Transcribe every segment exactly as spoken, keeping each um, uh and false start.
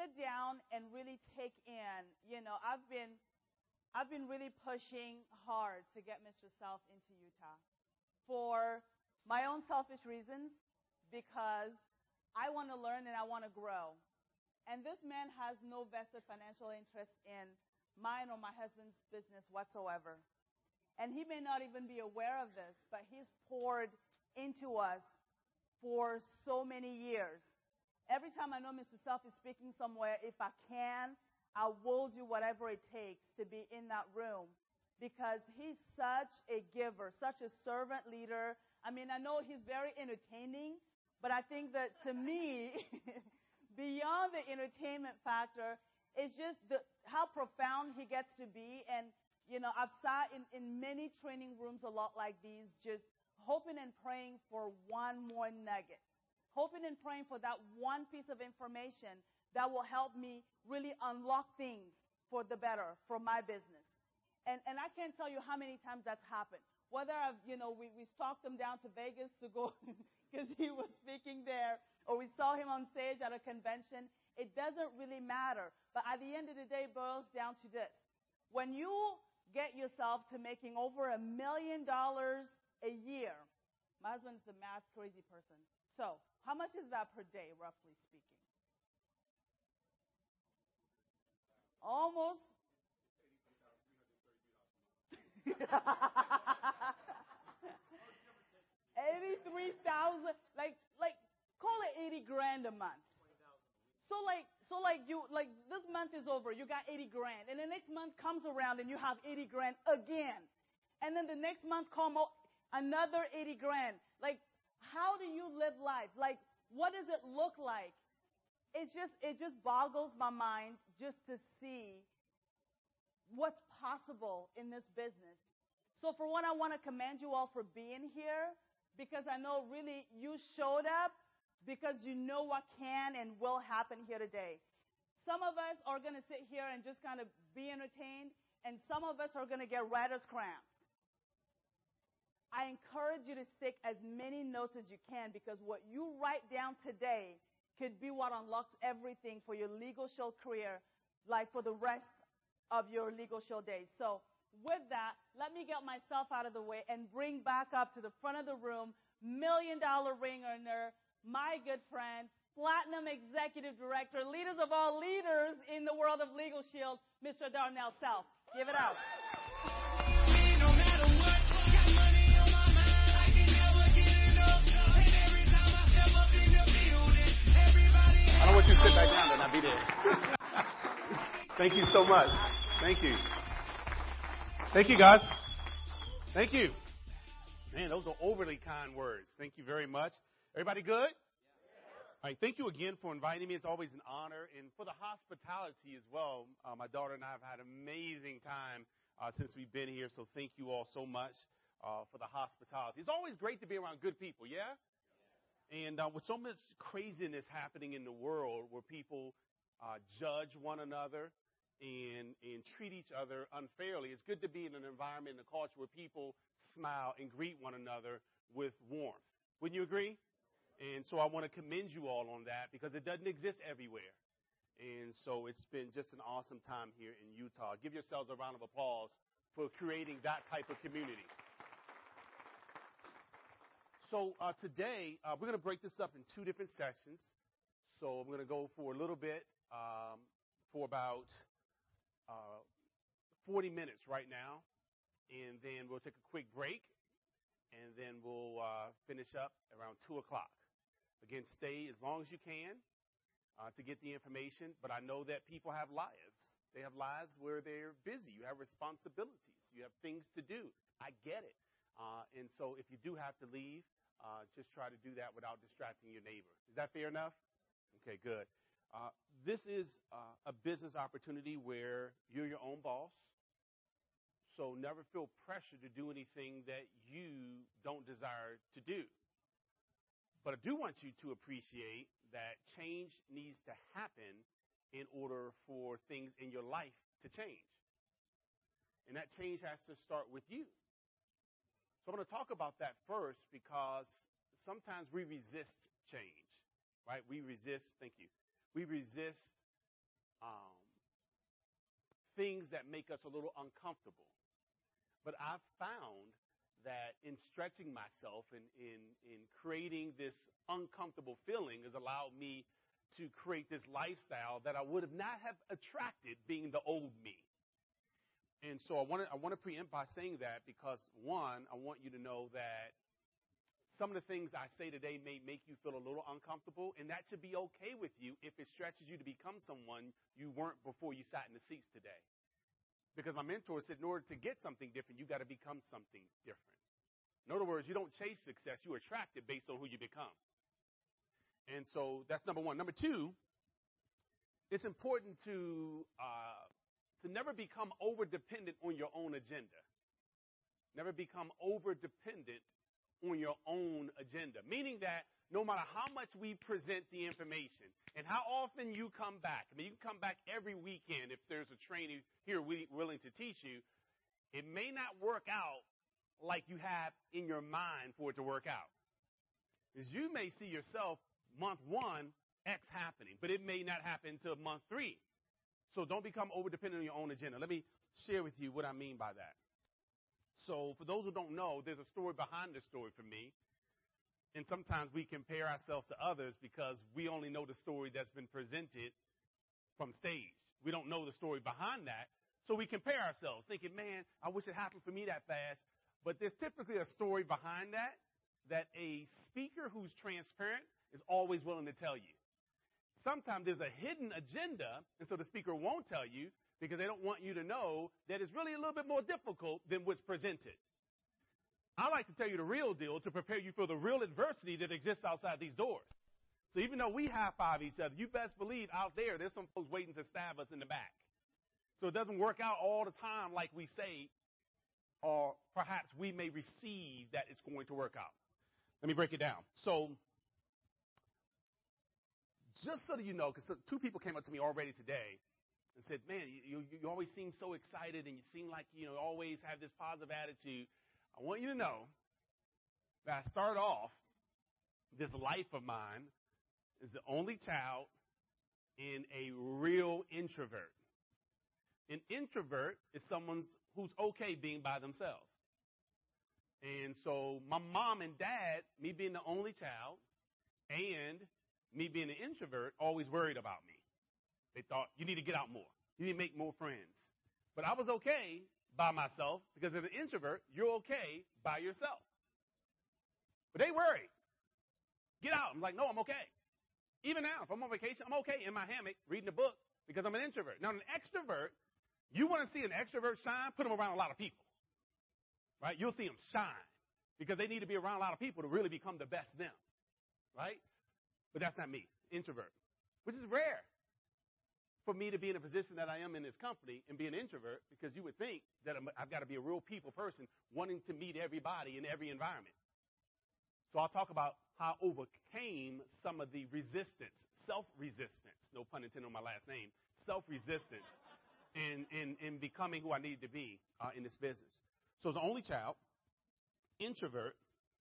sit down and really take in, you know, I've been I've been really pushing hard to get mister Self into Utah for my own selfish reasons, because I want to learn and I want to grow. And this man has no vested financial interest in mine or my husband's business whatsoever. And he may not even be aware of this, but he's poured into us for so many years. Every time I know mister Self is speaking somewhere, if I can, I will do whatever it takes to be in that room, because he's such a giver, such a servant leader. I mean, I know he's very entertaining, but I think that to me, beyond the entertainment factor, it's just the, how profound he gets to be. And, you know, I've sat in, in many training rooms a lot like these, just hoping and praying for one more nugget, hoping and praying for that one piece of information that will help me really unlock things for the better for my business. And and I can't tell you how many times that's happened. Whether I've, you know, we, we stalked him down to Vegas to go because he was speaking there, or we saw him on stage at a convention, it doesn't really matter. But at the end of the day, it boils down to this. When you get yourself to making over a million dollars a year, my husband's the math crazy person. So how much is that per day, roughly speaking? Almost. eighty-three thousand, like, like, call it eighty grand a month. So like, so like you, like this month is over, you got eighty grand, and the next month comes around and you have eighty grand again. And then the next month come another eighty grand. Like, how do you live life? Like, what does it look like? It's just, it just boggles my mind just to see what's possible in this business. So for one, I want to commend you all for being here, because I know really you showed up because you know what can and will happen here today. Some of us are going to sit here and just kind of be entertained, and some of us are going to get writer's cramp. I encourage you to stick as many notes as you can, because what you write down today could be what unlocks everything for your legal show career, like for the rest of your legal show days. So with that, let me get myself out of the way and bring back up to the front of the room, million dollar ring earner, my good friend, platinum executive director, leaders of all leaders in the world of Legal Shield, mister Darnell Self. Give it up. I don't want you to sit back down, then I'll be there. Thank you so much. Thank you. Thank you, guys. Thank you. Man, those are overly kind words. Thank you very much. Everybody good? All right, thank you again for inviting me. It's always an honor. And for the hospitality as well. Uh, my daughter and I have had an amazing time uh, since we've been here. So thank you all so much uh, for the hospitality. It's always great to be around good people, yeah? And uh, with so much craziness happening in the world where people uh, judge one another and, and treat each other unfairly, it's good to be in an environment and a culture where people smile and greet one another with warmth. Wouldn't you agree? And so I want to commend you all on that, because it doesn't exist everywhere. And so it's been just an awesome time here in Utah. Give yourselves a round of applause for creating that type of community. So uh, today, uh, we're going to break this up in two different sessions. So I'm going to go for a little bit, um, for about uh, forty minutes right now. And then we'll take a quick break. And then we'll uh, finish up around two o'clock. Again, stay as long as you can uh, to get the information. But I know that people have lives. They have lives where they're busy. You have responsibilities. You have things to do. I get it. Uh, and so if you do have to leave, uh, just try to do that without distracting your neighbor. Is that fair enough? Okay, good. Uh, this is uh, a business opportunity where you're your own boss. So never feel pressure to do anything that you don't desire to do. But I do want you to appreciate that change needs to happen in order for things in your life to change. And that change has to start with you. So I'm going to talk about that first, because sometimes we resist change, right? We resist, thank you. We resist um, things that make us a little uncomfortable. But I've found that in stretching myself and in, in creating this uncomfortable feeling has allowed me to create this lifestyle that I would have not have attracted being the old me. And so I want to I want to preempt by saying that because, one, I want you to know that some of the things I say today may make you feel a little uncomfortable, and that should be okay with you if it stretches you to become someone you weren't before you sat in the seats today. Because my mentor said in order to get something different, you got to become something different. In other words, you don't chase success. You attract it based on who you become. And so that's number one. Number two, it's important to uh, to never become over-dependent on your own agenda. Never become over-dependent on your own agenda, meaning that no matter how much we present the information and how often you come back, I mean, you can come back every weekend if there's a trainer here willing to teach you, it may not work out like you have in your mind for it to work out. Because you may see yourself month one, X happening, but it may not happen until month three. So don't become over-dependent on your own agenda. Let me share with you what I mean by that. So for those who don't know, there's a story behind the story for me. And sometimes we compare ourselves to others because we only know the story that's been presented from stage. We don't know the story behind that. So we compare ourselves thinking, man, I wish it happened for me that fast. But there's typically a story behind that that a speaker who's transparent is always willing to tell you. Sometimes there's a hidden agenda, and so the speaker won't tell you because they don't want you to know that it's really a little bit more difficult than what's presented. I like to tell you the real deal to prepare you for the real adversity that exists outside these doors. So even though we high-five each other, you best believe out there there's some folks waiting to stab us in the back. So it doesn't work out all the time like we say, or perhaps we may receive that it's going to work out. Let me break it down. So just so that you know, because two people came up to me already today and said, man, you, you, you always seem so excited and you seem like, you know, always have this positive attitude. I want you to know that I started off this life of mine as the only child in a real introvert. An introvert is someone who's okay being by themselves. And so my mom and dad, me being the only child and me being an introvert, always worried about me. They thought, you need to get out more. You need to make more friends. But I was okay by myself because as an introvert, you're okay by yourself. But they worried. Get out. I'm like, no, I'm okay. Even now, if I'm on vacation, I'm okay in my hammock reading a book because I'm an introvert. Now, an extrovert, you want to see an extrovert shine, put them around a lot of people. Right? You'll see them shine because they need to be around a lot of people to really become the best them. Right? But that's not me, introvert, which is rare for me to be in a position that I am in this company and be an introvert because you would think that I'm, I've got to be a real people person wanting to meet everybody in every environment. So I'll talk about how I overcame some of the resistance, self-resistance, no pun intended on my last name, self-resistance in, in, in becoming who I needed to be uh, in this business. So as the only child, introvert,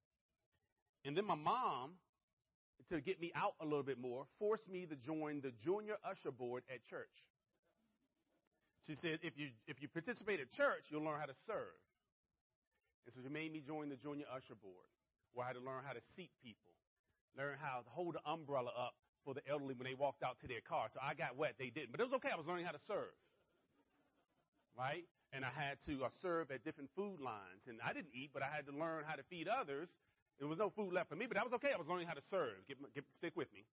and then my mom, to get me out a little bit more, forced me to join the junior usher board at church. She said, if you if you participate at church, you'll learn how to serve. And so she made me join the junior usher board, where I had to learn how to seat people, learn how to hold the umbrella up for the elderly when they walked out to their car. So I got wet. They didn't. But it was okay. I was learning how to serve. Right? And I had to uh, serve at different food lines. And I didn't eat, but I had to learn how to feed others. There was no food left for me, but that was okay. I was learning how to serve. Get, get, stick with me.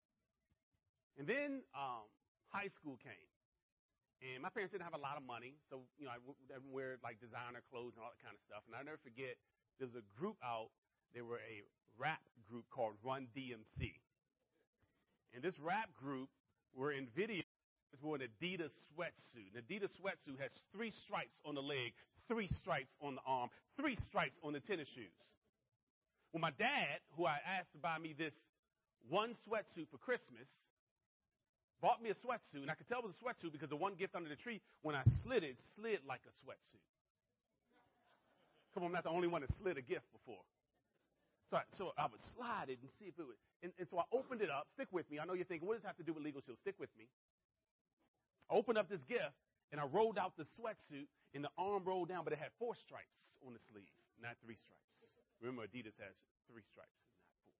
And then um, high school came. And my parents didn't have a lot of money, so, you know, I would wear, like, designer clothes and all that kind of stuff. And I'll never forget, there was a group out. There were a rap group called Run D M C. And this rap group were in videos wore an Adidas sweatsuit. An Adidas sweatsuit has three stripes on the leg, three stripes on the arm, three stripes on the tennis shoes. Well, my dad, who I asked to buy me this one sweatsuit for Christmas, bought me a sweatsuit, and I could tell it was a sweatsuit because the one gift under the tree, when I slid it, slid like a sweatsuit. Come on, I'm not the only one that slid a gift before. So I, so I would slide it and see if it would. And, and so I opened it up. Stick with me. I know you're thinking, what does it have to do with Legal Shield? Stick with me. I opened up this gift, and I rolled out the sweatsuit, and the arm rolled down, but it had four stripes on the sleeve, not three stripes. Remember, Adidas has three stripes and not four.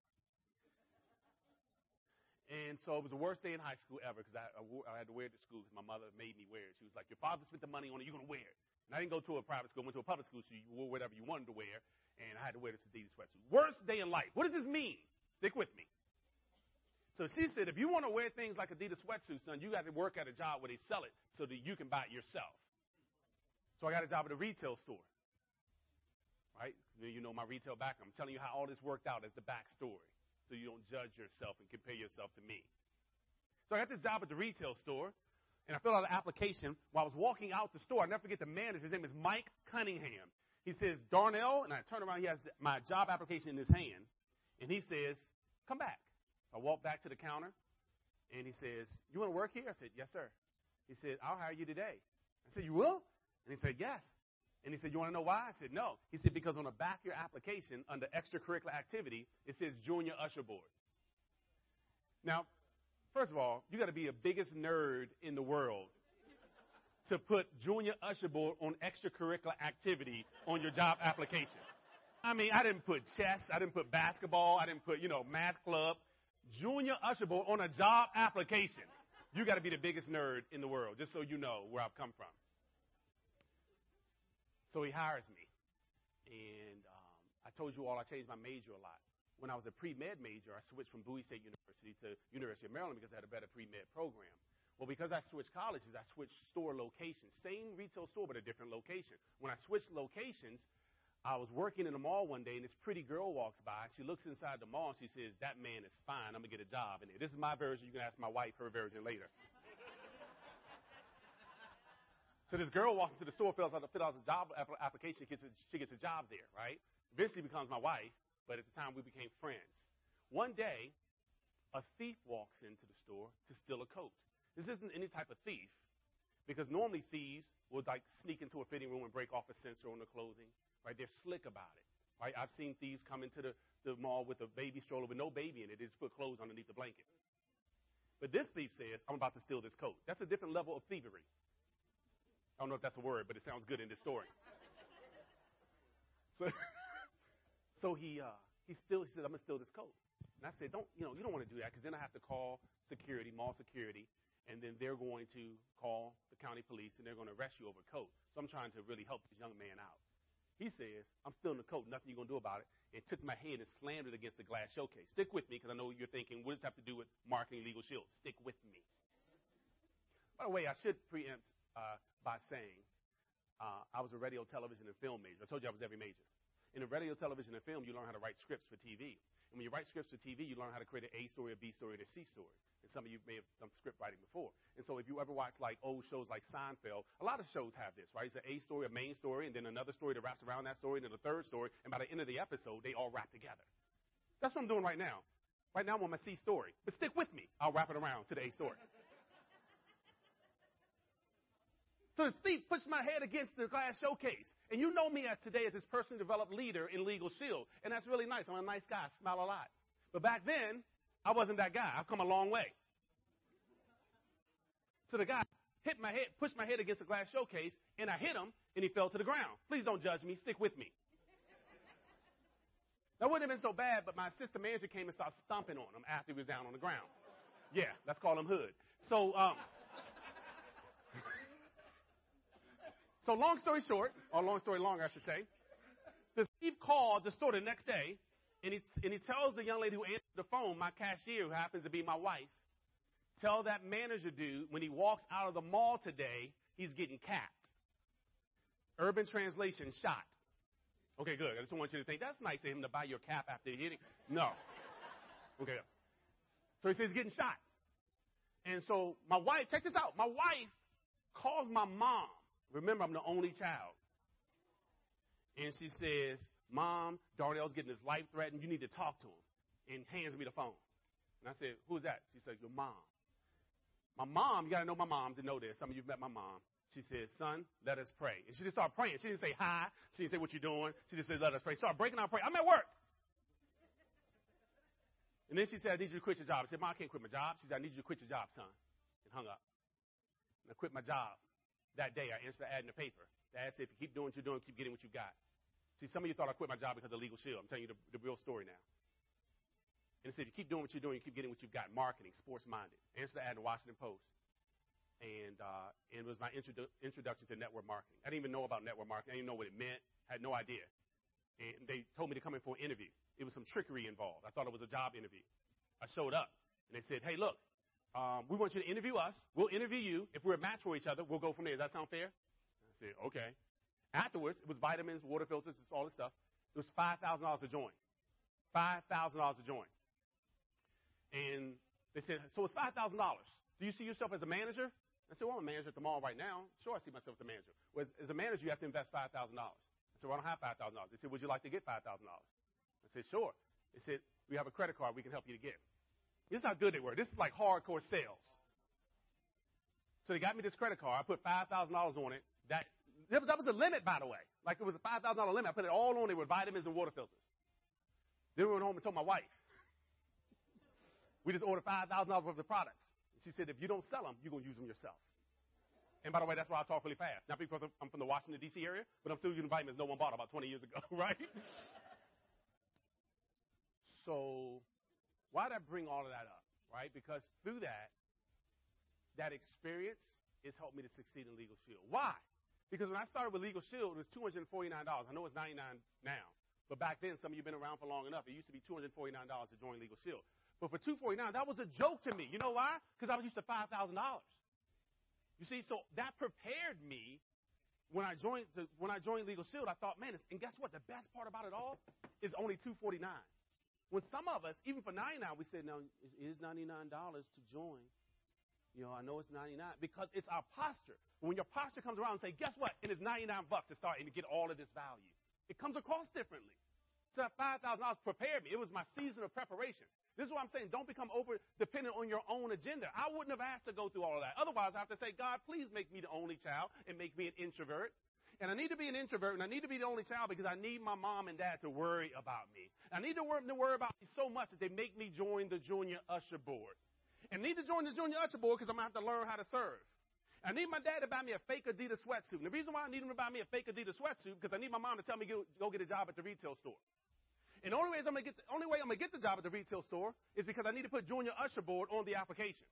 And so it was the worst day in high school ever because I, I, I had to wear it to school because my mother made me wear it. She was like, your father spent the money on it, you're going to wear it. And I didn't go to a private school, I went to a public school, so you wore whatever you wanted to wear, and I had to wear this Adidas sweatsuit. Worst day in life. What does this mean? Stick with me. So she said, if you want to wear things like Adidas sweatsuit, son, you got to work at a job where they sell it so that you can buy it yourself. So I got a job at a retail store. Right? You know my retail background. I'm telling you how all this worked out as the backstory so you don't judge yourself and compare yourself to me. So I got this job at the retail store, and I filled out an application. While I was walking out the store, I'll never forget the manager. His name is Mike Cunningham. He says, Darnell, and I turn around, he has my job application in his hand, and he says, come back. So I walk back to the counter, and he says, you want to work here? I said, yes, sir. He said, I'll hire you today. I said, you will? And he said, yes. And he said, you want to know why? I said, no. He said, because on the back of your application, under extracurricular activity, it says junior usher board. Now, first of all, you got to be the biggest nerd in the world to put junior usher board on extracurricular activity on your job application. I mean, I didn't put chess. I didn't put basketball. I didn't put, you know, math club. Junior usher board on a job application. You got to be the biggest nerd in the world, just so you know where I've come from. So he hires me. And um, I told you all I changed my major a lot. When I was a pre-med major, I switched from Bowie State University to University of Maryland because I had a better pre-med program. Well, because I switched colleges, I switched store locations. Same retail store, but a different location. When I switched locations, I was working in the mall one day, and this pretty girl walks by. She looks inside the mall, and she says, that man is fine. I'm going to get a job in there. This is my version. You can ask my wife her version later. So this girl walks into the store, fills out, fills out a job application. Gets a, she gets a job there, right? Eventually becomes my wife, but at the time we became friends. One day, a thief walks into the store to steal a coat. This isn't any type of thief, because normally thieves would like sneak into a fitting room and break off a sensor on the clothing, right? They're slick about it, right? I've seen thieves come into the, the mall with a baby stroller with no baby in it. They just put clothes underneath the blanket. But this thief says, I'm about to steal this coat. That's a different level of thievery. I don't know if that's a word, but it sounds good in this story. So, so he uh, he still he said, I'm gonna steal this coat. And I said, don't you know you don't want to do that because then I have to call security, mall security, and then they're going to call the county police and they're going to arrest you over a coat. So I'm trying to really help this young man out. He says, I'm stealing the coat, nothing you're gonna do about it, and took my head and slammed it against the glass showcase. Stick with me because I know you're thinking, what does this have to do with marketing legal shields? Stick with me. By the way, I should preempt uh, by saying uh, I was a radio, television, and film major. I told you I was every major. In the radio, television, and film, you learn how to write scripts for T V. And when you write scripts for T V, you learn how to create an A story, a B story, and a C story. And some of you may have done script writing before. And so if you ever watch like old shows like Seinfeld, a lot of shows have this, right? It's an A story, a main story, and then another story that wraps around that story, and then a third story. And by the end of the episode, they all wrap together. That's what I'm doing right now. Right now I'm on my C story. But stick with me. I'll wrap it around to the A story. So the thief pushed my head against the glass showcase. And you know me as today as this personally developed leader in Legal Shield. And that's really nice. I'm a nice guy. I smile a lot. But back then, I wasn't that guy. I've come a long way. So the guy hit my head, pushed my head against the glass showcase, and I hit him, and he fell to the ground. Please don't judge me. Stick with me. That wouldn't have been so bad, but my assistant manager came and started stomping on him after he was down on the ground. Yeah, let's call him Hood. So, um... So long story short, or long story long, I should say, the thief called the store the next day, and he, and he tells the young lady who answered the phone, my cashier, who happens to be my wife, tell that manager dude when he walks out of the mall today, he's getting capped. Urban translation, shot. Okay, good. I just want you to think, that's nice of him to buy your cap after hitting. No. Okay. So he says he's getting shot. And so my wife, check this out, my wife calls my mom. Remember, I'm the only child. And she says, Mom, Darnell's getting his life threatened. You need to talk to him. And hands me the phone. And I said, who's that? She said, your mom. My mom, you got to know my mom to know this. Some of you have met my mom. She said, son, let us pray. And she just started praying. She didn't say hi. She didn't say what you doing. She just said, let us pray. Started breaking out praying. I'm at work. And then she said, I need you to quit your job. I said, Mom, I can't quit my job. She said, I need you to quit your job, son. And hung up. And I quit my job that day. I answered the ad in the paper. The ad said, if you keep doing what you're doing, keep getting what you got. See, some of you thought I quit my job because of Legal Shield. I'm telling you the, the real story now. And it said, if you keep doing what you're doing, you keep getting what you've got. Marketing, sports-minded. Answered the ad in the Washington Post. And, uh, and it was my introdu- introduction to network marketing. I didn't even know about network marketing. I didn't even know what it meant. I had no idea. And they told me to come in for an interview. It was some trickery involved. I thought it was a job interview. I showed up, and they said, hey, look, um, we want you to interview us. We'll interview you. If we're a match for each other, we'll go from there. Does that sound fair? I said, okay. Afterwards, it was vitamins, water filters, all this stuff. It was five thousand dollars to join. five thousand dollars to join. And they said, so it's five thousand dollars. Do you see yourself as a manager? I said, well, I'm a manager at the mall right now. Sure, I see myself as a manager. Well, as, as a manager, you have to invest five thousand dollars. I said, well, I don't have five thousand dollars. They said, would you like to get five thousand dollars? I said, sure. They said, we have a credit card we can help you to get. This is how good they were. This is like hardcore sales. So they got me this credit card. I put five thousand dollars on it. That, that, was, that was a limit, by the way. Like it was a five thousand dollars limit. I put it all on there with vitamins and water filters. Then we went home and told my wife. We just ordered five thousand dollars worth of products. She said, if you don't sell them, you're going to use them yourself. And by the way, that's why I talk really fast. Not because I'm from the Washington, D C area, but I'm still using vitamins no one bought about twenty years ago, right? So why did I bring all of that up, right? Because through that, that experience has helped me to succeed in Legal Shield. Why? Because when I started with Legal Shield, it was two hundred forty-nine dollars. I know it's ninety-nine dollars now. But back then, some of you have been around for long enough. It used to be two hundred forty-nine dollars to join Legal Shield. But for two hundred forty-nine dollars, that was a joke to me. You know why? Because I was used to five thousand dollars. You see, so that prepared me when I joined to, when I joined Legal Shield. I thought, man, it's, and guess what? The best part about it all is only two hundred forty-nine dollars. When some of us, even for ninety-nine dollars, we said, no, it is ninety-nine dollars to join. You know, I know it's ninety-nine dollars because it's our posture. When your posture comes around and say, guess what? It is ninety-nine bucks to start and to get all of this value. It comes across differently. So that five thousand dollars prepared me. It was my season of preparation. This is what I'm saying. Don't become over dependent on your own agenda. I wouldn't have asked to go through all of that. Otherwise, I have to say, God, please make me the only child and make me an introvert. And I need to be an introvert, and I need to be the only child because I need my mom and dad to worry about me. I need to worry, to worry about me so much that they make me join the junior usher board. And I need to join the junior usher board because I'm going to have to learn how to serve. I need my dad to buy me a fake Adidas sweatsuit. And the reason why I need him to buy me a fake Adidas sweatsuit because I need my mom to tell me to go get a job at the retail store. And the only way I'm gonna get the only way I'm gonna get the job at the retail store is because I need to put junior usher board on the application.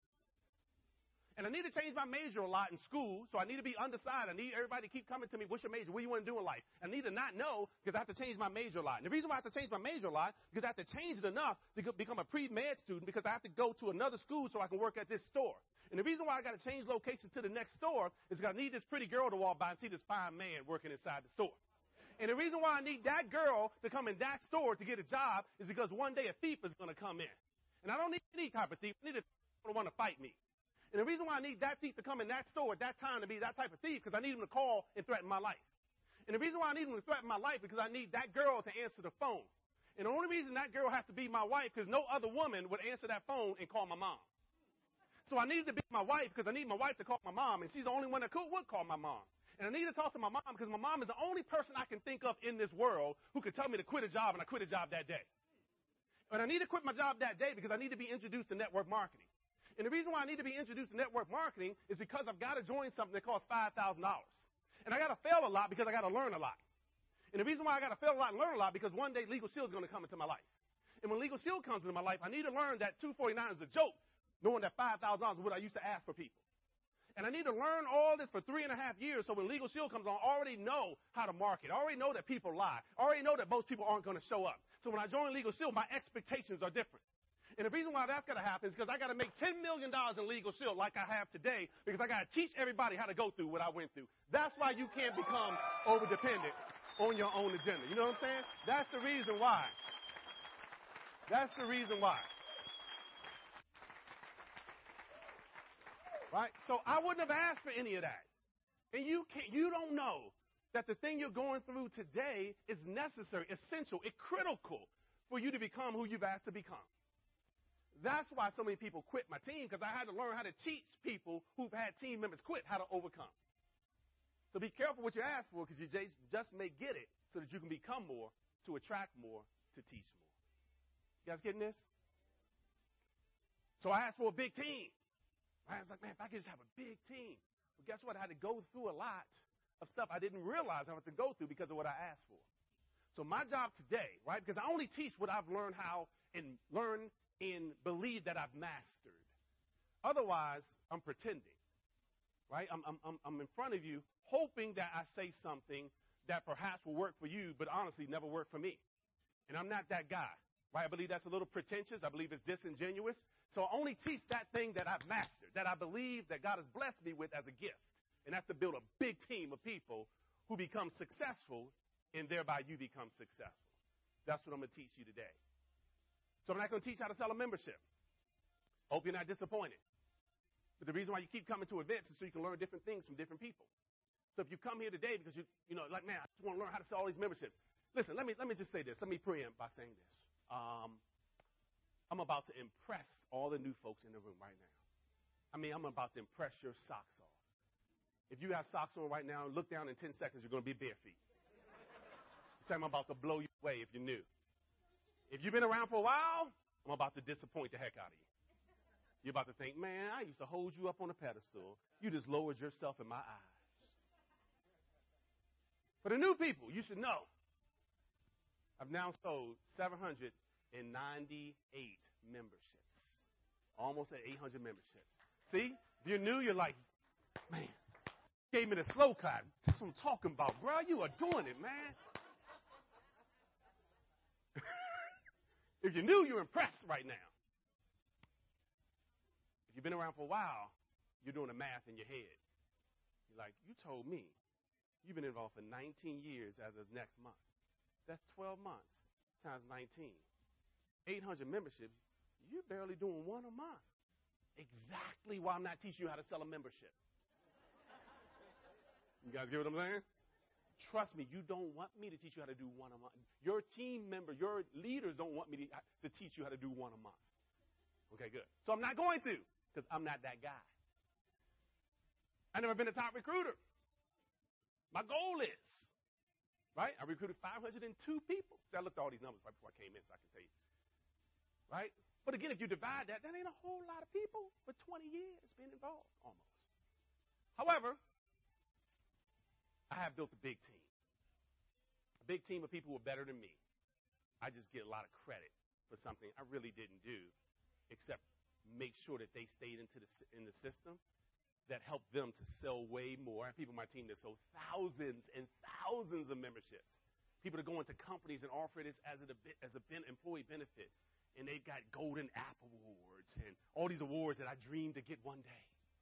And I need to change my major a lot in school, so I need to be undecided. I need everybody to keep coming to me, what's your major? What do you want to do in life? I need to not know because I have to change my major a lot. And the reason why I have to change my major a lot because I have to change it enough to become a pre-med student because I have to go to another school so I can work at this store. And the reason why I got to change location to the next store is because I need this pretty girl to walk by and see this fine man working inside the store. And the reason why I need that girl to come in that store to get a job is because one day a thief is going to come in. And I don't need any type of thief. I need a thief to want to fight me. And the reason why I need that thief to come in that store at that time to be that type of thief because I need him to call and threaten my life. And the reason why I need him to threaten my life because I need that girl to answer the phone. And the only reason that girl has to be my wife because no other woman would answer that phone and call my mom. So I needed to be my wife because I need my wife to call my mom, and she's the only one that could would call my mom. And I need to talk to my mom because my mom is the only person I can think of in this world who could tell me to quit a job, and I quit a job that day. But I need to quit my job that day because I need to be introduced to network marketing. And the reason why I need to be introduced to network marketing is because I've got to join something that costs five thousand dollars. And I got to fail a lot because I got to learn a lot. And the reason why I got to fail a lot and learn a lot because one day Legal Shield is going to come into my life. And when Legal Shield comes into my life, I need to learn that two forty-nine is a joke, knowing that five thousand dollars is what I used to ask for people. And I need to learn all this for three and a half years so when Legal Shield comes on, I already know how to market. I already know that people lie. I already know that most people aren't going to show up. So when I join Legal Shield, my expectations are different. And the reason why that's going to happen is because I got to make ten million dollars in Legal Shield like I have today because I got to teach everybody how to go through what I went through. That's why you can't become over-dependent on your own agenda. You know what I'm saying? That's the reason why. That's the reason why. Right? So I wouldn't have asked for any of that. And you can't, you don't know that the thing you're going through today is necessary, essential, it's critical for you to become who you've asked to become. That's why so many people quit my team, because I had to learn how to teach people who've had team members quit how to overcome. So be careful what you ask for, because you just, just may get it so that you can become more, to attract more, to teach more. You guys getting this? So I asked for a big team. I was like, man, if I could just have a big team. But guess what? I had to go through a lot of stuff I didn't realize I had to go through because of what I asked for. So my job today, right, because I only teach what I've learned how and learn and believe that I've mastered. Otherwise, I'm pretending, right? I'm, I'm, I'm in front of you hoping that I say something that perhaps will work for you, but honestly never worked for me. And I'm not that guy, right? I believe that's a little pretentious. I believe it's disingenuous. So I only teach that thing that I've mastered, that I believe that God has blessed me with as a gift. And that's to build a big team of people who become successful, and thereby you become successful. That's what I'm going to teach you today. So I'm not going to teach how to sell a membership. Hope you're not disappointed. But the reason why you keep coming to events is so you can learn different things from different people. So if you come here today because you, you know, like, man, I just want to learn how to sell all these memberships. Listen, let me let me just say this. Let me preempt by saying this. Um, I'm about to impress all the new folks in the room right now. I mean, I'm about to impress your socks off. If you have socks on right now, look down in ten seconds, you're going to be bare feet. I'm about to blow you away if you're new. If you've been around for a while, I'm about to disappoint the heck out of you. You're about to think, man, I used to hold you up on a pedestal. You just lowered yourself in my eyes. For the new people, you should know, I've now sold seven hundred ninety-eight memberships. Almost at eight hundred memberships. See, if you're new, you're like, man, gave me the slow clap. That's what I'm talking about, bro. You are doing it, man. If you're new, you're impressed right now. If you've been around for a while, you're doing the math in your head. You're like, you told me you've been involved for nineteen years as of next month. That's twelve months times nineteen. eight hundred memberships, you're barely doing one a month. Exactly why I'm not teaching you how to sell a membership. You guys get what I'm saying? Trust me, you don't want me to teach you how to do one a month. Your team member, your leaders don't want me to, to teach you how to do one a month. Okay, good. So I'm not going to, because I'm not that guy. I've never been a top recruiter. My goal is, right? I recruited five hundred two people. See, I looked at all these numbers right before I came in, so I can tell you. Right? But again, if you divide that, that ain't a whole lot of people for twenty years being involved, almost. However, I have built a big team. A big team of people who are better than me. I just get a lot of credit for something I really didn't do, except make sure that they stayed into the, in the system that helped them to sell way more. I have people on my team that sold thousands and thousands of memberships. People that go into companies and offer this as, a, as an employee benefit. And they've got Golden App Awards and all these awards that I dreamed to get one day.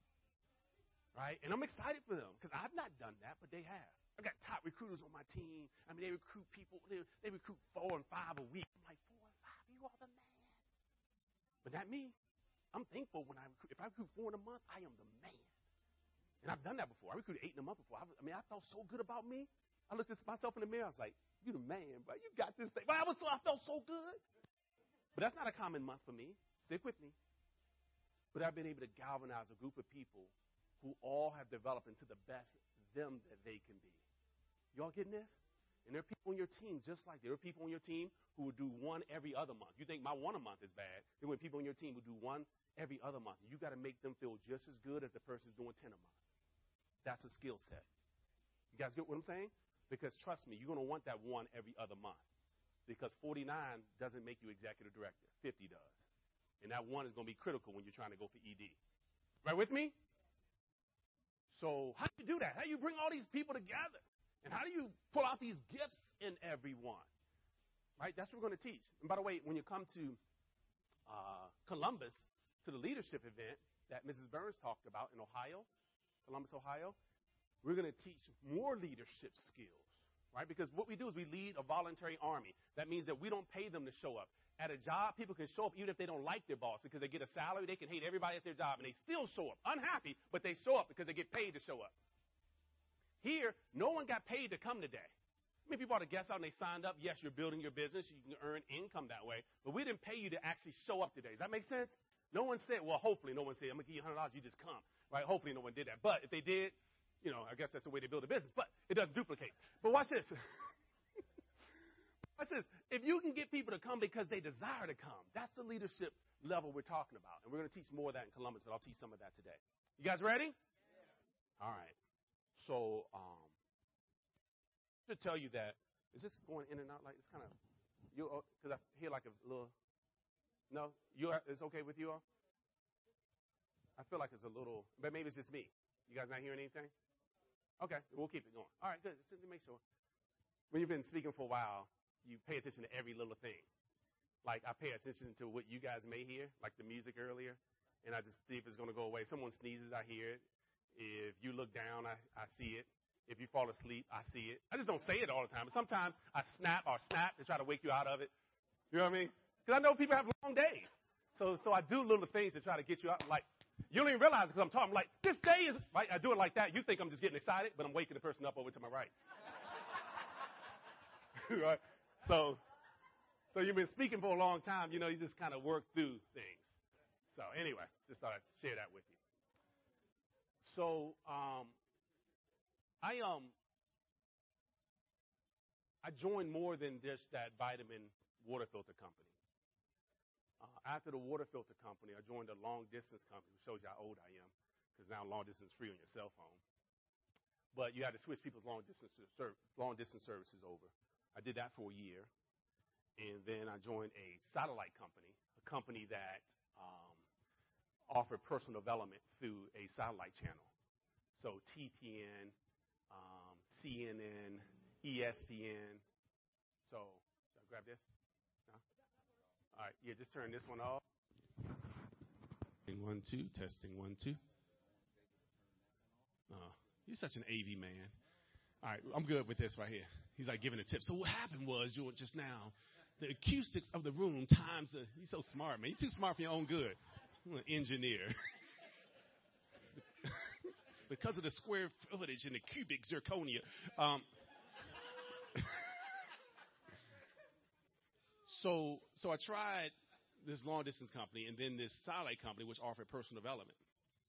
Right? And I'm excited for them because I've not done that, but they have. I've got top recruiters on my team. I mean, they recruit people. They, they recruit four and five a week. I'm like, four and five, you are the man. But not me. I'm thankful when I recruit. If I recruit four in a month, I am the man. And I've done that before. I recruited eight in a month before. I, I mean, I felt so good about me. I looked at myself in the mirror. I was like, you the man, bro. You got this thing. But I, was so, I felt so good. But that's not a common month for me. Stick with me. But I've been able to galvanize a group of people who all have developed into the best them that they can be. Y'all getting this? And there are people on your team just like there are people on your team who will do one every other month. You think my one a month is bad. There are people on your team who do one every other month. You got to make them feel just as good as the person who's doing ten a month. That's a skill set. You guys get what I'm saying? Because trust me, you're going to want that one every other month. Because forty-nine doesn't make you executive director. fifty does. And that one is going to be critical when you're trying to go for E D. Right with me? So how do you do that? How do you bring all these people together? And how do you pull out these gifts in everyone? Right? That's what we're going to teach. And by the way, when you come to uh, Columbus, to the leadership event that Missus Burns talked about in Ohio, Columbus, Ohio, we're going to teach more leadership skills. Right? Because what we do is we lead a voluntary army. That means that we don't pay them to show up. At a job, people can show up even if they don't like their boss because they get a salary. They can hate everybody at their job, and they still show up. Unhappy, but they show up because they get paid to show up. Here, no one got paid to come today. I mean, people ought to guess out and they signed up. Yes, you're building your business. You can earn income that way. But we didn't pay you to actually show up today. Does that make sense? No one said, well, hopefully no one said, I'm going to give you one hundred dollars, you just come. Right? Hopefully no one did that. But if they did, you know, I guess that's the way they build a business. But it doesn't duplicate. But watch this. Watch this. If you can get people to come because they desire to come, that's the leadership level we're talking about. And we're going to teach more of that in Columbus, but I'll teach some of that today. You guys ready? Yes. All right. So, um, to tell you that, is this going in and out? Like it's kind of you because I hear like a little. No, you. It's okay with you all. I feel like it's a little, but maybe it's just me. You guys not hearing anything? Okay, we'll keep it going. All right, good. Just to make sure. When you've been speaking for a while, you pay attention to every little thing. Like I pay attention to what you guys may hear, like the music earlier, and I just see if it's going to go away. Someone sneezes, I hear it. If you look down, I, I see it. If you fall asleep, I see it. I just don't say it all the time. But sometimes I snap or snap to try to wake you out of it. You know what I mean? Because I know people have long days. So so I do little things to try to get you out. Like, you don't even realize it because I'm talking. I'm like, this day is, right? I do it like that. You think I'm just getting excited, but I'm waking the person up over to my right. Right? So, so you've been speaking for a long time. You know, you just kind of work through things. So anyway, just thought I'd share that with you. So, um, I, um, I joined more than just that vitamin water filter company. Uh, after the water filter company, I joined a long distance company, which shows you how old I am, because now long distance is free on your cell phone. But you had to switch people's long distance ser- long distance services over. I did that for a year, and then I joined a satellite company, a company that um, offered personal development through a satellite channel. So T P N, um, C N N, E S P N. So, should I grab this? No? All right, yeah, just turn this one off. One, two, testing, one, two. Oh, you're such an A V man. All right, I'm good with this right here. He's like giving a tip. So what happened was, you just now, the acoustics of the room times the, you're so smart, man. You're too smart for your own good. I'm an engineer. Because of the square footage and the cubic zirconia. Um, so, so I tried this long distance company and then this satellite company, which offered personal development.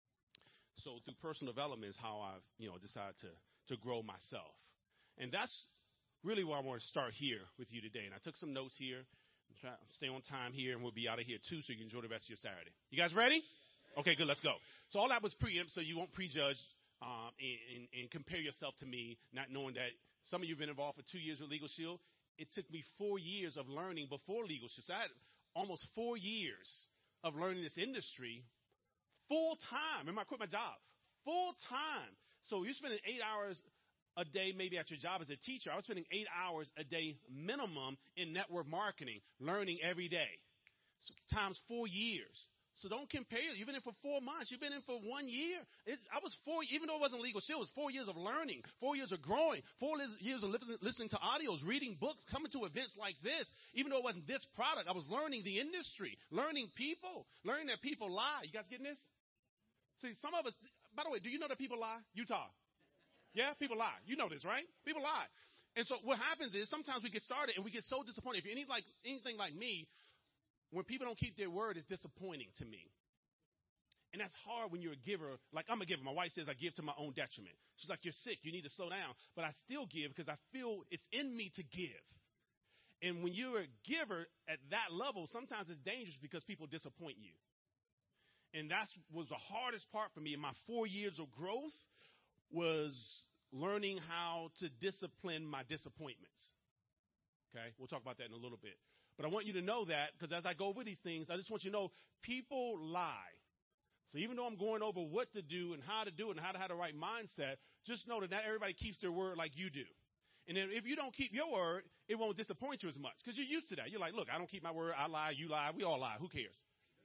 So through personal development is how I've, you know, decided to, to grow myself. And that's really where I want to start here with you today. And I took some notes here. I'm trying to stay on time here, and we'll be out of here too, so you can enjoy the rest of your Saturday. You guys ready? Okay, good. Let's go. So all that was preempt, so you won't prejudge um, and, and, and compare yourself to me, not knowing that some of you have been involved for two years with Legal Shield. It took me four years of learning before Legal Shield. So I had almost four years of learning this industry full time. Remember, I quit my job. Full time. So you're spending eight hours a day maybe at your job as a teacher. I was spending eight hours a day minimum in network marketing, learning every day, so times four years. So don't compare. You've been in for four months. You've been in for one year. It, I was four, even though it wasn't Legal Shield, it was four years of learning, four years of growing, four years of listening, listening to audios, reading books, coming to events like this. Even though it wasn't this product, I was learning the industry, learning people, learning that people lie. You guys getting this? See, some of us, by the way, do you know that people lie? Utah. Yeah, people lie. You know this, right? People lie. And so what happens is sometimes we get started and we get so disappointed. If you're any like, anything like me, when people don't keep their word, it's disappointing to me. And that's hard when you're a giver. Like I'm a giver. My wife says I give to my own detriment. She's like, you're sick. You need to slow down. But I still give because I feel it's in me to give. And when you're a giver at that level, sometimes it's dangerous because people disappoint you. And that was the hardest part for me in my four years of growth was learning how to discipline my disappointments. Okay, we'll talk about that in a little bit. But I want you to know that because as I go over these things, I just want you to know people lie. So even though I'm going over what to do and how to do it and how to have the right mindset, just know that not everybody keeps their word like you do. And then if you don't keep your word, it won't disappoint you as much because you're used to that. You're like, look, I don't keep my word. I lie. You lie. We all lie. Who cares?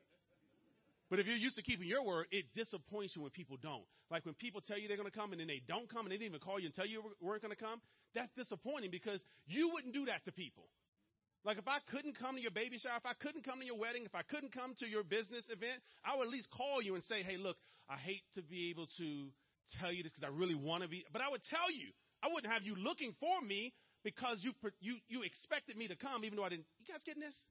But if you're used to keeping your word, it disappoints you when people don't. Like when people tell you they're going to come and then they don't come and they didn't even call you and tell you you weren't going to come, that's disappointing because you wouldn't do that to people. Like if I couldn't come to your baby shower, if I couldn't come to your wedding, if I couldn't come to your business event, I would at least call you and say, hey, look, I hate to be able to tell you this because I really want to be. But I would tell you. I wouldn't have you looking for me because you you you expected me to come even though I didn't. You guys getting this?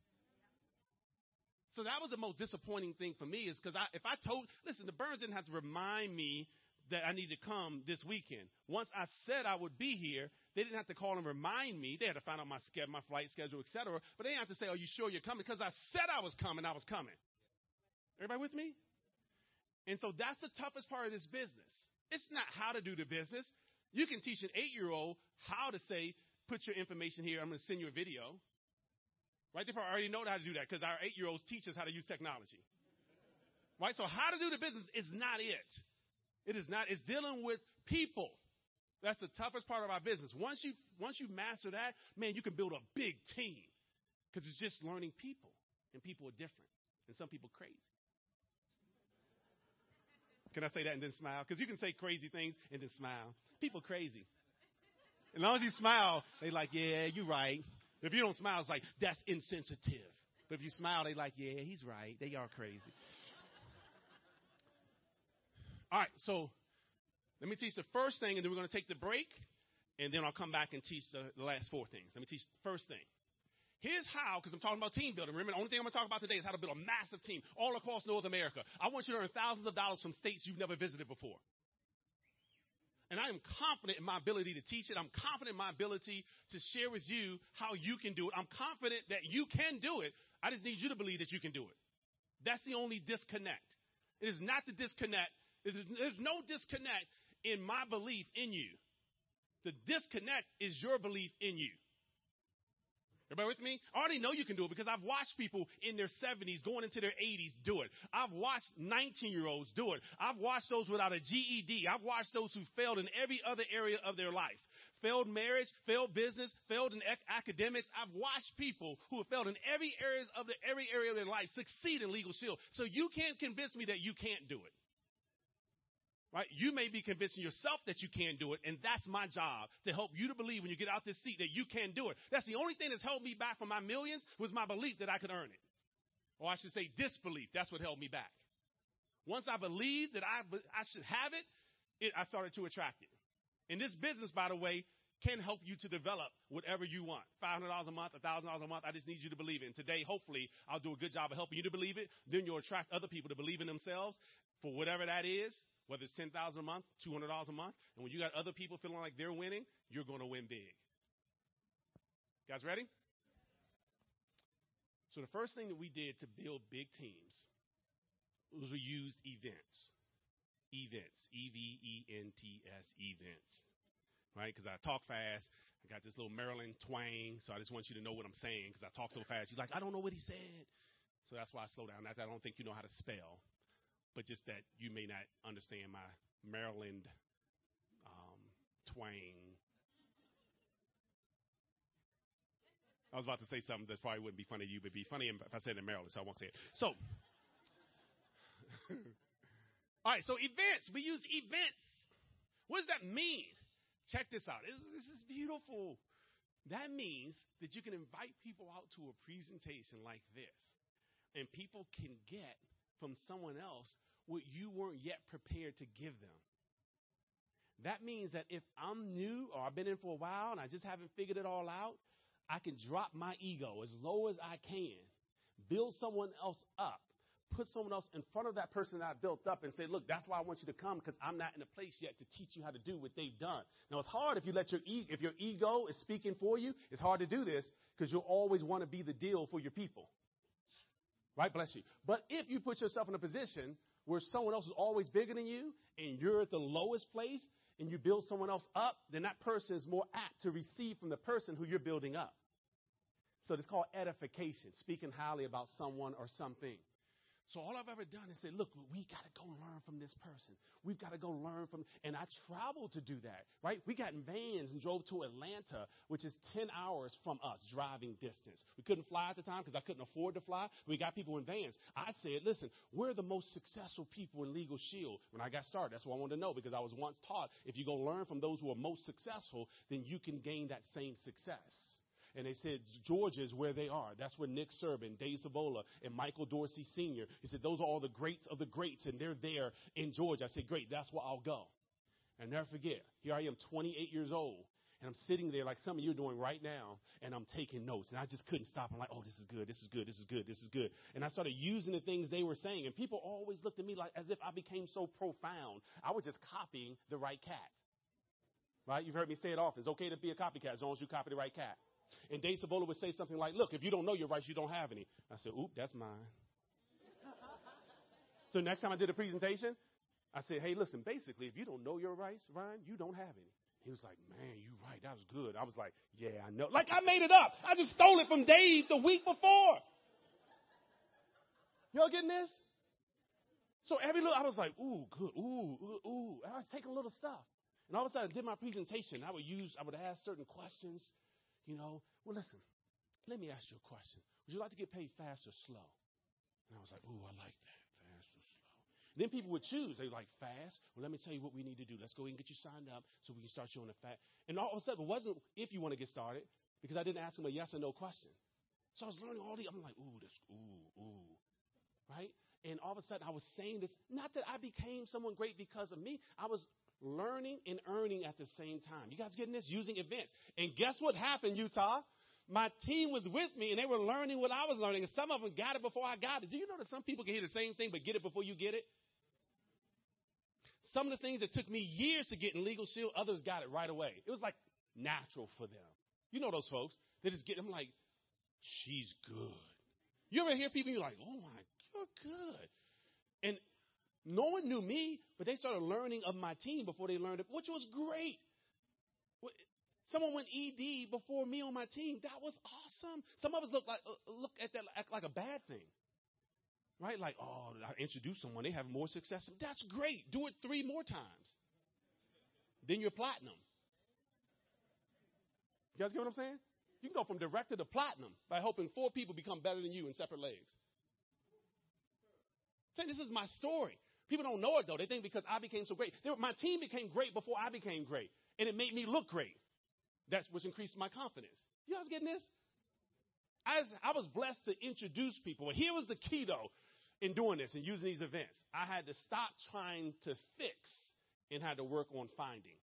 So that was the most disappointing thing for me is because I, if I told, listen, the Burns didn't have to remind me that I need to come this weekend. Once I said I would be here, they didn't have to call and remind me. They had to find out my schedule, my flight schedule, et cetera. But they didn't have to say, are you sure you're coming? Because I said I was coming, I was coming. Everybody with me? And so that's the toughest part of this business. It's not how to do the business. You can teach an eight-year-old how to say, put your information here. I'm going to send you a video. Right? They probably already know how to do that because our eight-year-olds teach us how to use technology. Right? So how to do the business is not it. It is not. It's dealing with people. That's the toughest part of our business. Once you once you master that, man, you can build a big team because it's just learning people, and people are different, and some people crazy. Can I say that and then smile? Because you can say crazy things and then smile. People crazy. As long as you smile, they like, yeah, you're right. If you don't smile, it's like, that's insensitive. But if you smile, they like, yeah, he's right. They are crazy. All right, so let me teach the first thing, and then we're going to take the break, and then I'll come back and teach the, the last four things. Let me teach the first thing. Here's how, because I'm talking about team building. Remember, the only thing I'm going to talk about today is how to build a massive team all across North America. I want you to earn thousands of dollars from states you've never visited before. And I am confident in my ability to teach it. I'm confident in my ability to share with you how you can do it. I'm confident that you can do it. I just need you to believe that you can do it. That's the only disconnect. It is not the disconnect. There's no disconnect in my belief in you. The disconnect is your belief in you. Everybody with me? I already know you can do it because I've watched people in their seventies going into their eighties do it. I've watched nineteen-year-olds do it. I've watched those without a G E D. I've watched those who failed in every other area of their life. Failed marriage, failed business, failed in ec- academics. I've watched people who have failed in every areas of the, every area of their life succeed in Legal Shield. So you can't convince me that you can't do it. Right? You may be convincing yourself that you can do it, and that's my job, to help you to believe when you get out this seat that you can do it. That's the only thing that's held me back from my millions was my belief that I could earn it. Or I should say disbelief. That's what held me back. Once I believed that I, I should have it, it, I started to attract it. And this business, by the way, can help you to develop whatever you want. five hundred dollars a month, one thousand dollars a month. I just need you to believe it. And today, hopefully, I'll do a good job of helping you to believe it. Then you'll attract other people to believe in themselves for whatever that is. Whether it's ten thousand dollars a month, two hundred dollars a month, and when you got other people feeling like they're winning, you're going to win big. Guys ready? So the first thing that we did to build big teams was we used events. Events. E V E N T S, events. Right? Because I talk fast. I got this little Maryland twang, so I just want you to know what I'm saying because I talk so fast. You're like, I don't know what he said. So that's why I slow down. Not that I don't think you know how to spell, but just that you may not understand my Maryland um, twang. I was about to say something that probably wouldn't be funny to you, but it'd be funny if I said it in Maryland, so I won't say it. So, all right, so events. We use events. What does that mean? Check this out. This, this is beautiful. That means that you can invite people out to a presentation like this, and people can get from someone else what you weren't yet prepared to give them. That means that if I'm new or I've been in for a while and I just haven't figured it all out, I can drop my ego as low as I can, build someone else up, put someone else in front of that person that I built up and say, look, that's why I want you to come because I'm not in a place yet to teach you how to do what they've done. Now, it's hard if you let your e- if your ego is speaking for you. It's hard to do this because you'll always want to be the deal for your people. Right? Bless you. But if you put yourself in a position where someone else is always bigger than you and you're at the lowest place and you build someone else up, then that person is more apt to receive from the person who you're building up. So it's called edification, speaking highly about someone or something. So all I've ever done is say, look, we got to go learn from this person. We've got to go learn from, and I traveled to do that, right? We got in vans and drove to Atlanta, which is ten hours from us driving distance. We couldn't fly at the time because I couldn't afford to fly. We got people in vans. I said, listen, we're the most successful people in Legal Shield. When I got started, that's what I wanted to know because I was once taught if you go learn from those who are most successful, then you can gain that same success. And they said, Georgia is where they are. That's where Nick Serban, Dave Savola, and Michael Dorsey Senior He said, those are all the greats of the greats, and they're there in Georgia. I said, great, that's where I'll go. And never forget, here I am, twenty-eight years old, and I'm sitting there like some of you are doing right now, and I'm taking notes. And I just couldn't stop. I'm like, oh, this is good, this is good, this is good, this is good. And I started using the things they were saying, and people always looked at me like as if I became so profound. I was just copying the right cat. Right? You've heard me say it often. It's okay to be a copycat as long as you copy the right cat. And Dave Savola would say something like, look, if you don't know your rights, you don't have any. I said, oop, that's mine. So next time I did a presentation, I said, hey, listen, basically, if you don't know your rights, Ryan, you don't have any. He was like, man, you right. That was good. I was like, yeah, I know. Like, I made it up. I just stole it from Dave the week before. Y'all getting this? So every little, I was like, ooh, good, ooh, ooh, ooh. And I was taking little stuff. And all of a sudden, I did my presentation. I would use, I would ask certain questions, you know. Well, listen, let me ask you a question. Would you like to get paid fast or slow? And I was like, ooh, I like that, fast or slow. Then people would choose. They were like, fast? Well, let me tell you what we need to do. Let's go ahead and get you signed up so we can start you on the fast. And all of a sudden, it wasn't if you want to get started, because I didn't ask them a yes or no question. So I was learning all these. I'm like, ooh, this, ooh, ooh, right? And all of a sudden, I was saying this, not that I became someone great because of me. I was learning and earning at the same time. You guys getting this? Using events. And guess what happened, Utah? My team was with me, and they were learning what I was learning. And some of them got it before I got it. Do you know that some people can hear the same thing but get it before you get it? Some of the things that took me years to get in Legal Shield, others got it right away. It was like natural for them. You know those folks. They just get, I'm like, she's good. You ever hear people, and you're like, oh, my, you're good. And no one knew me, but they started learning of my team before they learned it, which was great. Someone went E D before me on my team. That was awesome. Some of us look like uh, look at that act like a bad thing, right? Like, oh, I introduced someone, they have more success. That's great. Do it three more times. Then you're platinum. You guys get what I'm saying? You can go from director to platinum by helping four people become better than you in separate legs. Say, this is my story. People don't know it, though. They think because I became so great. They were, my team became great before I became great, and it made me look great. That's which increased my confidence. You guys getting this? As I was blessed to introduce people. And here was the key, though, in doing this and using these events. I had to stop trying to fix and had to work on finding.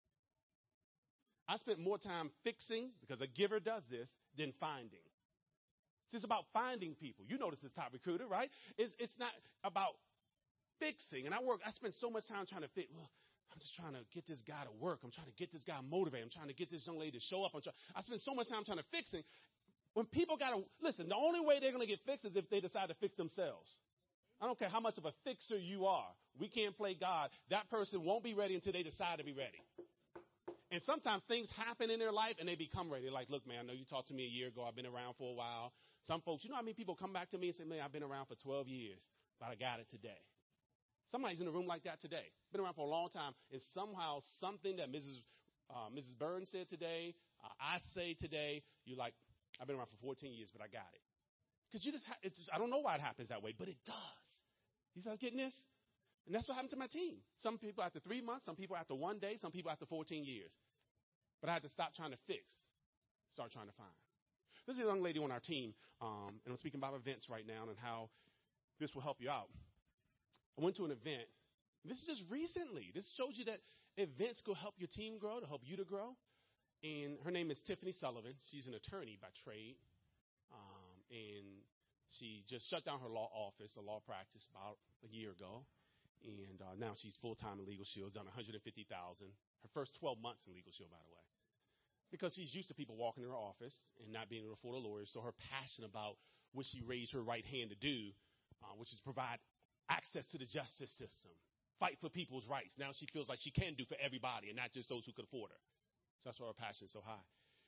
I spent more time fixing, because a giver does this, than finding. See, it's about finding people. You notice this top recruiter, right? It's, it's not about fixing. And I work, I spend so much time trying to fix. Well, I'm just trying to get this guy to work. I'm trying to get this guy motivated. I'm trying to get this young lady to show up. I'm trying, I spend so much time trying to fix it. When people got to, listen, the only way they're going to get fixed is if they decide to fix themselves. I don't care how much of a fixer you are. We can't play God. That person won't be ready until they decide to be ready. And sometimes things happen in their life and they become ready. Like, look, man, I know you talked to me a year ago. I've been around for a while. Some folks, you know how many people come back to me and say, man, I've been around for twelve years, but I got it today. Somebody's in the room like that today. Been around for a long time, and somehow something that Missus Uh, Missus Burns said today, uh, I say today, you're like, I've been around for fourteen years, but I got it. Because you just, ha- it's just, I don't know why it happens that way, but it does. You start getting this? And that's what happened to my team. Some people after three months, some people after one day, some people after fourteen years. But I had to stop trying to fix, start trying to find. This is a young lady on our team, um, and I'm speaking about events right now and how this will help you out. I went to an event. This is just recently. This shows you that events could help your team grow, to help you to grow. And her name is Tiffany Sullivan. She's an attorney by trade. Um, and she just shut down her law office, a law practice, about a year ago. And uh, now she's full-time in Legal Shield, done one hundred fifty thousand dollars. Her first twelve months in Legal Shield, by the way. Because she's used to people walking in her office and not being able to afford a lawyer. So her passion about what she raised her right hand to do, uh, which is provide access to the justice system, fight for people's rights. Now she feels like she can do for everybody and not just those who could afford her. So that's why her passion is so high.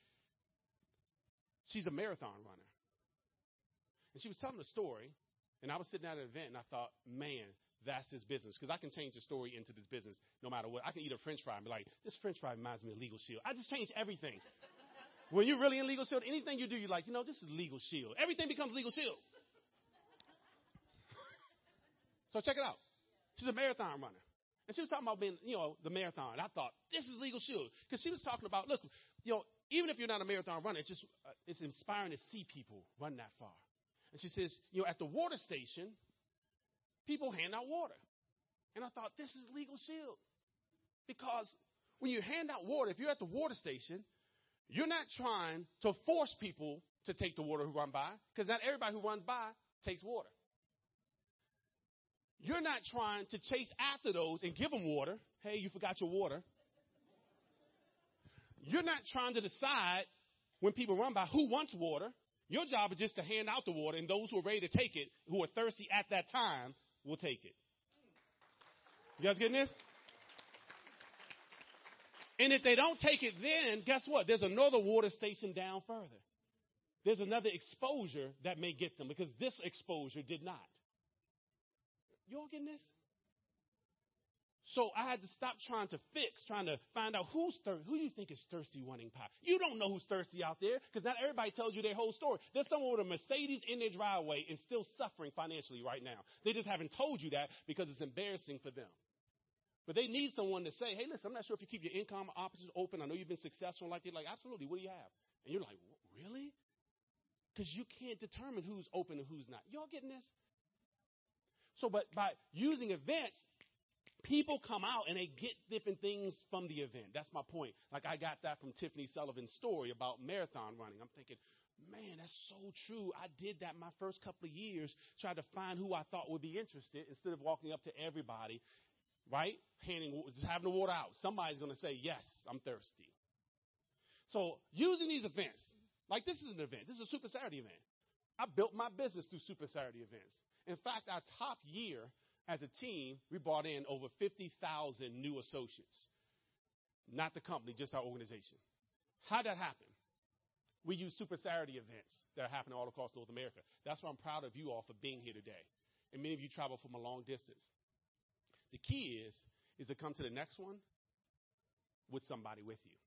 She's a marathon runner. And she was telling a story, and I was sitting at an event, and I thought, man, that's his business. Because I can change the story into this business no matter what. I can eat a French fry and be like, this French fry reminds me of Legal Shield. I just change everything. When you're really in Legal Shield, anything you do, you're like, you know, this is Legal Shield. Everything becomes Legal Shield. So check it out. She's a marathon runner. And she was talking about being, you know, the marathon. And I thought, this is Legal Shield. Because she was talking about, look, you know, even if you're not a marathon runner, it's just, uh, it's inspiring to see people run that far. And she says, you know, at the water station, people hand out water. And I thought, this is Legal Shield. Because when you hand out water, if you're at the water station, you're not trying to force people to take the water who run by. Because not everybody who runs by takes water. You're not trying to chase after those and give them water. Hey, you forgot your water. You're not trying to decide when people run by who wants water. Your job is just to hand out the water, and those who are ready to take it, who are thirsty at that time, will take it. You guys getting this? And if they don't take it then, guess what? There's another water station down further. There's another exposure that may get them because this exposure did not. You all getting this? So I had to stop trying to fix, trying to find out who's thirsty. Who do you think is thirsty wanting pie? You don't know who's thirsty out there because not everybody tells you their whole story. There's someone with a Mercedes in their driveway and still suffering financially right now. They just haven't told you that because it's embarrassing for them. But they need someone to say, hey, listen, I'm not sure if you keep your income options open. I know you've been successful like that. Like, absolutely. What do you have? And you're like, really? Because you can't determine who's open and who's not. Y'all getting this? So, but by using events, people come out and they get different things from the event. That's my point. Like I got that from Tiffany Sullivan's story about marathon running. I'm thinking, man, that's so true. I did that my first couple of years, tried to find who I thought would be interested instead of walking up to everybody, right? Handing, just having the water out. Somebody's going to say, yes, I'm thirsty. So using these events, like this is an event. This is a Super Saturday event. I built my business through Super Saturday events. In fact, our top year as a team, we brought in over fifty thousand new associates. Not the company, just our organization. How'd that happen? We use Super Saturday events that are happening all across North America. That's why I'm proud of you all for being here today. And many of you travel from a long distance. The key is, is to come to the next one with somebody with you.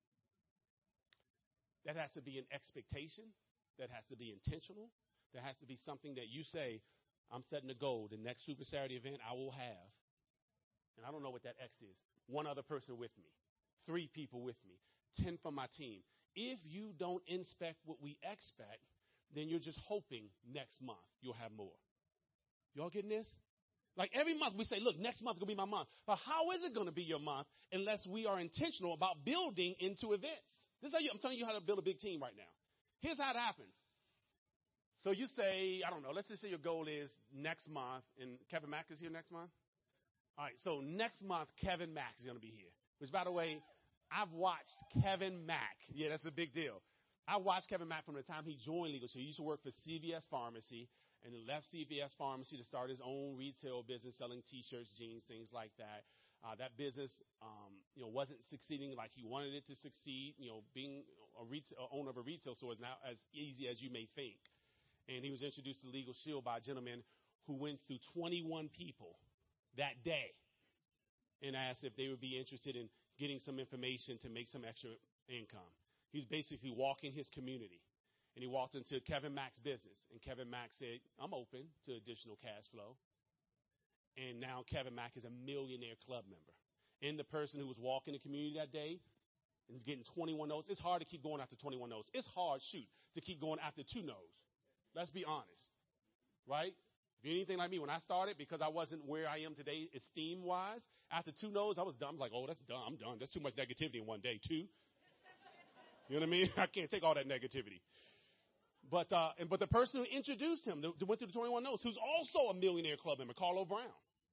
That has to be an expectation. That has to be intentional. That has to be something that you say, I'm setting a goal. The next Super Saturday event I will have, and I don't know what that X is, one other person with me, three people with me, ten from my team. If you don't inspect what we expect, then you're just hoping next month you'll have more. Y'all getting this? Like every month we say, look, next month is going to be my month. But how is it going to be your month unless we are intentional about building into events? This is how you, I'm telling you how to build a big team right now. Here's how it happens. So you say, I don't know, let's just say your goal is next month, and Kevin Mack is here next month. All right, so next month, Kevin Mack is going to be here. Which, by the way, I've watched Kevin Mack. Yeah, that's a big deal. I watched Kevin Mack from the time he joined Legal Shield. He used to work for C V S Pharmacy and then left C V S Pharmacy to start his own retail business selling T-shirts, jeans, things like that. Uh, that business, um, you know, wasn't succeeding like he wanted it to succeed. You know, being a retail, owner of a retail store is not as easy as you may think. And he was introduced to Legal Shield by a gentleman who went through twenty-one people that day and asked if they would be interested in getting some information to make some extra income. He's basically walking his community. And he walked into Kevin Mack's business. And Kevin Mack said, I'm open to additional cash flow. And now Kevin Mack is a millionaire club member. And the person who was walking the community that day and getting twenty-one no's, it's hard to keep going after twenty-one no's. It's hard, shoot, to keep going after two no's. Let's be honest, right? If you're anything like me, when I started, because I wasn't where I am today esteem-wise, after two no's, I was done. I was like, oh, that's done. I'm done. That's too much negativity in one day, too. You know what I mean? I can't take all that negativity. But uh, and, but the person who introduced him, that went through the twenty-one no's, who's also a millionaire club member, Carlo Brown.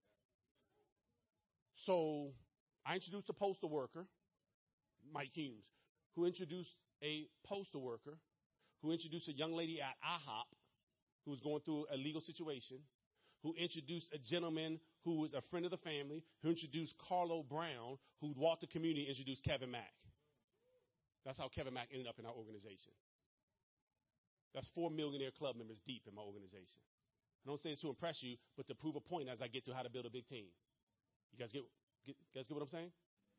So I introduced a postal worker, Mike Humes, who introduced a postal worker, who introduced a young lady at I hop who was going through a legal situation, who introduced a gentleman who was a friend of the family, who introduced Carlo Brown, who walked the community and introduced Kevin Mack. That's how Kevin Mack ended up in our organization. That's four millionaire club members deep in my organization. I don't say this to impress you, but to prove a point as I get to how to build a big team. You guys get, get, you guys get what I'm saying?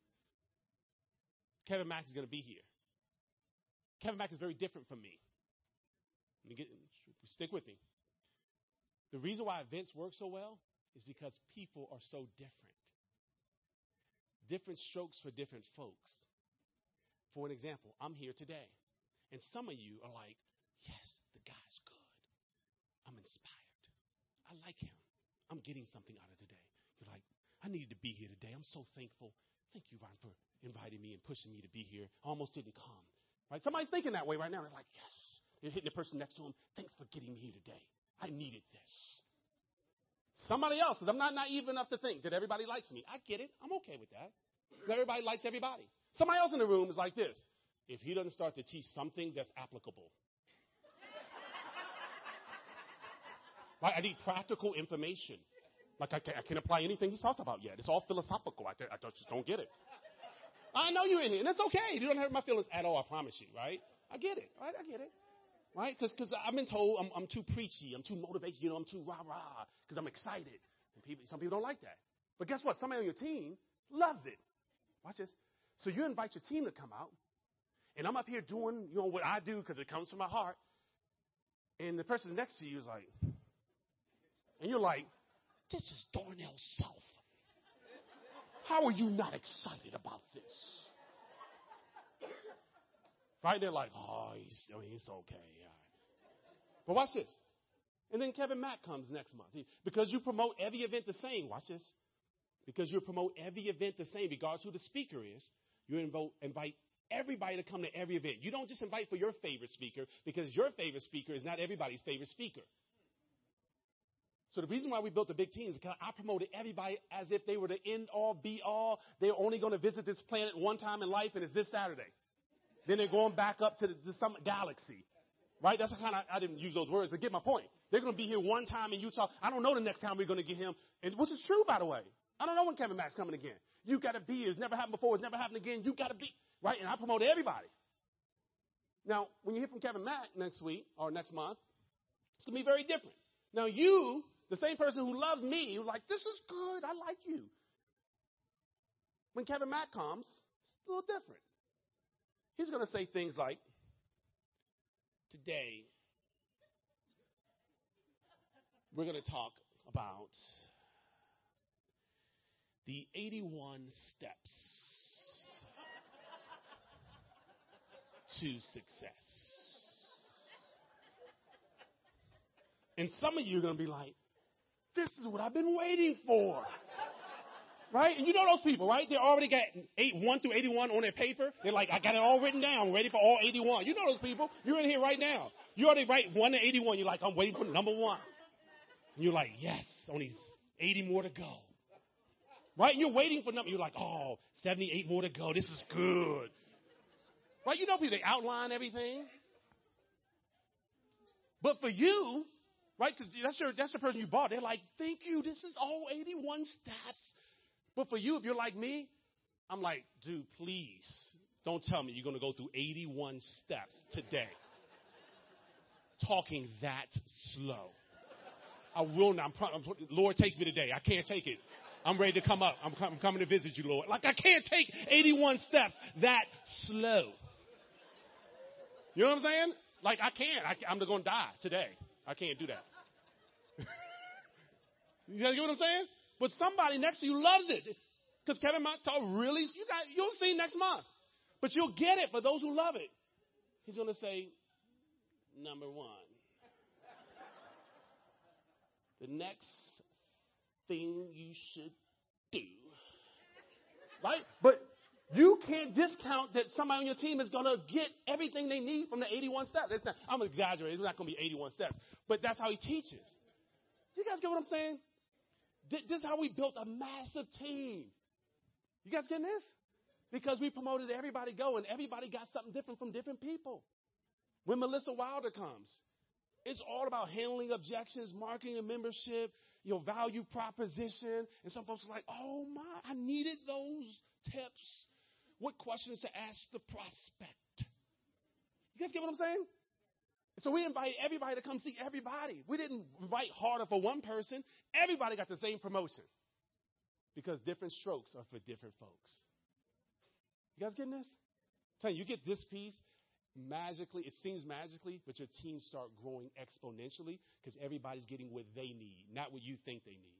Kevin Mack is going to be here. Kevin Mack is very different from me. Let me get, stick with me. The reason why events work so well is because people are so different. Different strokes for different folks. For an example, I'm here today, and some of you are like, yes, the guy's good. I'm inspired. I like him. I'm getting something out of today. You're like, I needed to be here today. I'm so thankful. Thank you, Ron, for inviting me and pushing me to be here. I almost didn't come. Right? Somebody's thinking that way right now. They're like, yes. They're hitting the person next to them. Thanks for getting me here today. I needed this. Somebody else, because I'm not naive enough to think that everybody likes me. I get it. I'm okay with that. Everybody likes everybody. Somebody else in the room is like this. If he doesn't start to teach something that's applicable. Right? I need practical information. Like I can't, I can't apply anything he's talked about yet. It's all philosophical. I, I just don't get it. I know you're in it, and it's okay. You don't hurt my feelings at all, I promise you, right? I get it, right? I get it, right? Because I've been told I'm, I'm too preachy, I'm too motivated, you know, I'm too rah-rah because I'm excited. And people, some people don't like that. But guess what? Somebody on your team loves it. Watch this. So you invite your team to come out, and I'm up here doing, you know, what I do because it comes from my heart, and the person next to you is like, and you're like, this is Darnell South. How are you not excited about this? Right? They're like, oh, he's, I mean, it's okay. All right. But watch this. And then Kevin Mack comes next month. He, because you promote every event the same. Watch this. Because you promote every event the same, regardless who the speaker is, you invite, invite everybody to come to every event. You don't just invite for your favorite speaker, because your favorite speaker is not everybody's favorite speaker. So the reason why we built the big team is because I promoted everybody as if they were the end all, be all. They're only going to visit this planet one time in life, and it's this Saturday. Then they're going back up to, the, to some galaxy. Right? That's the kind of, I didn't use those words, but get my point. They're going to be here one time in Utah. I don't know the next time we're going to get him, and which is true, by the way. I don't know when Kevin Mack's coming again. You got to be here. It's never happened before. It's never happened again. You got to be. Right? And I promoted everybody. Now, when you hear from Kevin Mack next week or next month, it's going to be very different. Now, you, the same person who loved me, you're like, this is good. I like you. When Kevin Mack comes, it's a little different. He's going to say things like, today, we're going to talk about the eighty-one steps to success. And some of you are going to be like, this is what I've been waiting for. Right? And you know those people, right? They already got eight, one through eighty-one on their paper. They're like, I got it all written down, ready for all eighty-one. You know those people. You're in here right now. You already write one to eighty-one. You're like, I'm waiting for number one. And you're like, yes, only eighty more to go. Right? And you're waiting for number. You're like, oh, seventy-eight more to go. This is good. Right? You know people, they outline everything. But for you, right, because that's, your, that's the person you bought. They're like, thank you. This is all eighty-one steps. But for you, if you're like me, I'm like, dude, please don't tell me you're going to go through eighty-one steps today. Talking that slow. I will not. I'm, I'm, Lord, take me today. I can't take it. I'm ready to come up. I'm, I'm coming to visit you, Lord. Like, I can't take eighty-one steps that slow. You know what I'm saying? Like, I can't. I, I'm going to die today. I can't do that. You guys get what I'm saying? But somebody next to you loves it. Because Kevin Mack talk really, you got, you'll see next month. But you'll get it for those who love it. He's going to say, number one, the next thing you should do. Right? But you can't discount that somebody on your team is going to get everything they need from the eighty-one steps. It's not, I'm exaggerating. It's not going to be eighty-one steps. But that's how he teaches. You guys get what I'm saying? This is how we built a massive team. You guys getting this? Because we promoted everybody go, and everybody got something different from different people. When Melissa Wilder comes, it's all about handling objections, marketing a membership, your value proposition. And some folks are like, oh, my, I needed those tips. What questions to ask the prospect? You guys get what I'm saying? So we invite everybody to come see everybody. We didn't invite harder for one person. Everybody got the same promotion. Because different strokes are for different folks. You guys getting this? I'm telling you, you get this piece, magically, it seems magically, but your teams start growing exponentially because everybody's getting what they need, not what you think they need.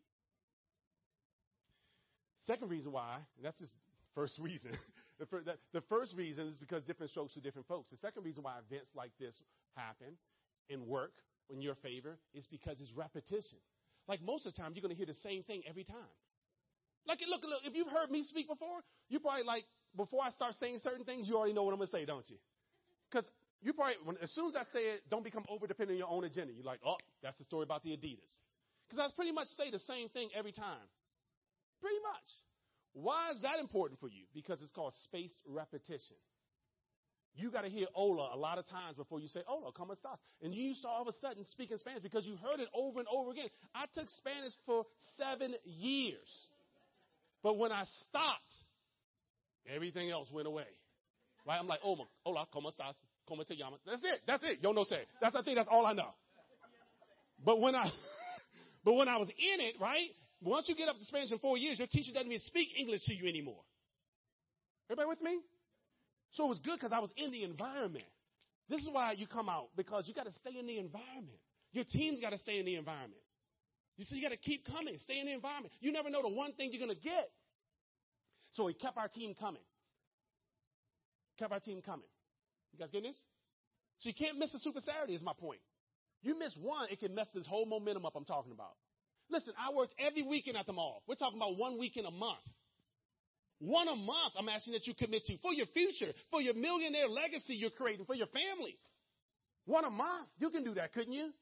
Second reason why, and that's just first reason. the, fir- the, the first reason is because different strokes for different folks. The second reason why events like this happen in work in your favor is because it's repetition. Like most of the time, you're going to hear the same thing every time. Like, look, look, if you've heard me speak before, you probably like, before I start saying certain things, you already know what I'm going to say, don't you? Because you probably, when, as soon as I say it, don't become over-dependent on your own agenda. You're like, oh, that's the story about the Adidas. Because I pretty much say the same thing every time. Pretty much. Why is that important for you? Because it's called spaced repetition. You got to hear hola a lot of times before you say hola, como estas? And you start all of a sudden speaking Spanish because you heard it over and over again. I took Spanish for seven years. But when I stopped, everything else went away. Right? I'm like, hola, hola, como estas? Como te llamas? That's it. That's it. Yo no sé. That's, I think that's all I know. But when I, but when I was in it, right? Once you get up to Spanish in four years, your teacher doesn't even speak English to you anymore. Everybody with me? So it was good because I was in the environment. This is why you come out, because you got to stay in the environment. Your team's got to stay in the environment. You see, you got to keep coming, stay in the environment. You never know the one thing you're going to get. So we kept our team coming. Kept our team coming. You guys getting this? So you can't miss a Super Saturday is my point. You miss one, it can mess this whole momentum up I'm talking about. Listen, I worked every weekend at the mall. We're talking about one weekend a month. One a month I'm asking that you commit to for your future, for your millionaire legacy you're creating, for your family. One a month. You can do that, couldn't you?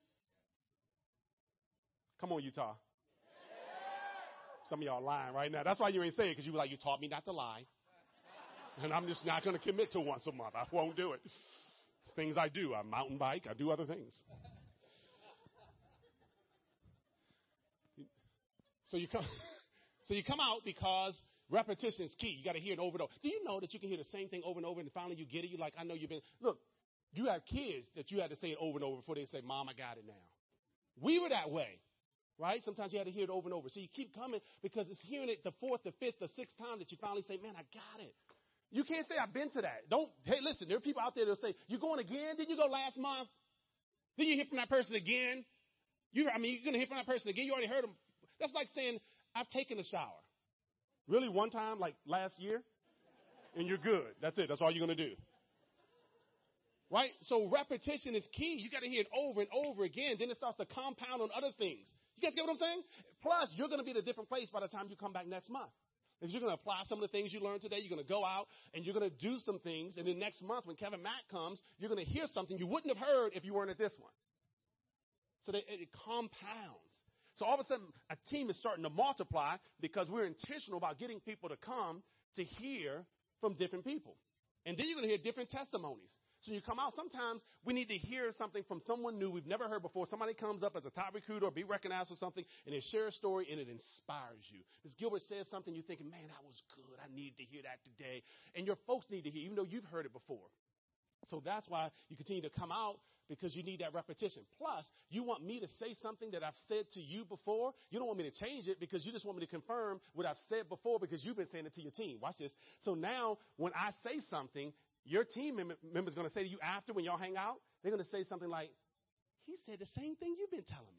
Come on, Utah. Some of y'all lying right now. That's why you ain't saying it, because you were like, you taught me not to lie. And I'm just not going to commit to once a month. I won't do it. It's things I do. I mountain bike. I do other things. So you come, so you come out because repetition is key. You got to hear it over and over. Do you know that you can hear the same thing over and over, and finally you get it? You're like, I know you've been. Look, you have kids that you had to say it over and over before they say, Mom, I got it now. We were that way, right? Sometimes you had to hear it over and over. So you keep coming because it's hearing it the fourth, the fifth, the sixth time that you finally say, man, I got it. You can't say I've been to that. Don't, hey, listen, there are people out there that will say, you going again? Didn't you go last month? Then you hear from that person again. You, I mean, you're going to hear from that person again. You already heard them. That's like saying, I've taken a shower. Really, one time, like last year? And you're good. That's it. That's all you're going to do. Right? So repetition is key. You got to hear it over and over again. Then it starts to compound on other things. You guys get what I'm saying? Plus, you're going to be in a different place by the time you come back next month. Because you're going to apply some of the things you learned today. You're going to go out and you're going to do some things. And then next month when Kevin Mack comes, you're going to hear something you wouldn't have heard if you weren't at this one. So that it compounds. So all of a sudden, a team is starting to multiply because we're intentional about getting people to come to hear from different people. And then you're going to hear different testimonies. So you come out, sometimes we need to hear something from someone new we've never heard before. Somebody comes up as a top recruiter or be recognized for something, and they share a story, and it inspires you. Miz Gilbert says something, you're thinking, man, that was good. I need to hear that today. And your folks need to hear, even though you've heard it before. So that's why you continue to come out, because you need that repetition. Plus, you want me to say something that I've said to you before. You don't want me to change it because you just want me to confirm what I've said before because you've been saying it to your team. Watch this. So now when I say something, your team member is going to say to you after when y'all hang out, they're going to say something like, he said the same thing you've been telling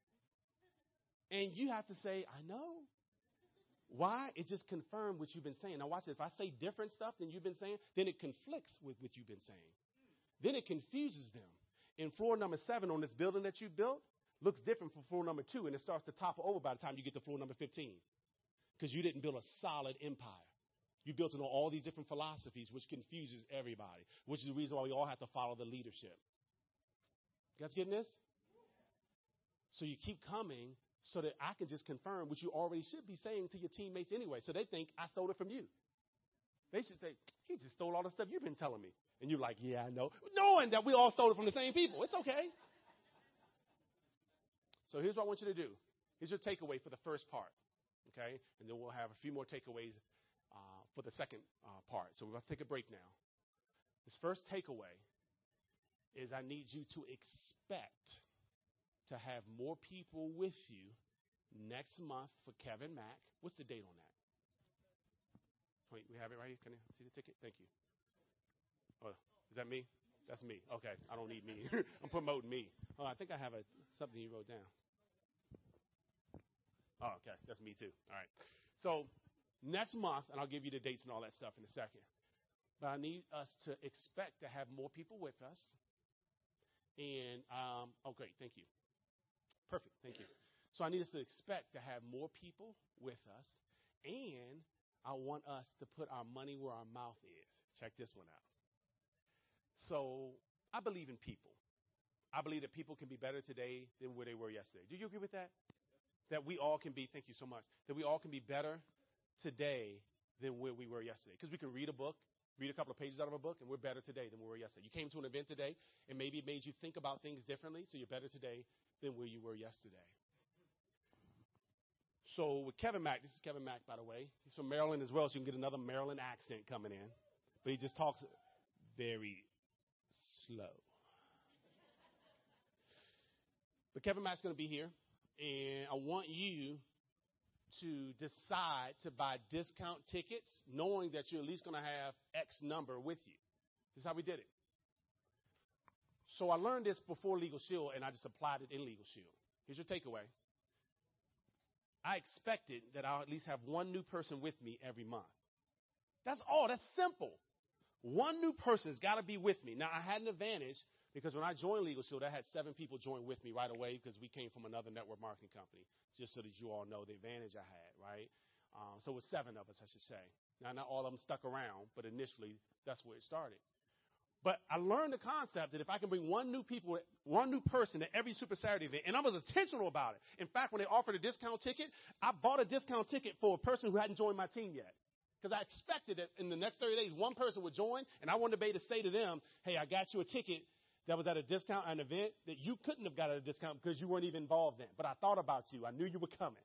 me. And you have to say, I know. Why? It just confirmed what you've been saying. Now watch it. If I say different stuff than you've been saying, then it conflicts with what you've been saying. Then it confuses them. In floor number seven on this building that you built looks different from floor number two, and it starts to topple over by the time you get to floor number fifteen. Because you didn't build a solid empire. You built it on all these different philosophies, which confuses everybody, which is the reason why we all have to follow the leadership. You guys getting this? So you keep coming so that I can just confirm what you already should be saying to your teammates anyway. So they think I stole it from you. They should say, he just stole all the stuff you've been telling me. And you're like, yeah, I know. Knowing that we all stole it from the same people. It's okay. So here's what I want you to do. Here's your takeaway for the first part. Okay? And then we'll have a few more takeaways uh, for the second uh, part. So we're going to take a break now. This first takeaway is I need you to expect to have more people with you next month for Kevin Mack. What's the date on that? Wait, we have it right here. Can I see the ticket? Thank you. Oh, is that me? That's me. Okay. I don't need me. I'm promoting me. Oh, I think I have a something you wrote down. Oh, okay. That's me too. All right. So next month, and I'll give you the dates and all that stuff in a second, but I need us to expect to have more people with us. And, um, oh, great. Thank you. Perfect. Thank you. So I need us to expect to have more people with us, and I want us to put our money where our mouth is. Check this one out. So I believe in people. I believe that people can be better today than where they were yesterday. Do you agree with that? That we all can be, thank you so much, that we all can be better today than where we were yesterday. Because we can read a book, read a couple of pages out of a book, and we're better today than we were yesterday. You came to an event today, and maybe it made you think about things differently, so you're better today than where you were yesterday. So with Kevin Mack, this is Kevin Mack, by the way. He's from Maryland as well, so you can get another Maryland accent coming in. But he just talks very slow. But Kevin Mack's going to be here, and I want you to decide to buy discount tickets, knowing that you're at least going to have X number with you. This is how we did it. So I learned this before Legal Shield, and I just applied it in Legal Shield. Here's your takeaway. I expected that I'll at least have one new person with me every month. That's all. That's simple. One new person's got to be with me. Now, I had an advantage because when I joined Legal Shield, I had seven people join with me right away because we came from another network marketing company, just so that you all know the advantage I had, right? Um, so it was seven of us, I should say. Now, not all of them stuck around, but initially, that's where it started. But I learned the concept that if I can bring one new people, one new person to every Super Saturday event, and I was intentional about it. In fact, when they offered a discount ticket, I bought a discount ticket for a person who hadn't joined my team yet. Because I expected that in the next thirty days, one person would join, and I wanted to be able to say to them, hey, I got you a ticket that was at a discount at an event that you couldn't have got at a discount because you weren't even involved in. But I thought about you. I knew you were coming.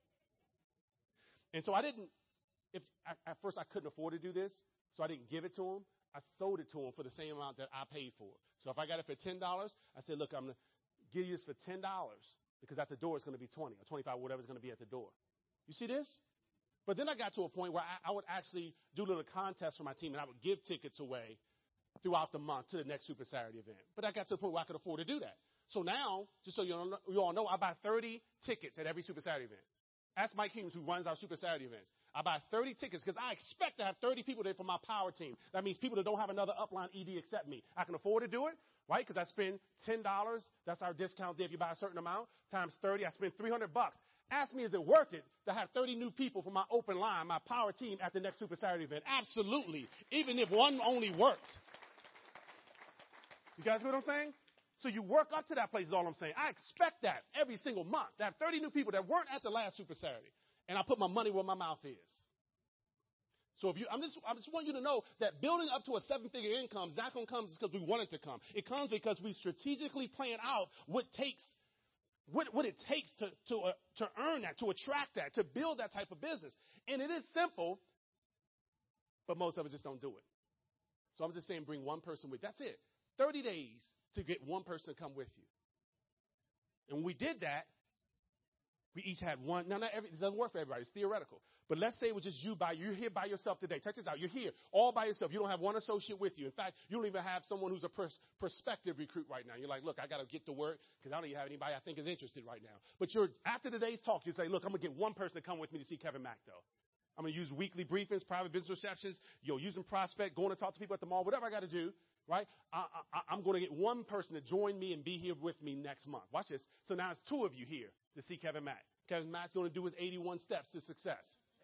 And so I didn't, if at first I couldn't afford to do this, so I didn't give it to them. I sold it to them for the same amount that I paid for. So if I got it for ten dollars, I said, look, I'm going to give you this for ten dollars because at the door it's going to be twenty or twenty-five, whatever's going to be at the door. You see this? But then I got to a point where I, I would actually do a little contest for my team, and I would give tickets away throughout the month to the next Super Saturday event. But I got to a point where I could afford to do that. So now, just so you, know, you all know, I buy thirty tickets at every Super Saturday event. Ask Mike Hughes, who runs our Super Saturday events. I buy thirty tickets because I expect to have thirty people there for my power team. That means people that don't have another upline E D except me. I can afford to do it, right? Because I spend ten dollars. That's our discount there if you buy a certain amount. Times thirty, I spend three hundred bucks. Ask me, is it worth it to have thirty new people for my open line, my power team at the next Super Saturday event? Absolutely. Even if one only worked. You guys hear what I'm saying? So you work up to that place is all I'm saying. I expect that every single month to have thirty new people that weren't at the last Super Saturday. And I put my money where my mouth is. So if you, I'm just, I just want you to know that building up to a seven-figure income is not going to come just because we want it to come. It comes because we strategically plan out what takes, what, what it takes to, to, uh, to earn that, to attract that, to build that type of business. And it is simple, but most of us just don't do it. So I'm just saying bring one person with. That's it. thirty days to get one person to come with you. And when we did that, we each had one. Now, not every, this doesn't work for everybody. It's theoretical. But let's say it was just you by, you're here by yourself today. Check this out. You're here all by yourself. You don't have one associate with you. In fact, you don't even have someone who's a pers- prospective recruit right now. You're like, look, I got to get to work because I don't even have anybody I think is interested right now. But you're, after today's talk, you say, look, I'm going to get one person to come with me to see Kevin Mack, though. I'm going to use weekly briefings, private business receptions, yo, using prospect, going to talk to people at the mall, whatever I got to do. Right? I, I, I'm going to get one person to join me and be here with me next month. Watch this. So now it's two of you here to see Kevin Mack. Kevin Mack's going to do his eighty-one steps to success.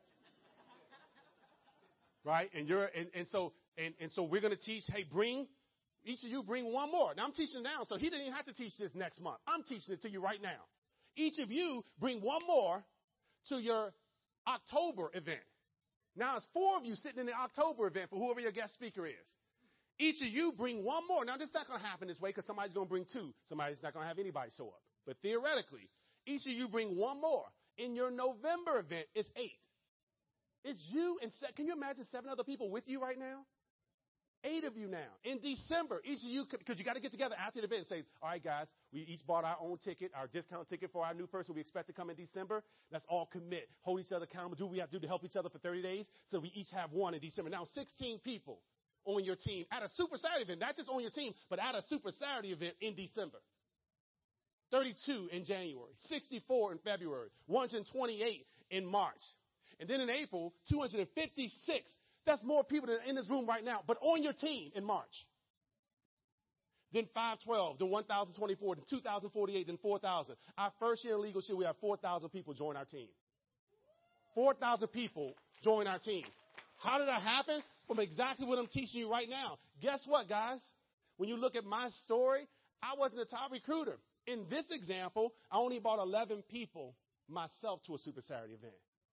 Right? And you're, and, and so, and, and so we're going to teach, hey, bring, each of you bring one more. Now I'm teaching now, so he didn't even have to teach this next month. I'm teaching it to you right now. Each of you bring one more to your October event. Now it's four of you sitting in the October event for whoever your guest speaker is. Each of you bring one more. Now, this is not going to happen this way because somebody's going to bring two. Somebody's not going to have anybody show up. But theoretically, each of you bring one more. In your November event, it's eight. It's you and se- can you imagine seven other people with you right now? Eight of you now. In December, each of you, because you got to get together after the event and say, all right, guys, we each bought our own ticket, our discount ticket for our new person we expect to come in December. Let's all commit. Hold each other accountable. Do what we have to do to help each other for thirty days. So we each have one in December. Now, sixteen people on your team at a Super Saturday event, not just on your team, but at a Super Saturday event in December. thirty-two in January, sixty-four in February, one hundred twenty-eight in March. And then in April, two hundred fifty-six. That's more people than in this room right now, but on your team in March. Then five twelve, then one thousand twenty-four, then two thousand forty-eight, then four thousand. Our first year in Legal Shield, we have four thousand people join our team. four thousand people join our team. How did that happen? From exactly what I'm teaching you right now. Guess what, guys? When you look at my story, I wasn't a top recruiter. In this example, I only brought eleven people myself to a Super Saturday event.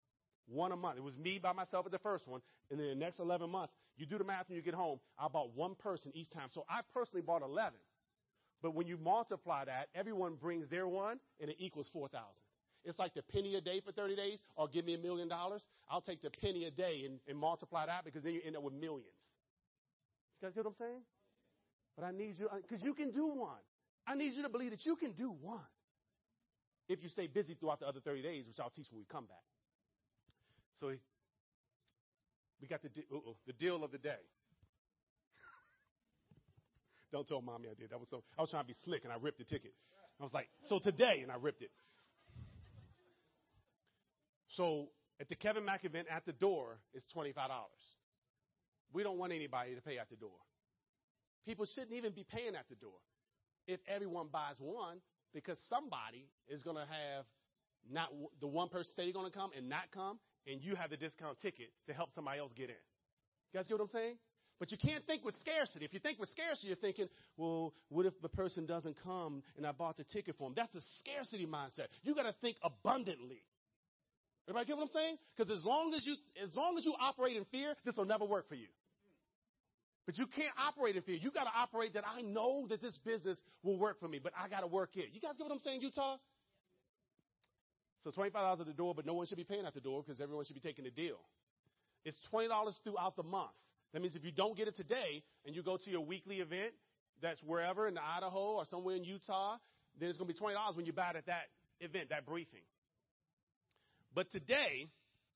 one a month. It was me by myself at the first one. And then the next eleven months, you do the math when you get home. I bought one person each time. So I personally bought eleven. But when you multiply that, everyone brings their one, and it equals four thousand. It's like the penny a day for thirty days, or give me a million dollars. I'll take the penny a day and, and multiply that, because then you end up with millions. You guys get what I'm saying? But I need you, because you can do one. I need you to believe that you can do one if you stay busy throughout the other thirty days, which I'll teach when we come back. So we got the, uh-oh, the deal of the day. Don't tell mommy I did. That was so. I was trying to be slick, and I ripped the ticket. I was like, so today, and I ripped it. So at the Kevin Mack event, at the door, it's twenty-five dollars. We don't want anybody to pay at the door. People shouldn't even be paying at the door if everyone buys one, because somebody is going to have not the one person say they're going to come and not come, and you have the discount ticket to help somebody else get in. You guys get what I'm saying? But you can't think with scarcity. If you think with scarcity, you're thinking, well, what if the person doesn't come and I bought the ticket for him? That's a scarcity mindset. You got to think abundantly. Everybody get what I'm saying? Because as long as you, as long as you operate in fear, this will never work for you. But you can't operate in fear. You got to operate that I know that this business will work for me, but I got to work it. You guys get what I'm saying, Utah? So twenty-five dollars at the door, but no one should be paying at the door because everyone should be taking the deal. It's twenty dollars throughout the month. That means if you don't get it today and you go to your weekly event that's wherever in Idaho or somewhere in Utah, then it's going to be twenty dollars when you buy it at that event, that briefing. But today,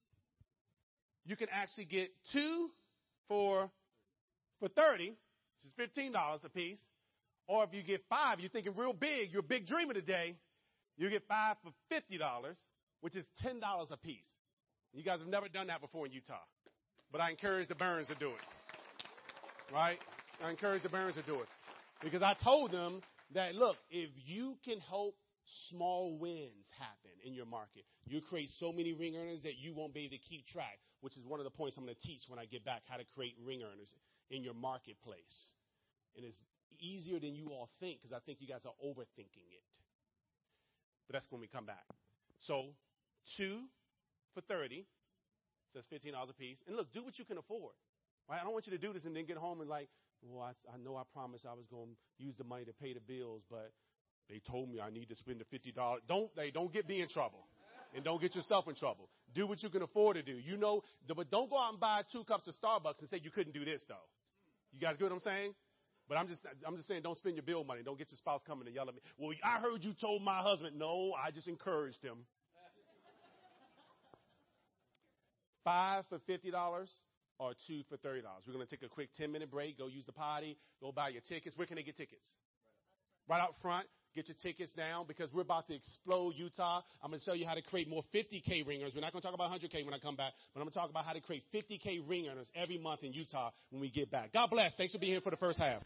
you can actually get two for for thirty, which is fifteen dollars a piece. Or if you get five, you're thinking real big, you're a big dreamer today, you get five for fifty dollars, which is ten dollars a piece. You guys have never done that before in Utah. But I encourage the Burns to do it. Right? I encourage the Burns to do it. Because I told them that, look, if you can help small wins happen in your market, you create so many ring earners that you won't be able to keep track, which is one of the points I'm going to teach when I get back, how to create ring earners in your marketplace. And it's easier than you all think, because I think you guys are overthinking it. But that's when we come back. So two for thirty. So that's fifteen dollars a piece. And look, do what you can afford. Right? I don't want you to do this and then get home and like, well, I, I know I promised I was going to use the money to pay the bills, but they told me I need to spend the fifty dollars. Don't they don't get me in trouble. And don't get yourself in trouble. Do what you can afford to do. You know, but don't go out and buy two cups of Starbucks and say you couldn't do this, though. You guys get what I'm saying? But I'm just I'm just saying, don't spend your bill money. Don't get your spouse coming to yell at me. Well, I heard you told my husband. No, I just encouraged him. Five for fifty dollars or two for thirty dollars. We're going to take a quick ten-minute break. Go use the potty. Go buy your tickets. Where can they get tickets? Right out front. Get your tickets down because we're about to explode Utah. I'm going to tell you how to create more fifty K ringers. We're not going to talk about one hundred K when I come back, but I'm going to talk about how to create fifty K ringers every month in Utah when we get back. God bless. Thanks for being here for the first half.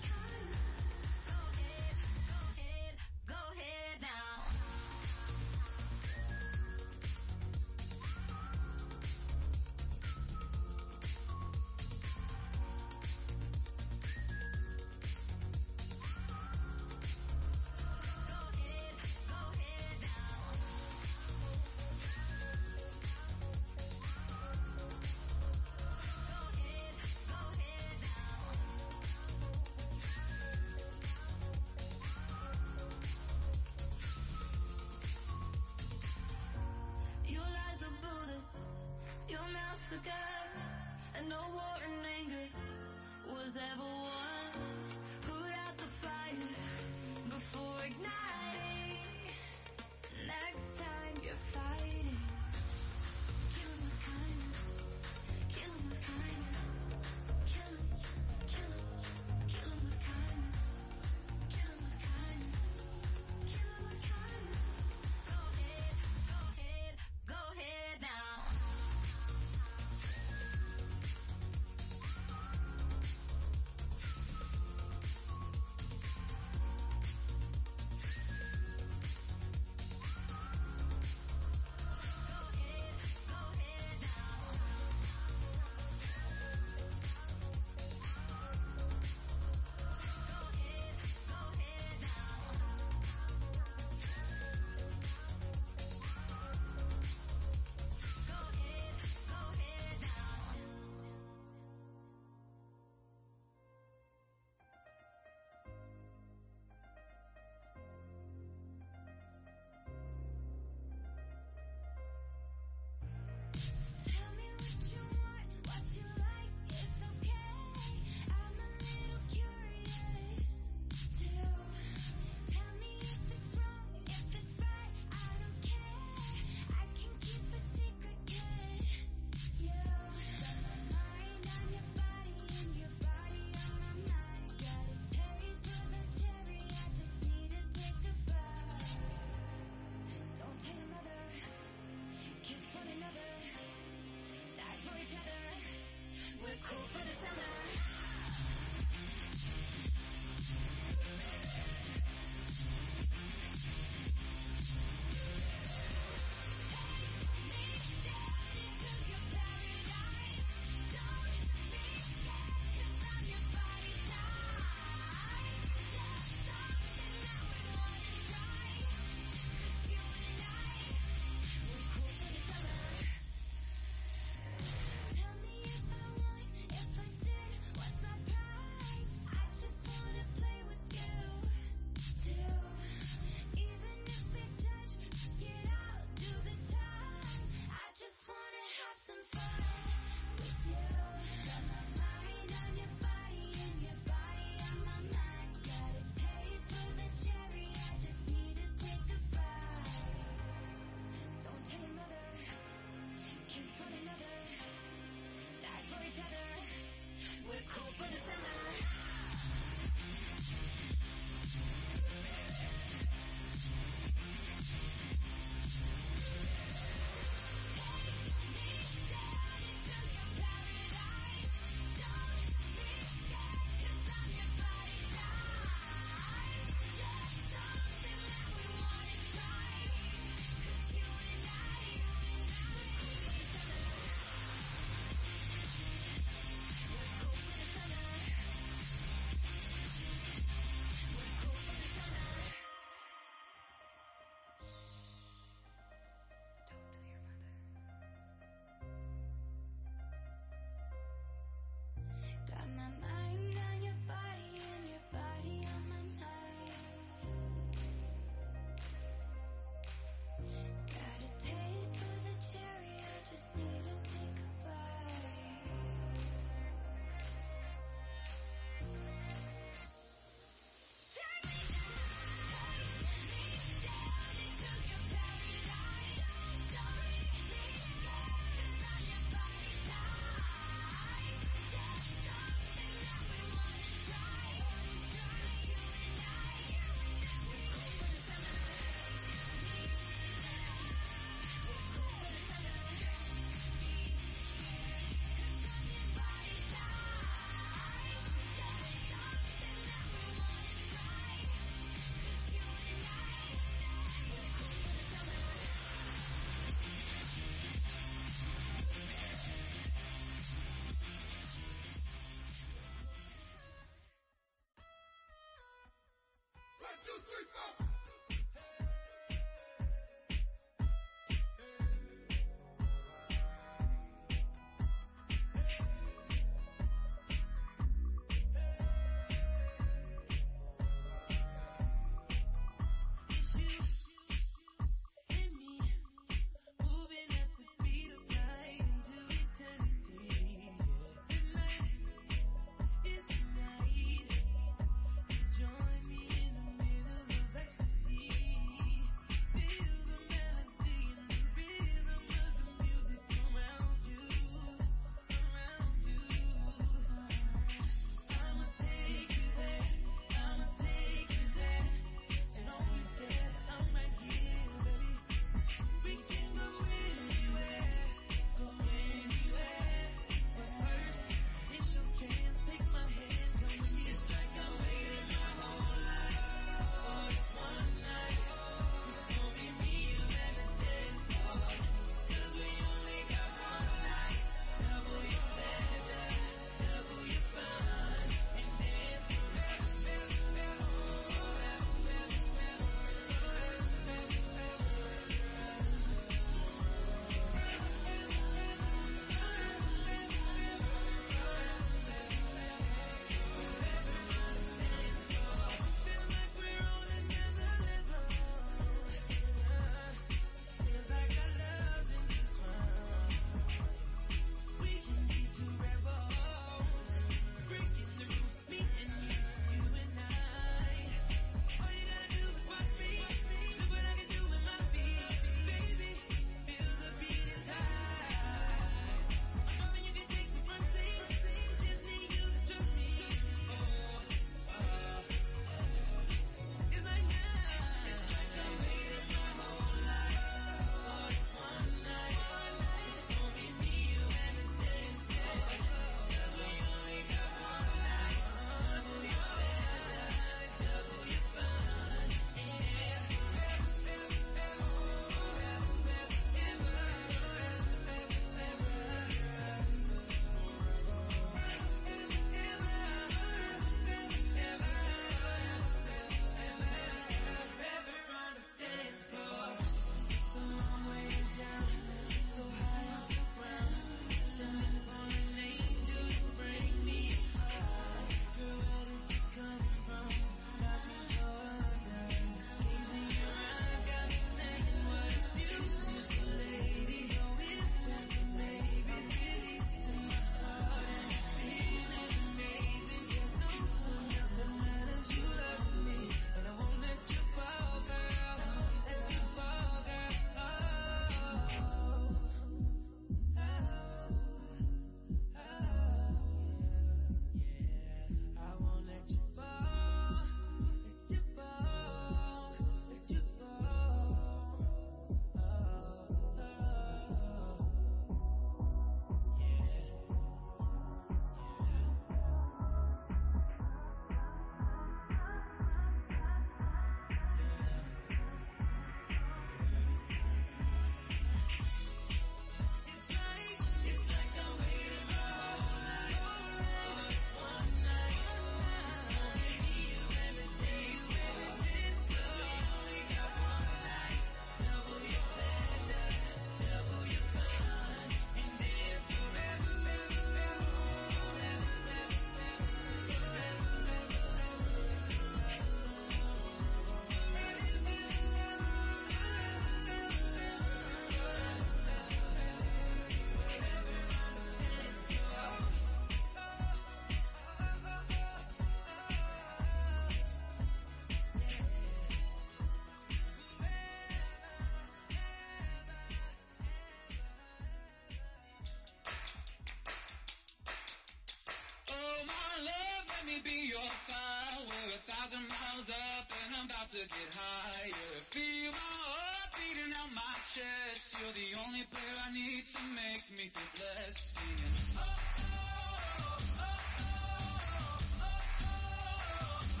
to get higher. Feel my heart beating out my chest. You're the only prayer I need to make me feel blessed. Singing, oh, oh, oh, oh, oh, oh,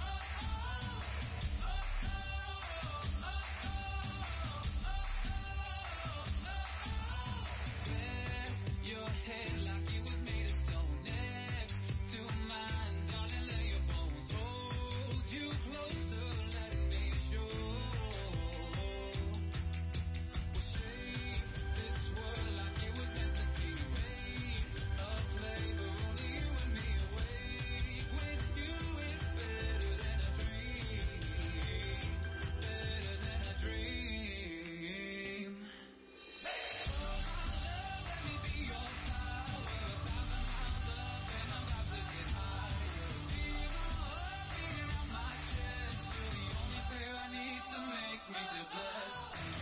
oh, oh, rest your head like it was made of stone. Next to mine, darling, lay your bones. Hold you closer, let me show. We'll shape this world like it was meant to be. Made a play where only you and me awake. With you is better than a dream. Better than a dream. Oh, my love, let me be your flower. A thousand miles up and I'm about to get higher. Feel my heart beating out my chest. You're the only prayer I need to make me feel blessed.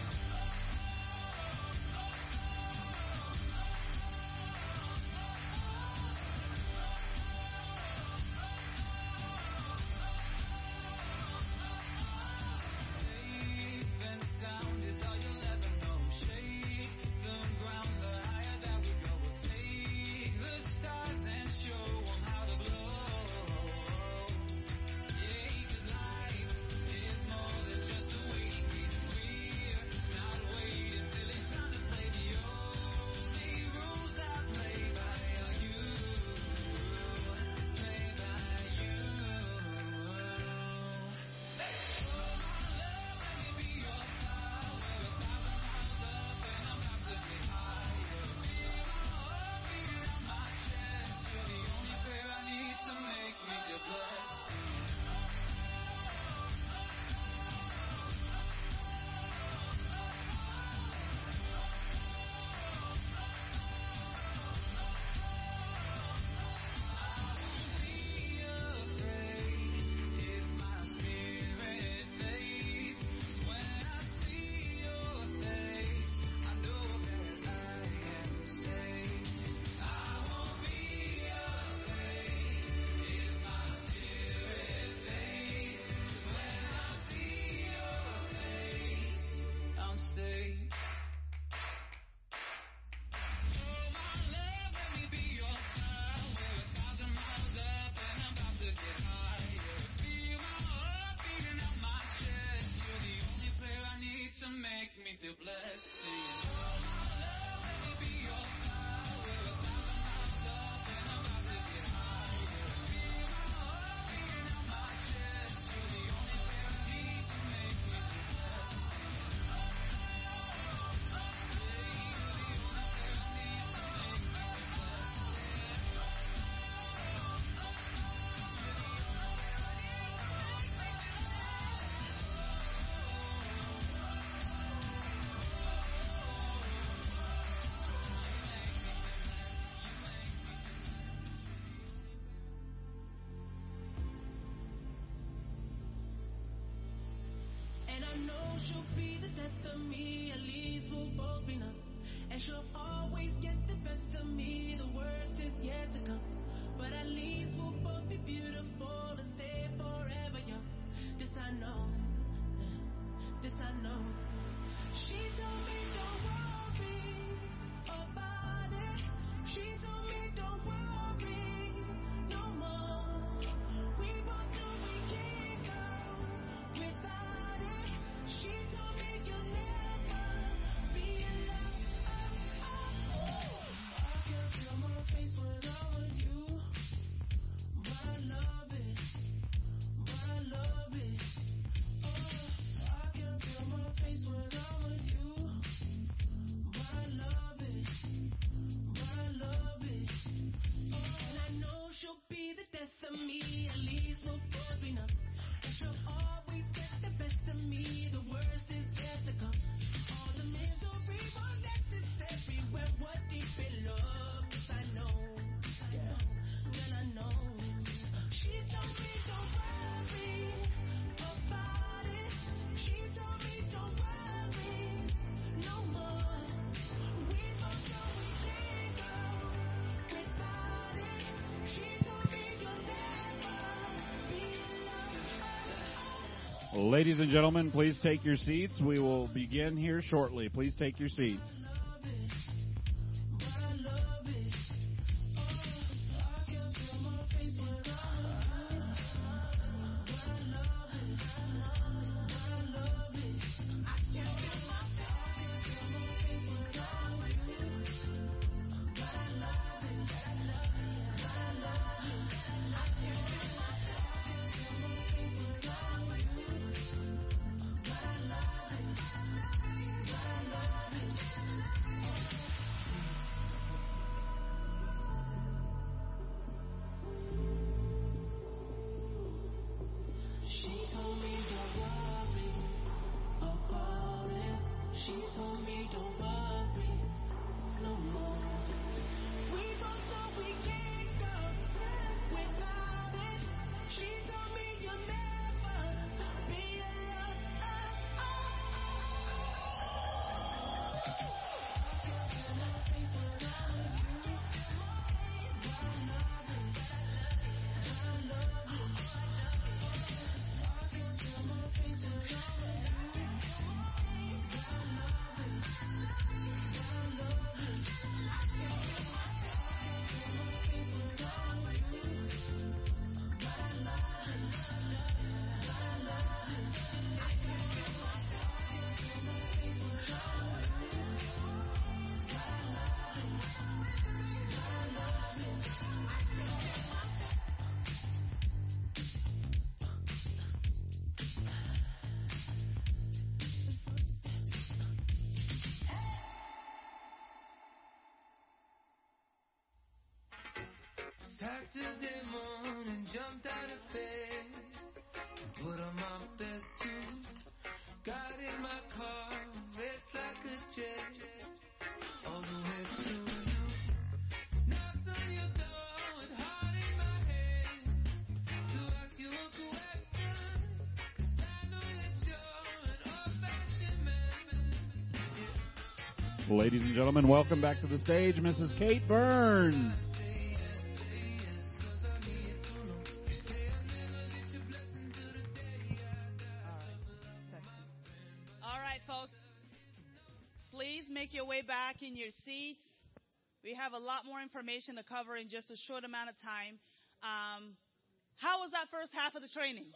Safe and sound is all you'll ever know. Shake the ground, the higher that we go. We'll take the stars and show 'em how to blow. Yeah, 'cause life is more than just a waiting game. We're not waiting till it's time to play. The only rules I play by are you. Play by you. Oh, my love, let me be your flower. A thousand miles up and I'm about to get higher. Feel my heart beating out my chest. You're the only prayer I need to make me feel blessed. Be afraid if my spirit fades. 'Cause when I see your face, I know that I am safe. I won't be afraid if my spirit fades. 'Cause when I see your face, I'm safe. Oh, my love, let me be your flower. A thousand miles up and I'm about to get higher. Feel my heart beating out my chest. You're the only prayer I need to make me feel blessed. Singing, oh, my love, let me be your flower. A thousand miles up and I'm about to get higher. Feel my heart beating out my chest. You're the only prayer I need to make me feel blessed. And I know she'll be the death of me, at least we'll both be numb. And she'll always get the best of me, the worst is yet to come. But at least we'll both be beautiful and stay forever young. This I know, this I know. She told me don't worry about it. She told me don't worry no more. We both know we can't go without it. She told me you'll never be alone. Oh, oh. I can feel my face when I'm with you, but I love it, but I love it. Oh, I can feel my face when I'm with you, but I love it, but I love it. Oh, and I know she'll be the death of me, at least we'll both be numb. And she'll always get the best of me, the worst is yet to come. All the misery was necessary when we're deep in love. 'Cause I know, yeah, girl, I know. She told me don't worry about it. She told me don't worry no more. We both know we can't go without it. She told me you'll never be alone. Oh, Ladies and gentlemen, please take your seats. We will begin here shortly. Please take your seats. Saturday morning, jumped out of bed, put on my best suit, got in my car, raced like a jet, all the way to you. Knocked on your door with heart in my head, to ask you a question, 'cause I know that you're an old-fashioned man. Ladies and gentlemen, welcome back to the stage, Missus Kate Burns. Make your way back in your seats. We have a lot more information to cover in just a short amount of time. Um, how was that first half of the training?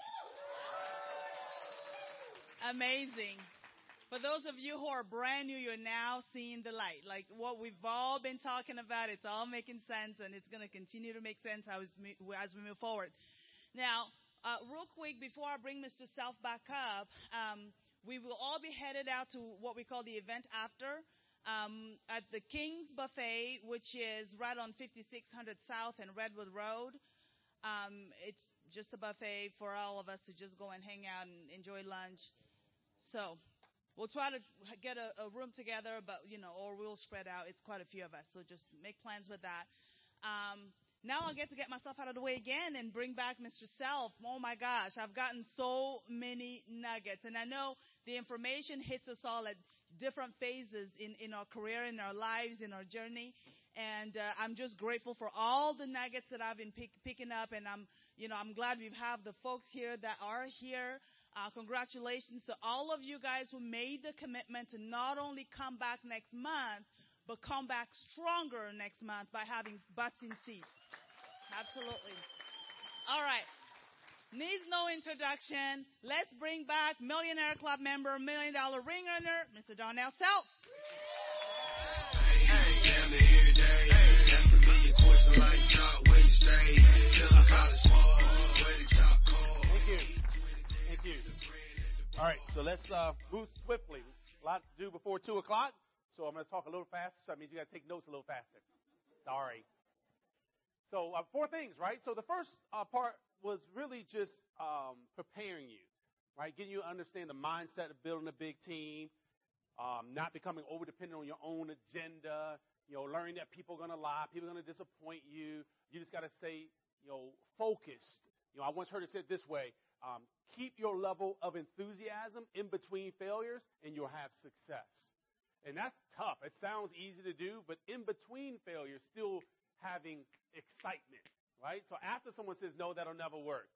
Amazing. For those of you who are brand new, you're now seeing the light. Like what we've all been talking about, it's all making sense, and it's going to continue to make sense as we, as we move forward. Now, uh, real quick, before I bring Mister Self back up, um, we will all be headed out to what we call the event after um, at the King's Buffet, which is right on fifty-six hundred South and Redwood Road. Um, it's just a buffet for all of us to just go and hang out and enjoy lunch. So we'll try to get a, a room together, but, you know, or we'll spread out. It's quite a few of us, so just make plans with that. Um, now I'll get to get myself out of the way again and bring back Mister Self. Oh, my gosh, I've gotten so many nuggets. And I know the information hits us all at different phases in, in our career, in our lives, in our journey. And uh, I'm just grateful for all the nuggets that I've been pick, picking up. And I'm, you know, I'm glad we have the folks here that are here. Uh, congratulations to all of you guys who made the commitment to not only come back next month, but come back stronger next month by having butts in seats. Absolutely. All right. Needs no introduction. Let's bring back Millionaire Club member, Million Dollar Ring earner, Mister Darnell Self. Thank you. Thank you. All right, so let's uh, move swiftly. A lot to do before two o'clock, so I'm going to talk a little faster, so that means you got to take notes a little faster. Sorry. So uh, four things, right? So the first uh, part was really just um, preparing you, right? Getting you to understand the mindset of building a big team, um, not becoming over-dependent on your own agenda, you know, learning that people are going to lie, people are going to disappoint you. You just got to stay, you know, focused. You know, I once heard it said this way, um, keep your level of enthusiasm in between failures and you'll have success. And that's tough. It sounds easy to do, but in between failures, still having excitement, right? So after someone says, no, that'll never work.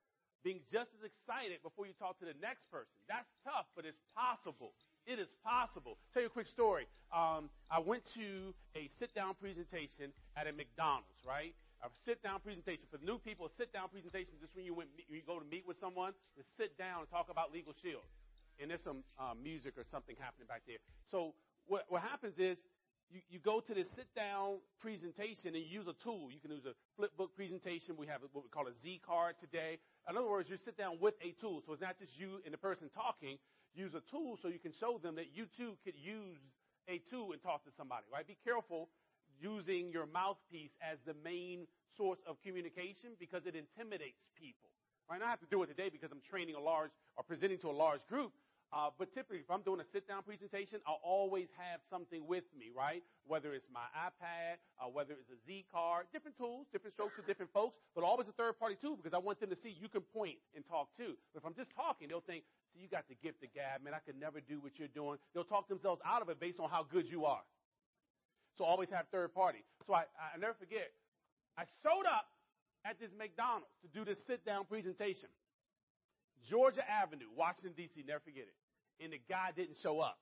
being just as excited before you talk to the next person. That's tough, but it's possible. It is possible. Tell you a quick story. Um, I went to a sit-down presentation at a McDonald's, right? A sit-down presentation. For new people, a sit-down presentation is just when you, went, you go to meet with someone and sit down and talk about Legal Shield. And there's some uh, music or something happening back there. So what, what happens is you, you go to this sit-down presentation and you use a tool. You can use a flipbook presentation. We have what we call a Z card today. In other words, you sit down with a tool. So it's not just you and the person talking. Use a tool so you can show them that you too could use a tool and talk to somebody, right? Be careful using your mouthpiece as the main source of communication because it intimidates people, right? And I have to do it today because I'm training a large or presenting to a large group. Uh, but typically, if I'm doing a sit-down presentation, I'll always have something with me, right? Whether it's my iPad, uh, whether it's a Z card, different tools, different strokes for different folks, but always a third-party tool because I want them to see you can point and talk too. But if I'm just talking, they'll think, see, you got the gift of gab, man. I could never do what you're doing. They'll talk themselves out of it based on how good you are. So always have third-party. So I, I never forget, I showed up at this McDonald's to do this sit-down presentation. Georgia Avenue, Washington, D C, never forget it. And the guy didn't show up.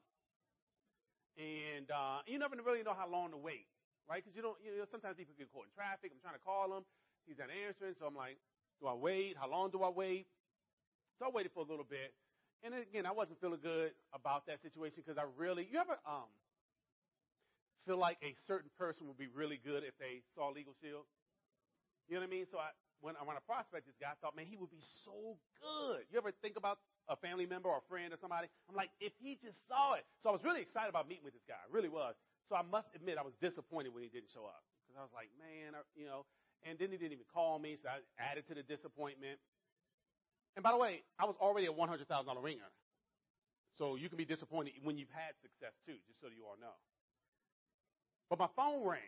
And uh, you never really know how long to wait, right? Because you don't, you know, sometimes people get caught in traffic. I'm trying to call him. He's not answering. So I'm like, do I wait? How long do I wait? So I waited for a little bit. And again, I wasn't feeling good about that situation because I really, you ever um, feel like a certain person would be really good if they saw Legal Shield? You know what I mean? So I, when, when I prospect this guy, I thought, man, he would be so good. You ever think about a family member or a friend or somebody? I'm like, if he just saw it. So I was really excited about meeting with this guy. I really was. So I must admit, I was disappointed when he didn't show up because I was like, man, I, you know, and then he didn't even call me. So I added to the disappointment. And by the way, I was already a one hundred thousand dollars ring earner. So you can be disappointed when you've had success too, just so you all know. But my phone rang.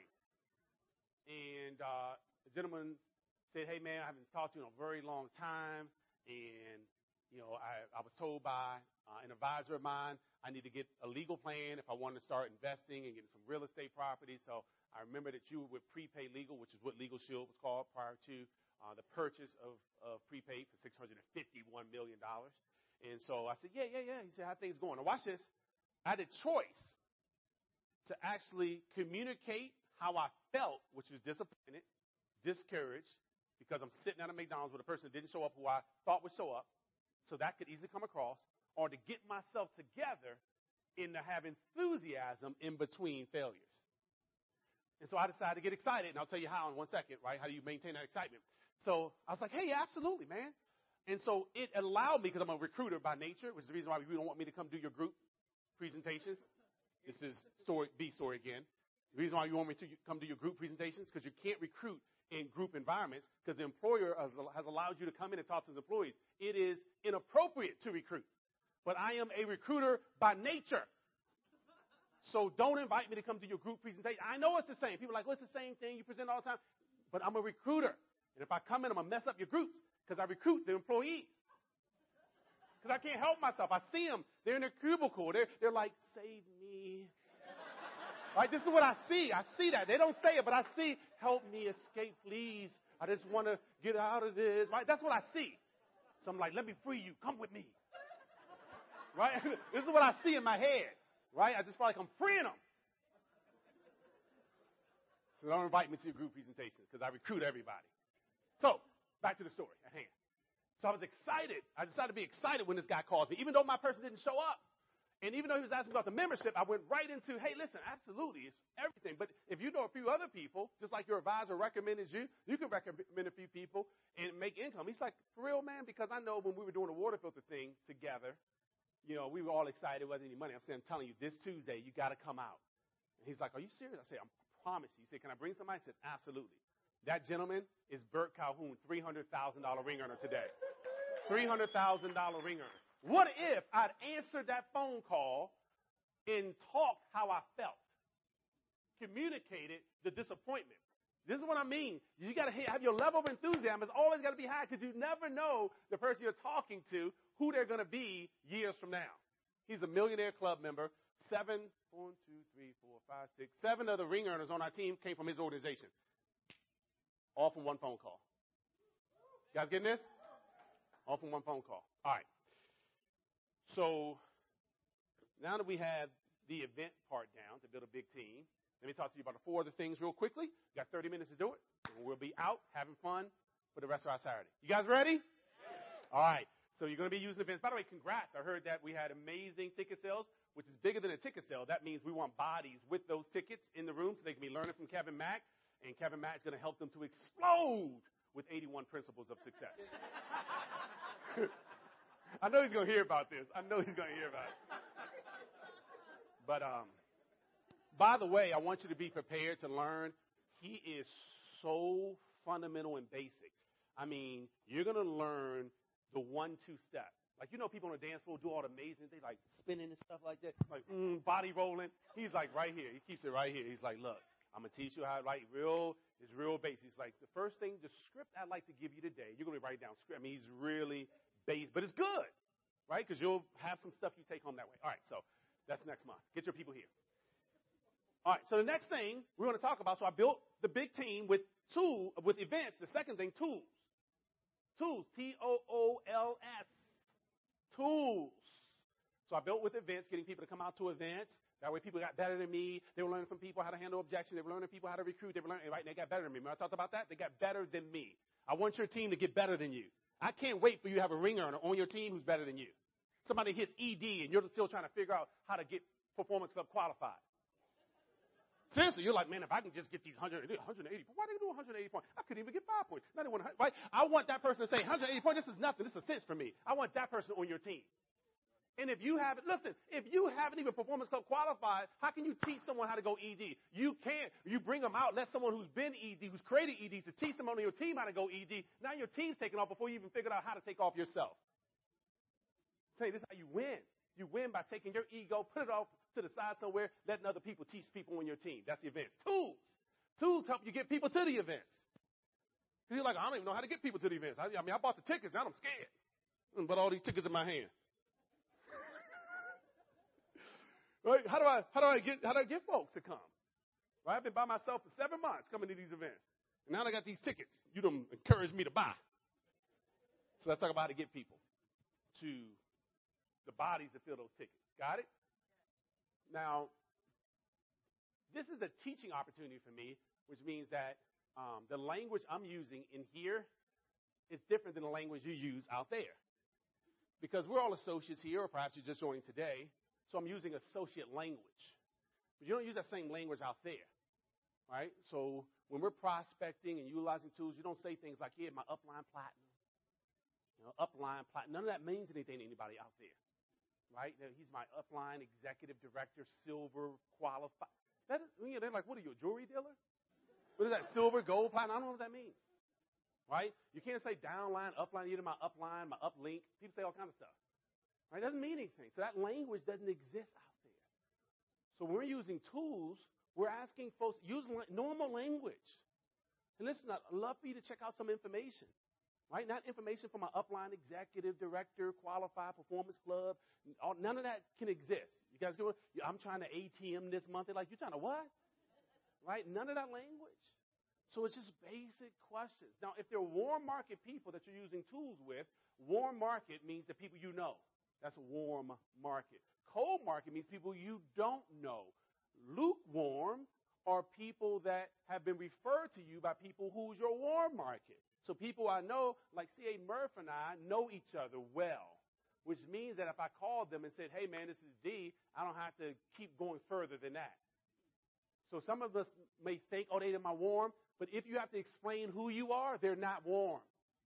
And uh, the gentleman said, hey, man, I haven't talked to you in a very long time. And You know, I, I was told by uh, an advisor of mine I need to get a legal plan if I wanted to start investing and getting some real estate property. So I remember that you were with Prepay Legal, which is what Legal Shield was called prior to uh, the purchase of, of Prepay for six hundred fifty-one million dollars. And so I said, yeah, yeah, yeah. He said, how things going? Now watch this. I had a choice to actually communicate how I felt, which was disappointed, discouraged, because I'm sitting at a McDonald's with a person that didn't show up who I thought would show up. So that could easily come across, or to get myself together and to have enthusiasm in between failures. And so I decided to get excited, and I'll tell you how in one second, right? How do you maintain that excitement? So I was like, hey, yeah, absolutely, man. And so it allowed me, because I'm a recruiter by nature, which is the reason why you don't want me to come do your group presentations. This is story B story again. The reason why you want me to come do your group presentations, because you can't recruit in group environments, because the employer has, has allowed you to come in and talk to the employees. It is inappropriate to recruit. But I am a recruiter by nature. So don't invite me to come to your group presentation. I know it's the same. People are like, well, it's the same thing. You present all the time. But I'm a recruiter. And if I come in, I'm going to mess up your groups because I recruit the employees. Because I can't help myself. I see them. They're in their cubicle. They're, they're like, save me. Right? This is what I see. I see that. They don't say it, but I see, help me escape, please. I just want to get out of this. Right? That's what I see. So I'm like, let me free you. Come with me. Right? This is what I see in my head. Right? I just feel like I'm freeing them. So don't invite me to your group presentation because I recruit everybody. So back to the story at hand. So I was excited. I decided to be excited when this guy calls me, even though my person didn't show up. And even though he was asking about the membership, I went right into, hey, listen, absolutely, it's everything. But if you know a few other people, just like your advisor recommended you, you can recommend a few people and make income. He's like, for real, man, because I know when we were doing the water filter thing together, you know, we were all excited. It wasn't any money. I'm saying, I'm telling you, this Tuesday, you got to come out. And he's like, are you serious? I said, I promise you. He said, can I bring somebody? I said, absolutely. That gentleman is Bert Calhoun, three hundred thousand dollars ring earner today. three hundred thousand dollars ring earner. What if I'd answered that phone call and talked how I felt? Communicated the disappointment. This is what I mean. You got to have your level of enthusiasm. It's always got to be high because you never know the person you're talking to, who they're going to be years from now. He's a Millionaire Club member. Seven, one, two, three, four, five, six, seven of the ring earners on our team came from his organization. All from one phone call. You guys getting this? All from one phone call. All right. So now that we have the event part down to build a big team, let me talk to you about the four other things real quickly. You got thirty minutes to do it, and we'll be out having fun for the rest of our Saturday. You guys ready? Yeah. All right. So you're going to be using events. By the way, congrats. I heard that we had amazing ticket sales, which is bigger than a ticket sale. That means we want bodies with those tickets in the room so they can be learning from Kevin Mack, and Kevin Mack is going to help them to explode with eighty-one principles of success. I know he's going to hear about this. I know he's going to hear about it. But um, by the way, I want you to be prepared to learn. He is so fundamental and basic. I mean, you're going to learn the one two step. Like, you know, people on the dance floor do all the amazing things, like spinning and stuff like that, like mm, body rolling. He's like right here. He keeps it right here. He's like, look, I'm going to teach you how, like, real, it's real basic. He's like, the first thing, the script I'd like to give you today, you're going to write down script. I mean, he's really basic, but it's good, right? Because you'll have some stuff you take home that way. All right, so that's next month. Get your people here. All right, so the next thing we're going to talk about, so I built the big team with tool, with events. The second thing, tools. Tools, T O O L S, tools. So I built with events, getting people to come out to events. That way people got better than me. They were learning from people how to handle objection. They were learning people how to recruit. They were learning, right, and they got better than me. Remember I talked about that? They got better than me. I want your team to get better than you. I can't wait for you to have a ring earner on your team who's better than you. Somebody hits E D and you're still trying to figure out how to get Performance Club qualified. Seriously, you're like, man, if I can just get these one hundred, one hundred eighty, why they do one hundred eighty points? I couldn't even get five points. Not even, right? I want that person to say one hundred eighty points. This is nothing. This is a sense for me. I want that person on your team. And if you haven't, listen, if you haven't even Performance Club qualified, how can you teach someone how to go E D? You can't. You bring them out, let someone who's been E D, who's created E Ds, to teach someone on your team how to go E D. Now your team's taking off before you even figured out how to take off yourself. Tell you, this is how you win. You win by taking your ego, put it off to the side somewhere, letting other people teach people on your team. That's the events. Tools. Tools help you get people to the events. Because you're like, I don't even know how to get people to the events. I, I mean, I bought the tickets. Now I'm scared. But all these tickets in my hand. Right? How do I how do I get how do I get folks to come? Right? I've been by myself for seven months coming to these events. And now I got these tickets. You done encouraged me to buy. So let's talk about how to get people to the bodies to fill those tickets. Got it? Now, this is a teaching opportunity for me, which means that um, the language I'm using in here is different than the language you use out there. Because we're all associates here, or perhaps you're just joining today, so I'm using associate language. But you don't use that same language out there, right? So when we're prospecting and utilizing tools, you don't say things like, yeah, my upline platinum, you know, upline platinum. None of that means anything to anybody out there. Right? He's my upline executive director, silver, qualified. That is, you know, they're like, what are you, a jewelry dealer? What is that, silver, gold, platinum? I don't know what that means. Right? You can't say downline, upline, you're my upline, my uplink. People say all kinds of stuff. Right? It doesn't mean anything. So that language doesn't exist out there. So when we're using tools, we're asking folks, use normal language. And listen, I'd love for you to check out some information. Right? Not information from my upline executive director, qualified Performance Club. All, none of that can exist. You guys go, I'm trying to A T M this month. They're like, you're trying to what? Right? None of that language. So it's just basic questions. Now, if they're warm market people that you're using tools with, warm market means the people you know. That's a warm market. Cold market means people you don't know. Lukewarm are people that have been referred to you by people who's your warm market. So people I know, like C A Murph and I, know each other well, which means that if I called them and said, hey, man, this is D, I don't have to keep going further than that. So some of us may think, oh, they're my warm, but if you have to explain who you are, they're not warm.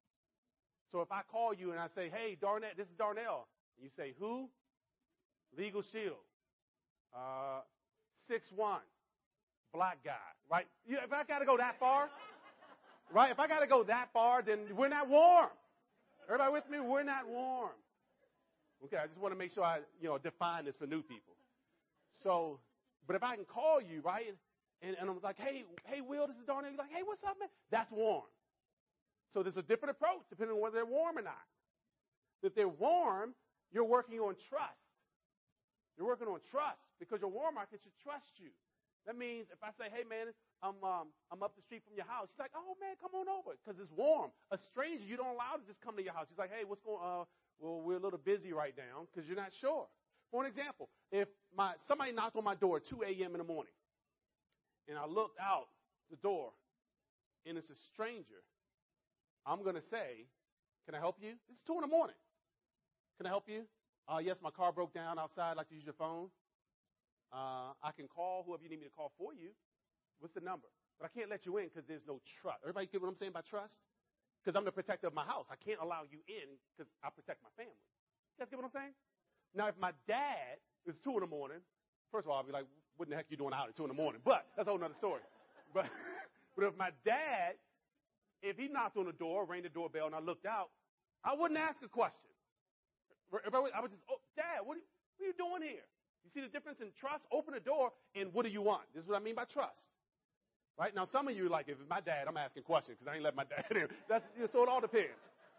So if I call you and I say, hey, Darnell, this is Darnell, and you say, who? Legal Shield, uh, six one, black guy, right? You, if I got to go that far, right? If I got to go that far, then we're not warm. Everybody with me? We're not warm. Okay, I just want to make sure I, you know, define this for new people. So, but if I can call you, right, and, and I'm like, hey, hey, Will, this is Darnell. You're like, hey, what's up, man? That's warm. So there's a different approach depending on whether they're warm or not. If they're warm, you're working on trust. You're working on trust because your warm market should trust you. That means if I say, hey, man, I'm, um, I'm up the street from your house, she's like, oh, man, come on over because it's warm. A stranger, you don't allow to just come to your house. She's like, hey, what's going on? Uh, well, we're a little busy right now because you're not sure. For an example, if my somebody knocked on my door at two a.m. in the morning, and I looked out the door, and it's a stranger, I'm going to say, can I help you? It's two in the morning. Can I help you? Uh, yes, my car broke down outside. I'd like to use your phone. Uh, I can call whoever you need me to call for you. What's the number? But I can't let you in because there's no trust. Everybody get what I'm saying by trust? Because I'm the protector of my house. I can't allow you in because I protect my family. You guys get what I'm saying? Now, if my dad is two in the morning, first of all, I'll be like, what in the heck are you doing out at two in the morning? But that's a whole other story. But, but if my dad, if he knocked on the door, rang the doorbell, and I looked out, I wouldn't ask a question. I would just, oh, Dad, what are, you, what are you doing here? You see the difference in trust? Open the door, and what do you want? This is what I mean by trust. Right? Now, some of you are like, if it's my dad, I'm asking questions because I ain't let my dad in. That's, so it all depends.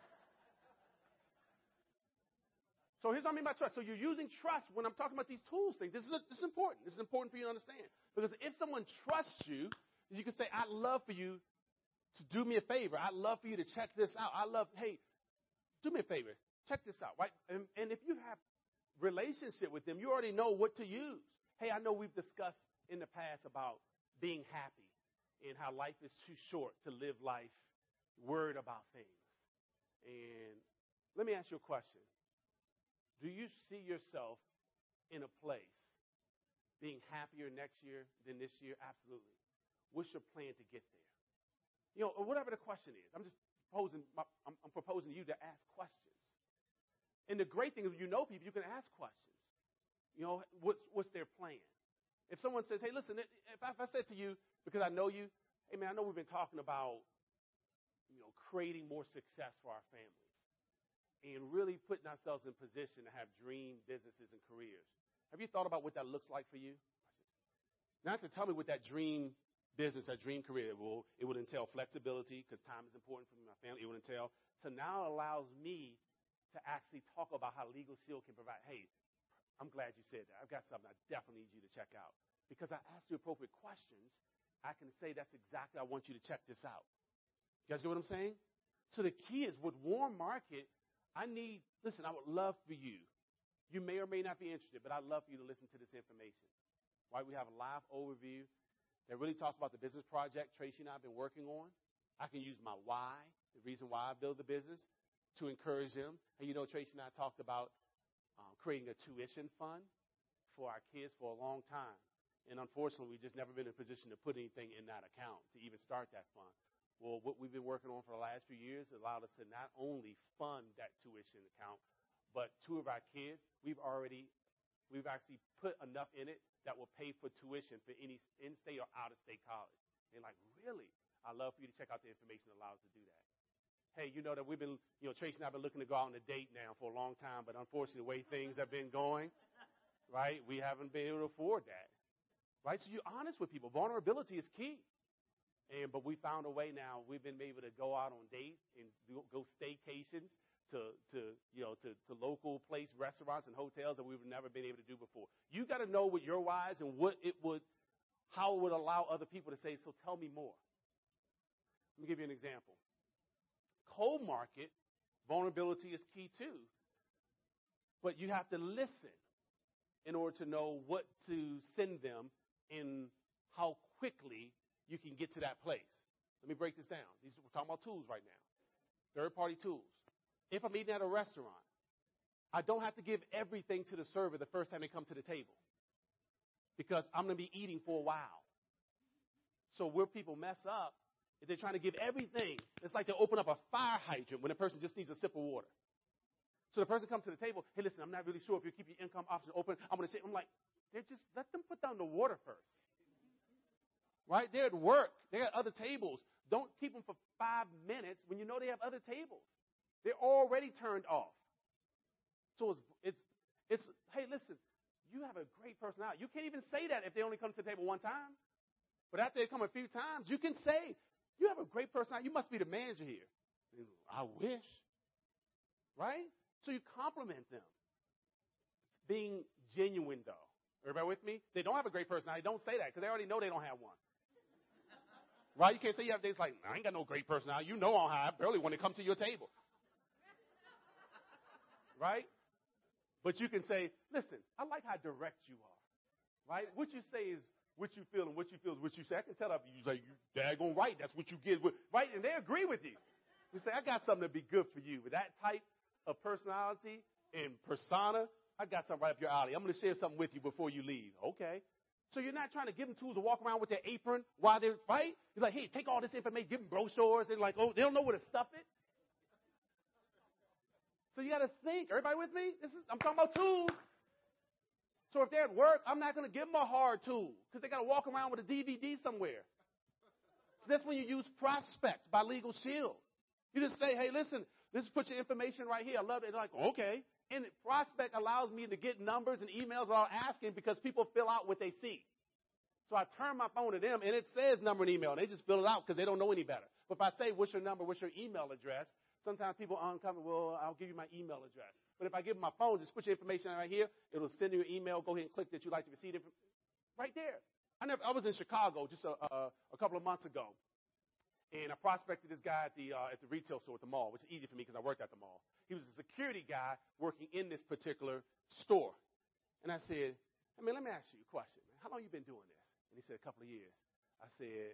So here's what I mean by trust. So you're using trust when I'm talking about these tools things. This is, this is important. This is important for you to understand. Because if someone trusts you, you can say, I'd love for you to do me a favor. I'd love for you to check this out. I love, hey, do me a favor. Check this out, right? And, and if you have relationship with them, you already know what to use. Hey, I know we've discussed in the past about being happy and how life is too short to live life worried about things. And let me ask you a question. Do you see yourself in a place being happier next year than this year? Absolutely. What's your plan to get there? You know, or whatever the question is. I'm just proposing, I'm, I'm proposing to you to ask questions. And the great thing is, you know people, you can ask questions. You know, what's, what's their plan? If someone says, hey, listen, if I, if I said to you, because I know you, hey, man, I know we've been talking about, you know, creating more success for our families and really putting ourselves in position to have dream businesses and careers. Have you thought about what that looks like for you? Not to tell me what that dream business, that dream career will, it would entail flexibility because time is important for me and my family. It would entail. So now it allows me to actually talk about how Legal Shield can provide. Hey, I'm glad you said that. I've got something I definitely need you to check out. Because I asked you appropriate questions, I can say that's exactly, I want you to check this out. You guys get what I'm saying? So the key is with Warm Market, I need, listen, I would love for you. You may or may not be interested, but I'd love for you to listen to this information. Right? We have a live overview that really talks about the business project Tracy and I have been working on. I can use my why, the reason why I build the business, to encourage them. And you know, Tracy and I talked about um, creating a tuition fund for our kids for a long time. And unfortunately, we've just never been in a position to put anything in that account to even start that fund. Well, what we've been working on for the last few years allowed us to not only fund that tuition account, but two of our kids, we've already, we've actually put enough in it that will pay for tuition for any in-state or out-of-state college. And like, really? I'd love for you to check out the information that allows us to do that. Hey, you know that we've been, you know, Tracy and I have been looking to go out on a date now for a long time, but unfortunately, the way things have been going, right, we haven't been able to afford that, right? So you're honest with people. Vulnerability is key. And but we found a way now. We've been able to go out on dates and do, go staycations to, to you know, to, to local place restaurants and hotels that we've never been able to do before. You got to know what your whys and what it would, how it would allow other people to say, so tell me more. Let me give you an example. Cold market, vulnerability is key too. But you have to listen in order to know what to send them and how quickly you can get to that place. Let me break this down. These, we're talking about tools right now. Third-party tools. If I'm eating at a restaurant, I don't have to give everything to the server the first time they come to the table because I'm going to be eating for a while. So where people mess up, if they're trying to give everything, it's like they open up a fire hydrant when a person just needs a sip of water. So the person comes to the table, hey, listen, I'm not really sure if you keep your income option open. I'm going to say, I'm like, they're just, let them put down the water first. Right? They're at work. They got other tables. Don't keep them for five minutes when you know they have other tables. They're already turned off. So it's, it's, it's, hey, listen, you have a great personality. You can't even say that if they only come to the table one time. But after they come a few times, you can say, you have a great personality. You must be the manager here. I wish. Right? So you compliment them. Being genuine, though. Everybody with me? They don't have a great personality. Don't say that because they already know they don't have one. Right? You can't say you have days like, I ain't got no great personality. You know I don't have. Barely when it comes to your table. Right? But you can say, listen, I like how direct you are. Right? What you say is what you feel, and what you feel is what you say. I can tell if you say, you daggone right, that's what you get. Right? And they agree with you. You say, I got something to be good for you. With that type of personality and persona, I got something right up your alley. I'm going to share something with you before you leave. Okay. So you're not trying to give them tools to walk around with their apron while they're, right? You're like, hey, take all this information, give them brochures. They're like, oh, they don't know where to stuff it. So you got to think. Everybody with me? This is, I'm talking about tools. So if they're at work, I'm not going to give them a hard tool because they got to walk around with a D V D somewhere. So that's when you use Prospect by Legal Shield. You just say, hey, listen, this is put your information right here. I love it. They're like, okay. And Prospect allows me to get numbers and emails without asking because people fill out what they see. So I turn my phone to them, and it says number and email. And they just fill it out because they don't know any better. But if I say, what's your number, what's your email address, sometimes people are uncomfortable. Well, I'll give you my email address. But if I give them my phone, just put your information right here. It'll send you an email. Go ahead and click that you'd like to receive it. Right there. I never. I was in Chicago just a, a, a couple of months ago. And I prospected this guy at the uh, at the retail store at the mall, which is easy for me because I worked at the mall. He was a security guy working in this particular store. And I said, I mean, let me ask you a question, man. How long you been doing this? And he said, a couple of years. I said,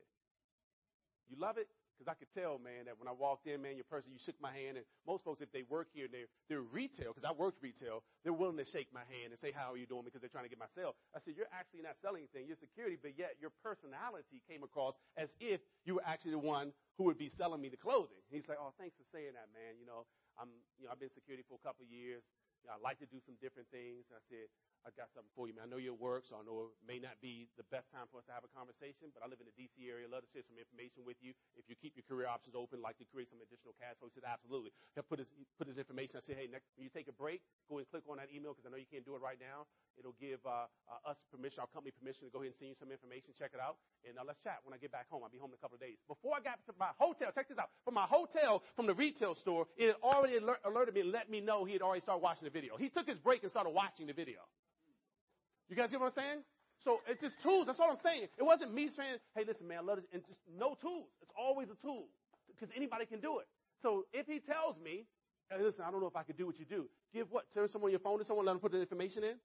you love it? Because I could tell, man, that when I walked in, man, your person, you shook my hand. And most folks, if they work here, they're, they're retail, because I worked retail, they're willing to shake my hand and say, how are you doing? Because they're trying to get my sale. I said, you're actually not selling anything. You're security, but yet your personality came across as if you were actually the one who would be selling me the clothing. He's like, oh, thanks for saying that, man. You know, I'm, you know, I've been security for a couple of years. You know, I like to do some different things. And I said, I got something for you, man. I know you're at work, so I know it may not be the best time for us to have a conversation, but I live in the D C area. I'd love to share some information with you. If you keep your career options open, like to create some additional cash flow. He said, absolutely. He'll put his, put his information. I said, hey, next, when you take a break, go and click on that email because I know you can't do it right now. It'll give uh, uh, us permission, our company permission to go ahead and send you some information. Check it out. And uh, let's chat when I get back home. I'll be home in a couple of days. Before I got to my hotel, check this out. From my hotel, from the retail store, it had already alert, alerted me and let me know he had already started watching the video. He took his break and started watching the video. You guys get what I'm saying? So it's just tools. That's all I'm saying. It wasn't me saying, hey, listen, man, I love this. And just no tools. It's always a tool because anybody can do it. So if he tells me, hey, listen, I don't know if I could do what you do. Give what? Turn someone your phone to someone, let them put the information in?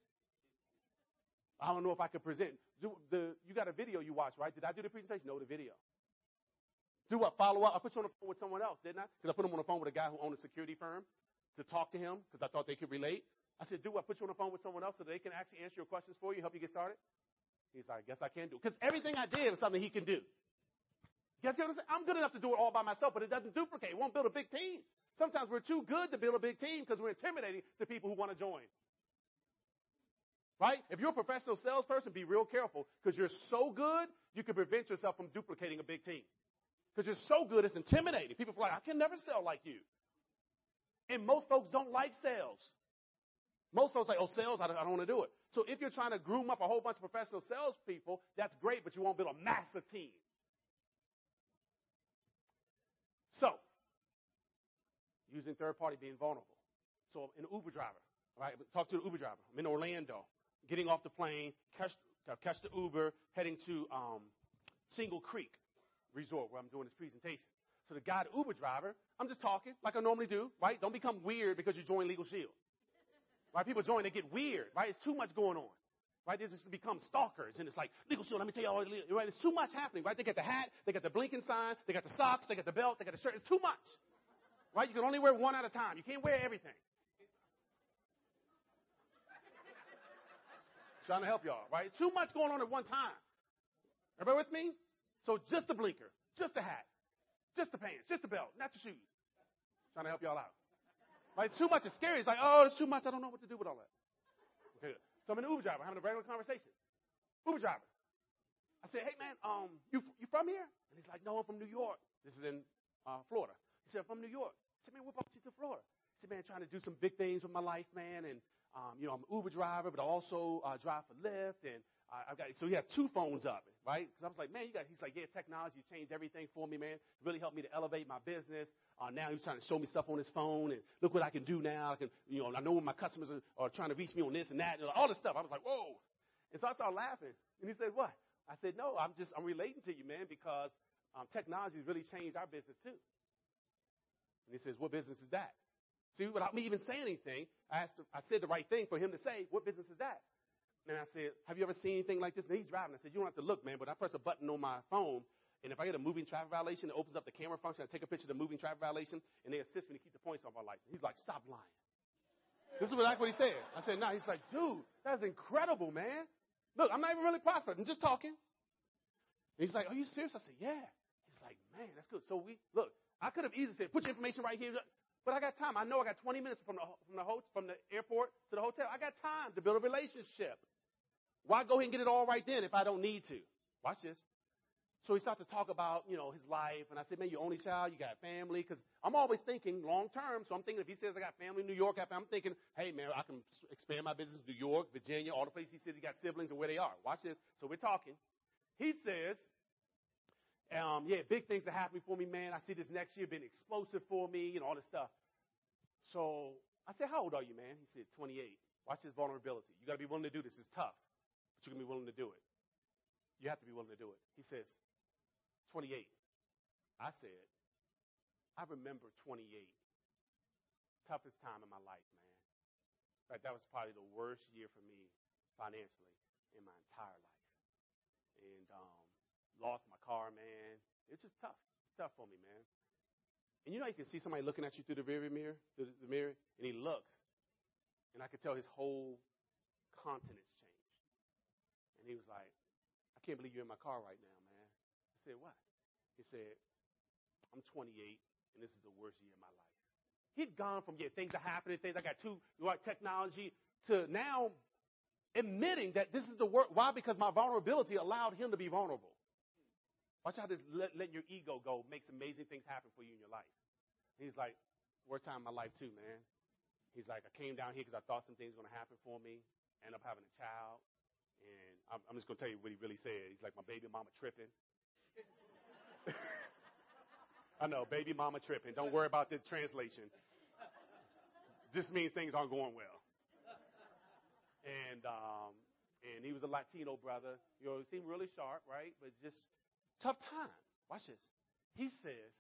I don't know if I could present. Do the, you got a video you watched, right? Did I do the presentation? No, the video. Do what? Follow up? I put you on the phone with someone else, didn't I? Because I put him on the phone with a guy who owned a security firm to talk to him because I thought they could relate. I said, do I put you on the phone with someone else so they can actually answer your questions for you, help you get started? He's like, I guess I can do it. Because everything I did was something he can do. You guys get what I'm saying? I'm good enough to do it all by myself, but it doesn't duplicate. It won't build a big team. Sometimes we're too good to build a big team because we're intimidating to people who want to join. Right? If you're a professional salesperson, be real careful because you're so good, you can prevent yourself from duplicating a big team. Because you're so good, it's intimidating. People feel like, I can never sell like you. And most folks don't like sales. Most folks say, oh, sales, I don't, I don't want to do it. So if you're trying to groom up a whole bunch of professional salespeople, that's great, but you won't build a massive team. So, using third party, being vulnerable. So an Uber driver, right? Talk to the Uber driver. I'm in Orlando, getting off the plane, catch, catch the Uber, heading to um, Single Creek Resort where I'm doing this presentation. So the guy, the Uber driver, I'm just talking like I normally do, right? Don't become weird because you join Legal Shield. Right? People join, they get weird, right? It's too much going on, right? They just become stalkers, and it's like, Legal Shield, let me tell you all, right? It's too much happening, right? They got the hat, they got the blinking sign, they got the socks, they got the belt, they got the shirt. It's too much, right? You can only wear one at a time. You can't wear everything. Trying to help y'all, right? Too much going on at one time. Everybody with me? So just the blinker, just the hat, just the pants, just the belt, not the shoes. Trying to help y'all out. Right? It's too much. It's scary. It's like, oh, it's too much. I don't know what to do with all that. Okay. So I'm an Uber driver having a regular conversation. Uber driver. I said, hey, man, um, you you from here? And he's like, no, I'm from New York. This is in uh, Florida. He said, I'm from New York. I said, man, what brought you to Florida? He said, man, trying to do some big things with my life, man. And, um, you know, I'm an Uber driver, but I also uh, drive for Lyft. And uh, I've got, so he has two phones up, right? Because I was like, man, you got, he's like, yeah, technology's changed everything for me, man. It really helped me to elevate my business. Uh, now he's trying to show me stuff on his phone, and look what I can do now. I can, you know, I know when my customers are, are trying to reach me on this and that, and all this stuff. I was like, whoa. And so I started laughing. And he said, what? I said, no, I'm just, I'm relating to you, man, because um, technology has really changed our business too. And he says, what business is that? See, without me even saying anything, I asked, I said the right thing for him to say, what business is that? And I said, have you ever seen anything like this? And he's driving. I said, you don't have to look, man, but I press a button on my phone, and if I get a moving traffic violation, it opens up the camera function. I take a picture of the moving traffic violation, and they assist me to keep the points on my license. He's like, stop lying. This is exactly what he said. I said, no. Nah. He's like, dude, that's incredible, man. Look, I'm not even really prospecting. I'm just talking. And he's like, are you serious? I said, yeah. He's like, man, that's good. So we, look, I could have easily said, put your information right here. But I got time. I know I got twenty minutes from the from the ho- from the airport to the hotel. I got time to build a relationship. Why go ahead and get it all right then if I don't need to? Watch this. So he started to talk about, you know, his life. And I said, man, you're only child. You got family. Because I'm always thinking long term. So I'm thinking if he says I got family in New York, I'm thinking, hey, man, I can expand my business in New York, Virginia, all the places he says he got siblings and where they are. Watch this. So we're talking. He says, Um, yeah, big things are happening for me, man. I see this next year being explosive for me, you know, all this stuff. So I said, how old are you, man? He said, twenty-eight. Watch this vulnerability. You got to be willing to do this. It's tough, but you're going to be willing to do it. You have to be willing to do it. He says, twenty-eight. I said, I remember twenty-eight. Toughest time in my life, man. In fact, that was probably the worst year for me financially in my entire life. And, um, lost my car, man. It's just tough. It's tough for me, man. And you know, you can see somebody looking at you through the rearview mirror, through the mirror, and he looks, and I could tell his whole countenance changed. And he was like, I can't believe you're in my car right now, man. I said, what? He said, I'm twenty-eight, and this is the worst year of my life. He'd gone from, yeah, things are happening, things, I got too, like technology, to now admitting that this is the worst. Why? Because my vulnerability allowed him to be vulnerable. Watch how this let, letting your ego go makes amazing things happen for you in your life. And he's like, worst time in my life too, man. He's like, I came down here because I thought some things were going to happen for me. End up having a child. And I'm, I'm just going to tell you what he really said. He's like, my baby mama tripping. I know, baby mama tripping. Don't worry about the translation. Just means things aren't going well. And um, and he was a Latino brother. You know, he seemed really sharp, right? But just tough time. Watch this. He says,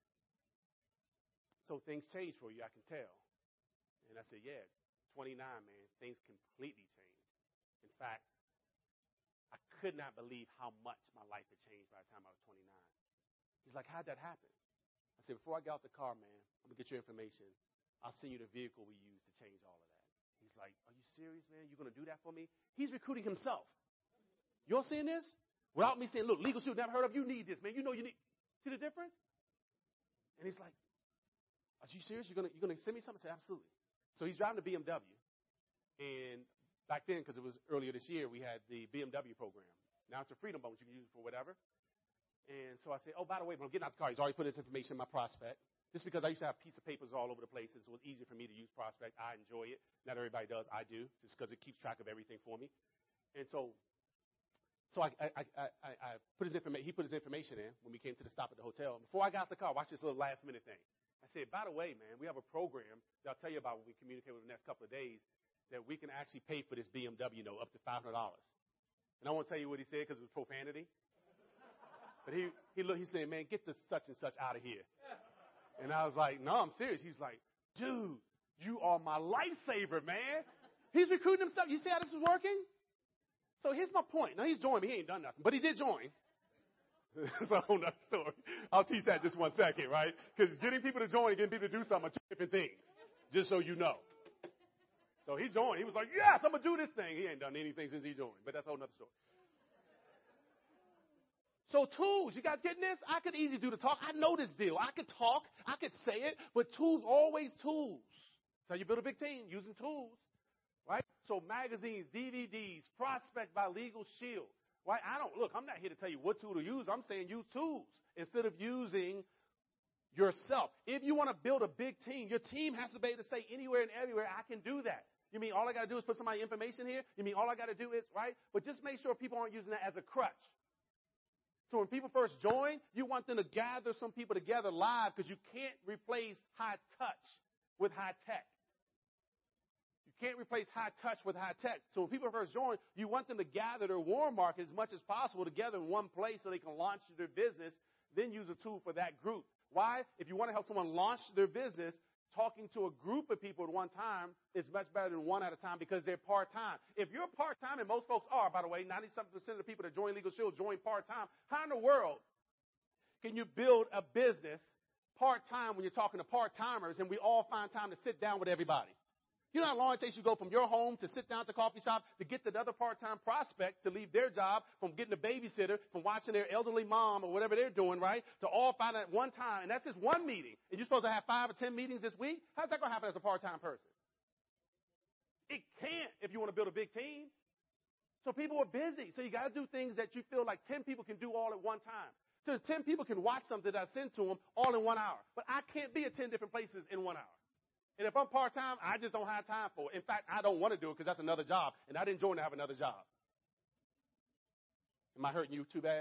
so things changed for you, I can tell. And I said, yeah, twenty-nine, man, things completely changed. In fact, I could not believe how much my life had changed by the time I was twenty-nine. He's like, how'd that happen? I said, before I get out the car, man, I'm going to get your information. I'll send you the vehicle we use to change all of that. He's like, are you serious, man? You're going to do that for me? He's recruiting himself. You all seeing this? Without me saying, look, legal shoot, never heard of, you need this, man. You know you need. See the difference? And he's like, are you serious? You're going you're gonna send me something? I said, absolutely. So he's driving a B M W. And back then, because it was earlier this year, we had the B M W program. Now it's a freedom bonus. You can use it for whatever. And so I said, oh, by the way, when I'm getting out the car, he's already put this information in my prospect. Just because I used to have piece of papers all over the place, so it was easier for me to use prospect. I enjoy it. Not everybody does. I do, just because it keeps track of everything for me. And so So I, I, I, I, I put his information. He put his information in when we came to the stop at the hotel. And before I got out the car, watch this little last minute thing. I said, by the way, man, we have a program that I'll tell you about when we communicate with the next couple of days that we can actually pay for this B M W note up to five hundred dollars. And I won't tell you what he said because it was profanity. But he he looked, he said, man, get the such and such out of here. And I was like, no, I'm serious. He's like, dude, you are my lifesaver, man. He's recruiting himself. You see how this is working? So here's my point. Now, he's joined me. He ain't done nothing, but he did join. It's a whole nother story. I'll teach that just one second, right? Because getting people to join and getting people to do something are two different things, just so you know. So he joined. He was like, yes, I'm going to do this thing. He ain't done anything since he joined, but that's a whole nother story. So tools, you guys getting this? I could easily do the talk. I know this deal. I could talk. I could say it, but tools, always tools. That's how you build a big team, using tools. Right? So magazines, D V Ds, prospect by Legal Shield. Right? I don't, look, I'm not here to tell you what tool to use. I'm saying use tools instead of using yourself. If you want to build a big team, your team has to be able to say anywhere and everywhere, I can do that. You mean all I got to do is put somebody's information here? You mean all I got to do is, right? But just make sure people aren't using that as a crutch. So when people first join, you want them to gather some people together live because you can't replace high touch with high tech. You can't replace high touch with high tech. So when people first join, you want them to gather their warm market as much as possible together in one place so they can launch their business, then use a tool for that group. Why? If you want to help someone launch their business, talking to a group of people at one time is much better than one at a time because they're part-time. If you're part-time, and most folks are, by the way, ninety-seven percent of the people that join Legal Shield join part-time, how in the world can you build a business part-time when you're talking to part-timers and we all find time to sit down with everybody? You know how long it takes you to go from your home to sit down at the coffee shop to get the other part-time prospect to leave their job, from getting a babysitter, from watching their elderly mom or whatever they're doing, right, to all find out at one time. And that's just one meeting. And you're supposed to have five or ten meetings this week? How's that going to happen as a part-time person? It can't if you want to build a big team. So people are busy. So you got to do things that you feel like ten people can do all at one time. So ten people can watch something that I send to them all in one hour. But I can't be at ten different places in one hour. And if I'm part-time, I just don't have time for it. In fact, I don't want to do it because that's another job, and I didn't join to have another job. Am I hurting you too bad?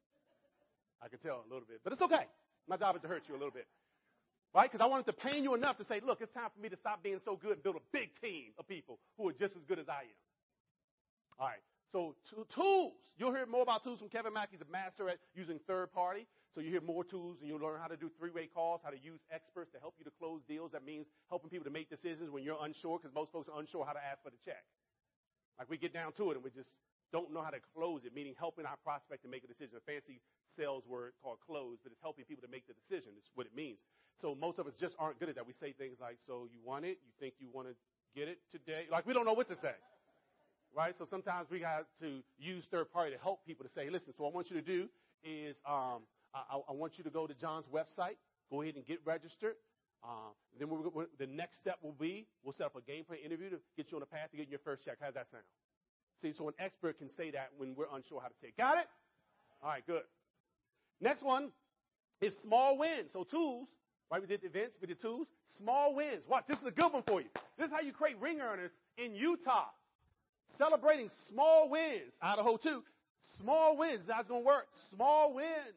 I can tell a little bit, but it's okay. My job is to hurt you a little bit, right? Because I wanted to pain you enough to say, look, it's time for me to stop being so good and build a big team of people who are just as good as I am. All right. So t- tools. You'll hear more about tools from Kevin Mack. He's a master at using third party. So you hear more tools, and you'll learn how to do three-way calls, how to use experts to help you to close deals. That means helping people to make decisions when you're unsure, because most folks are unsure how to ask for the check. Like we get down to it, and we just don't know how to close it, meaning helping our prospect to make a decision. A fancy sales word called close, but it's helping people to make the decision. It's what it means. So most of us just aren't good at that. We say things like, so you want it? You think you want to get it today? Like we don't know what to say. Right? So sometimes we got to use third party to help people to say, listen, so what I want you to do is um, I, I want you to go to John's website, go ahead and get registered. Uh, then we're, we're, the next step will be we'll set up a game plan interview to get you on the path to getting your first check. How does that sound? See, so an expert can say that when we're unsure how to say it. Got it? All right, good. Next one is small wins. So tools, right? We did the events, we did tools. Small wins. Watch, this is a good one for you. This is how you create ring earners in Utah. Celebrating small wins. Idaho, too. Small wins. That's going to work. Small wins.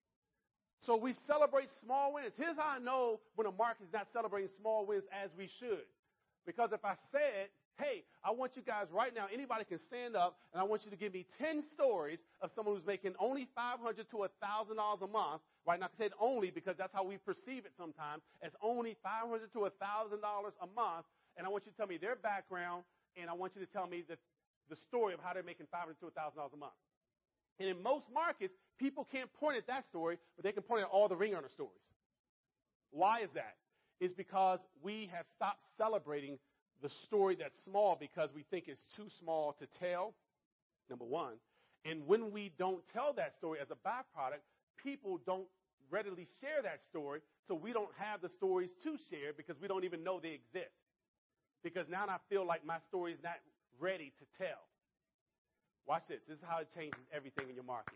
So we celebrate small wins. Here's how I know when a market is not celebrating small wins as we should. Because if I said, hey, I want you guys right now, anybody can stand up, and I want you to give me ten stories of someone who's making only five hundred dollars to one thousand dollars a month. Right now, I said only because that's how we perceive it sometimes, as only five hundred dollars to one thousand dollars a month. And I want you to tell me their background, and I want you to tell me the, the story of how they're making five hundred dollars to one thousand dollars a month. And in most markets, people can't point at that story, but they can point at all the ring earner stories. Why is that? It's because we have stopped celebrating the story that's small because we think it's too small to tell, number one. And when we don't tell that story as a byproduct, people don't readily share that story, so we don't have the stories to share because we don't even know they exist. Because now I feel like my story is not ready to tell. Watch this. This is how it changes everything in your market.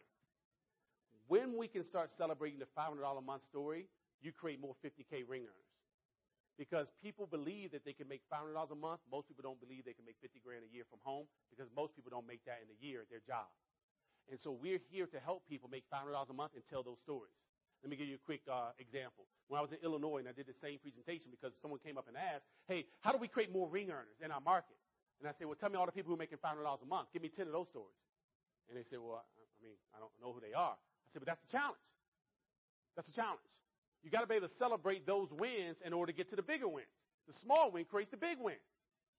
When we can start celebrating the five hundred dollars a month story, you create more fifty K ring earners. Because people believe that they can make five hundred dollars a month. Most people don't believe they can make fifty grand a year from home because most people don't make that in a year at their job. And so we're here to help people make five hundred dollars a month and tell those stories. Let me give you a quick uh, example. When I was in Illinois and I did the same presentation because someone came up and asked, hey, how do we create more ring earners in our market? And I said, well, tell me all the people who are making five hundred dollars a month. Give me ten of those stories. And they said, well, I, I mean, I don't know who they are. I said, but that's the challenge. That's the challenge. You got to be able to celebrate those wins in order to get to the bigger wins. The small win creates the big win.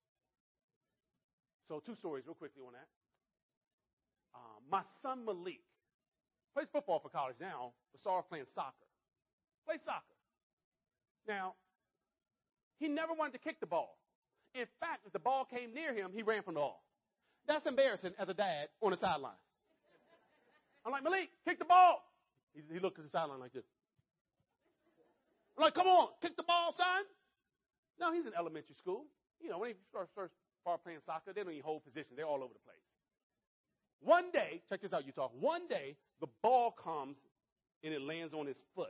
So two stories real quickly on that. Um, my son Malik plays football for college now, but started playing soccer. Plays soccer. Now, he never wanted to kick the ball. In fact, if the ball came near him, he ran from the ball. That's embarrassing as a dad on the sideline. I'm like, Malik, kick the ball. He, he looked at the sideline like this. I'm like, come on, kick the ball, son. No, he's in elementary school. You know, when he first, first started playing soccer, they don't even hold position. They're all over the place. One day, check this out, Utah. One day, the ball comes and it lands on his foot.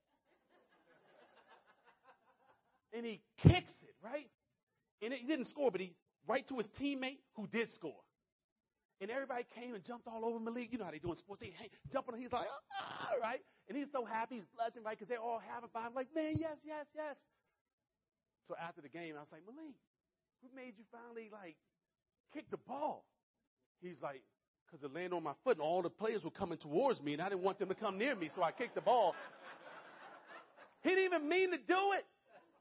And he kicks it, right? And he didn't score, but he right to his teammate who did score. And everybody came and jumped all over Malik. You know how they do in sports. They hey, jump on him. He's like, ah, right? And he's so happy. He's blushing, right? Because they're all having fun. I'm like, man, yes, yes, yes. So after the game, I was like, Malik, what made you finally, like, kick the ball? He's like, because it landed on my foot and all the players were coming towards me and I didn't want them to come near me, so I kicked the ball. He didn't even mean to do it.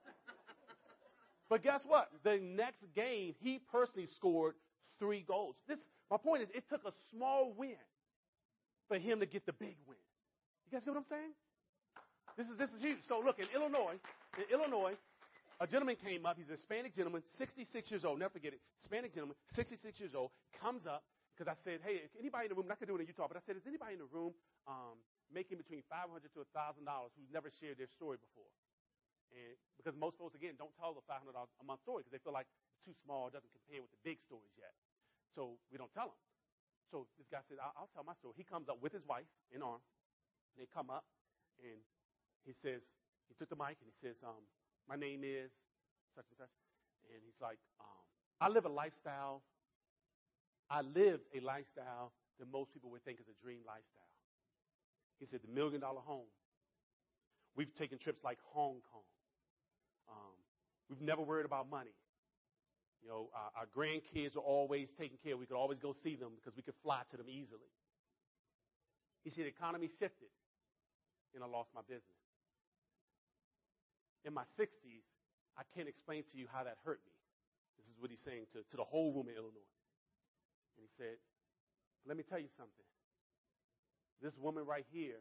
But guess what? The next game, he personally scored three goals. This, my point is, it took a small win for him to get the big win. You guys get what I'm saying? This is, this is huge. So look, in Illinois, in Illinois, a gentleman came up. He's a Hispanic gentleman, sixty-six years old. Never forget it. Hispanic gentleman, sixty-six years old, comes up because I said, hey, anybody in the room, I could do it in Utah, but I said, is anybody in the room um, making between five hundred dollars to one thousand dollars who's never shared their story before? And because most folks, again, don't tell the five hundred dollars a month story because they feel like it's too small, it doesn't compare with the big stories yet. So we don't tell them. So this guy said, I'll, I'll tell my story. He comes up with his wife in arm. They come up, and he says, he took the mic, and he says, um, my name is such and such. And he's like, um, I live a lifestyle. I lived a lifestyle that most people would think is a dream lifestyle. He said, the million dollar home. We've taken trips like Hong Kong. Um, we've never worried about money. You know, our, our grandkids are always taken care of. We could always go see them because we could fly to them easily. He said, the economy shifted, and I lost my business. In my sixties, I can't explain to you how that hurt me. This is what he's saying to, to the whole room in Illinois. And he said, let me tell you something. This woman right here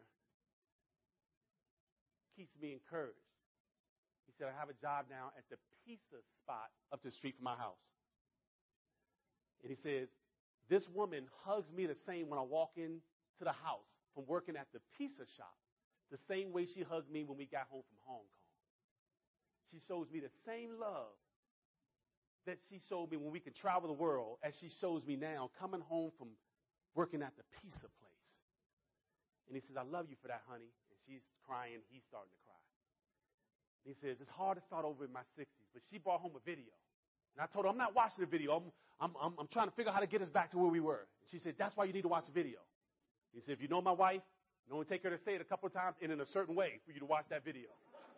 keeps me encouraged. He said, I have a job now at the pizza spot up the street from my house. And he says, this woman hugs me the same when I walk into the house from working at the pizza shop, the same way she hugged me when we got home from Hong Kong. She shows me the same love that she showed me when we could travel the world as she shows me now coming home from working at the pizza place. And he says, I love you for that, honey. And she's crying. He's starting to cry. And he says, it's hard to start over in my sixties, but she brought home a video. And I told her, I'm not watching the video. I'm, I'm, I'm, I'm trying to figure out how to get us back to where we were. And she said, that's why you need to watch the video. He said, if you know my wife, you only take her to say it a couple of times and in a certain way for you to watch that video.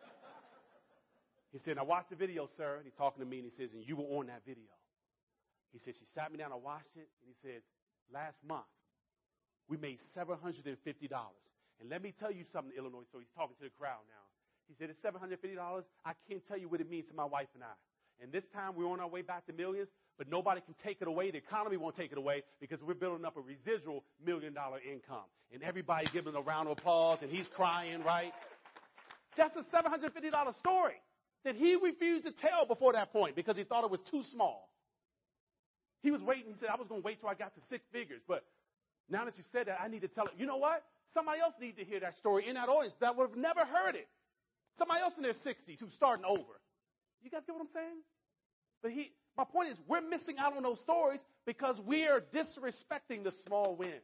He said, I watched the video, sir. And he's talking to me, and he says, and you were on that video. He said, she sat me down, I watched it, and he said, last month, we made seven hundred fifty dollars. And let me tell you something, Illinois. So he's talking to the crowd now. He said, it's seven hundred fifty dollars. I can't tell you what it means to my wife and I. And this time, we're on our way back to millions, but nobody can take it away. The economy won't take it away because we're building up a residual million-dollar income. And everybody giving a round of applause, and he's crying, right? That's a seven hundred fifty dollars story that he refused to tell before that point because he thought it was too small. He was waiting. He said, I was going to wait till I got to six figures. But now that you said that, I need to tell it. You know what? Somebody else needs to hear that story in that audience that would have never heard it. Somebody else in their sixties who's starting over. You guys get what I'm saying? But he, my point is, we're missing out on those stories because we are disrespecting the small wins.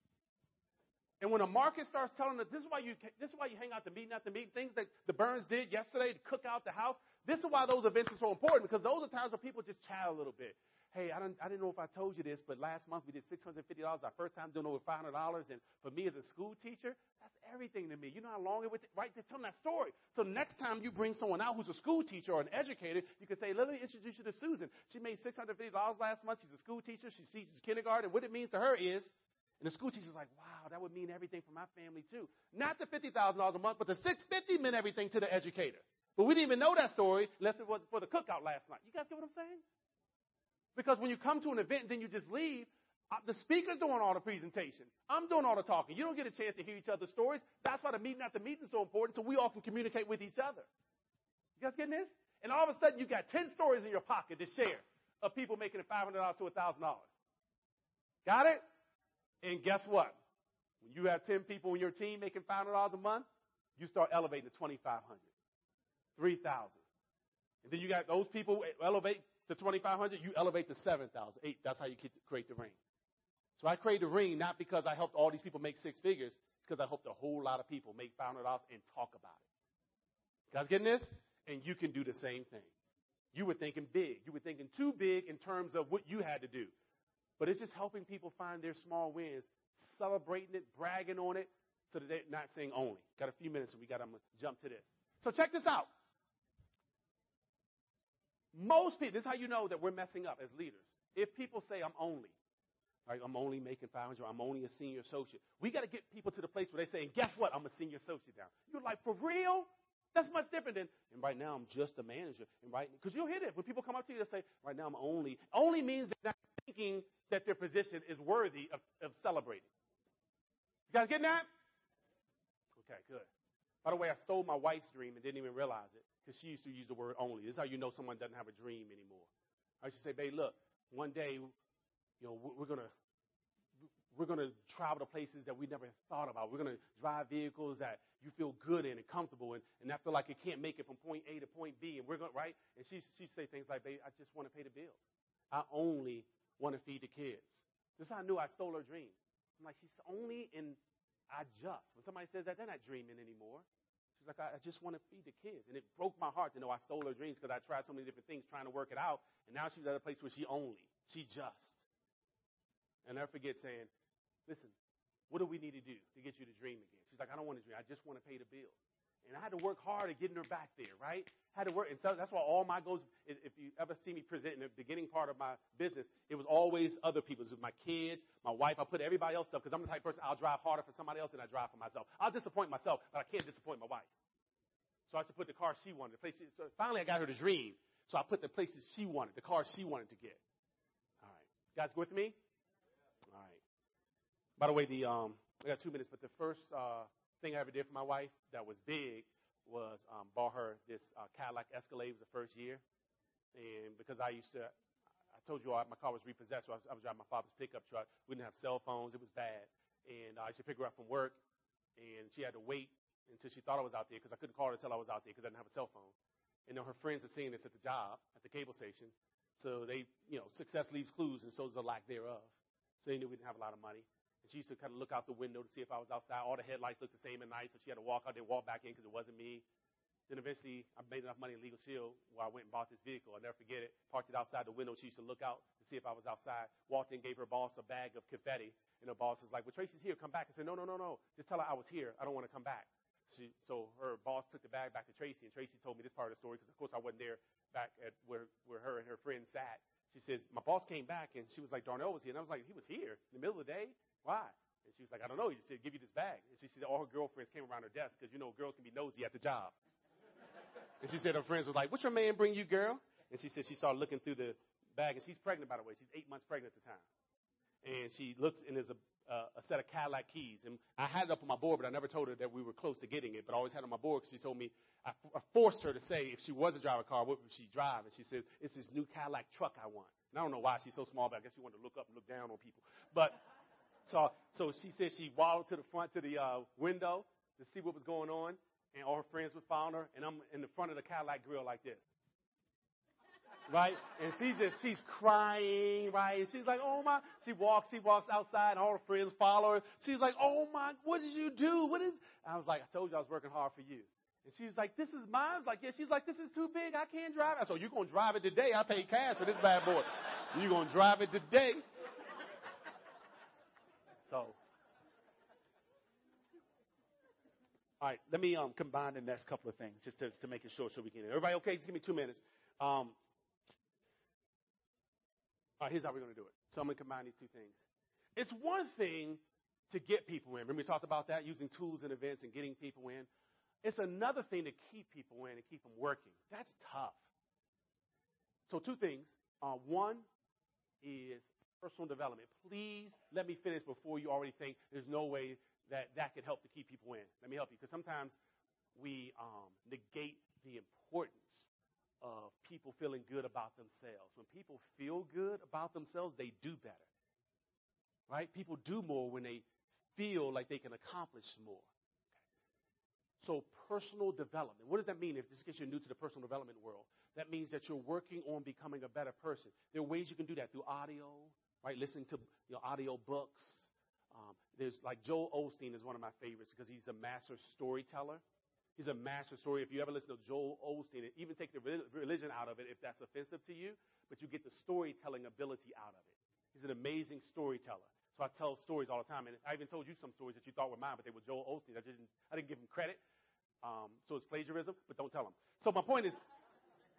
And when the market starts telling us, this is why you, this is why you hang out the meeting after meeting, things that the Burns did yesterday to cook out the house. This is why those events are so important because those are times where people just chat a little bit. Hey, I, don't, I didn't know if I told you this, but last month we did six hundred fifty dollars. Our first time doing over five hundred dollars. And for me as a school teacher, that's everything to me. You know how long it would take, right? They're telling that story. So next time you bring someone out who's a school teacher or an educator, you can say, let me introduce you to Susan. She made six hundred fifty dollars last month. She's a school teacher. She teaches kindergarten. What it means to her is, and the school teacher's like, wow, that would mean everything for my family too. Not the fifty thousand dollars a month, but the six hundred fifty dollars meant everything to the educator. But we didn't even know that story unless it was for the cookout last night. You guys get what I'm saying? Because when you come to an event and then you just leave, uh, the speaker's doing all the presentation. I'm doing all the talking. You don't get a chance to hear each other's stories. That's why the meeting after meeting is so important, so we all can communicate with each other. You guys getting this? And all of a sudden, you got ten stories in your pocket to share of people making it five hundred dollars to one thousand dollars. Got it? And guess what? When you have ten people on your team making five hundred dollars a month, you start elevating to twenty-five hundred dollars, three thousand dollars. And then you got those people elevate to twenty-five hundred dollars, you elevate to seven thousand dollars, eight. That's how you create the ring. So I created the ring not because I helped all these people make six figures, it's because I helped a whole lot of people make five hundred dollars and talk about it. You guys getting this? And you can do the same thing. You were thinking big. You were thinking too big in terms of what you had to do. But it's just helping people find their small wins, celebrating it, bragging on it, so that they're not saying only. Got a few minutes, and we got to jump to this. So check this out. Most people, this is how you know that we're messing up as leaders. If people say, I'm only, right, I'm only making five hundred, I'm only a senior associate. We got to get people to the place where they say, and guess what? I'm a senior associate now. You're like, for real? That's much different than, and right now I'm just a manager. And right, because you'll hear it. When people come up to you, they'll say, right now I'm only. Only means they're not thinking that their position is worthy of, of celebrating. You guys getting that? Okay, good. By the way, I stole my wife's dream and didn't even realize it because she used to use the word only. This is how you know someone doesn't have a dream anymore. I used to say, babe, look, one day, you know, we're going to we're going to travel to places that we never thought about. We're going to drive vehicles that you feel good in and comfortable in, and I feel like you can't make it from point A to point B, and we're going right. And she she say things like, babe, I just want to pay the bill. I only want to feed the kids. This is how I knew I stole her dream. I'm like, she's only in I just. When somebody says that, they're not dreaming anymore. She's like, I, I just want to feed the kids. And it broke my heart to know I stole her dreams because I tried so many different things trying to work it out. And now she's at a place where she only, she just. And I never forget saying, listen, what do we need to do to get you to dream again? She's like, I don't want to dream. I just want to pay the bill. And I had to work hard at getting her back there, right? Had to work. And so that's why all my goals, if you ever see me present in the beginning part of my business, it was always other people's. It was my kids, my wife. I put everybody else up because I'm the type of person, I'll drive harder for somebody else than I drive for myself. I'll disappoint myself, but I can't disappoint my wife. So I used to put the car she wanted, the place she, so finally I got her to dream. So I put the places she wanted, the cars she wanted to get. All right. You guys with me? All right. By the way, the um, I got two minutes, but the first uh, thing I ever did for my wife that was big was um, bought her this uh, Cadillac Escalade. It was the first year. And because I used to, I told you all, my car was repossessed, so I was, I was driving my father's pickup truck. We didn't have cell phones. It was bad. And uh, I used to pick her up from work, and she had to wait until she thought I was out there because I couldn't call her until I was out there because I didn't have a cell phone. And then her friends are seeing this at the job, at the cable station. So they, you know, success leaves clues, and so does the lack thereof. So they knew we didn't have a lot of money. And she used to kind of look out the window to see if I was outside. All the headlights looked the same at night, so she had to walk out there, walk back in because it wasn't me. Then eventually, I made enough money in Legal Shield where I went and bought this vehicle. I'll never forget it. Parked it outside the window. She used to look out to see if I was outside. Walked in, gave her boss a bag of confetti. And her boss was like, well, Tracy's here. Come back. I said, no, no, no, no. Just tell her I was here. I don't want to come back. She, so her boss took the bag back to Tracy, and Tracy told me this part of the story because, of course, I wasn't there back at where, where her and her friends sat. She says, my boss came back, and she was like, Darnell was here. And I was like, he was here in the middle of the day? Why? And she was like, I don't know. He just said, give you this bag. And she said all her girlfriends came around her desk because, you know, girls can be nosy at the job. And she said her friends were like, what's your man bring you, girl? And she said she started looking through the bag, and she's pregnant, by the way. She's eight months pregnant at the time. And she looks, and there's a, uh, a set of Cadillac keys. And I had it up on my board, but I never told her that we were close to getting it. But I always had it on my board because she told me, I, I forced her to say if she was to drive a car, what would she drive? And she said, it's this new Cadillac truck I want. And I don't know why she's so small, but I guess she wanted to look up and look down on people. But so, so she said she waddled to the front, to the uh, window to see what was going on. And all her friends were following her, and I'm in the front of the Cadillac grill like this. Right? And she's just, she's crying, right? And she's like, oh my, she walks, she walks outside, and all her friends follow her. She's like, oh my, what did you do? What is, I was like, I told you I was working hard for you. And she was like, this is mine. I was like, yeah. She's like, this is too big. I can't drive it. I said, you're going to drive it today. I paid cash for this bad boy. You're going to drive it today. So. All right, let me um, combine the next couple of things just to, to make it short so we can. Everybody okay? Just give me two minutes. Um, all right, here's how we're going to do it. So I'm going to combine these two things. It's one thing to get people in. Remember we talked about that, using tools and events and getting people in. It's another thing to keep people in and keep them working. That's tough. So two things. Uh, one is personal development. Please let me finish before you already think there's no way that that can help to keep people in. Let me help you, because sometimes we um, negate the importance of people feeling good about themselves. When people feel good about themselves, they do better, right? People do more when they feel like they can accomplish more. Okay. So personal development, what does that mean? If this case you're new to the personal development world, that means that you're working on becoming a better person. There are ways you can do that through audio, right? Listening to your audio books. Um, there's like Joel Osteen is one of my favorites because he's a master storyteller. He's a master story. If you ever listen to Joel Osteen, even take the religion out of it if that's offensive to you, but you get the storytelling ability out of it. He's an amazing storyteller. So I tell stories all the time, and I even told you some stories that you thought were mine, but they were Joel Osteen. I didn't, I didn't give him credit, um, so it's plagiarism, but don't tell him. So my point is,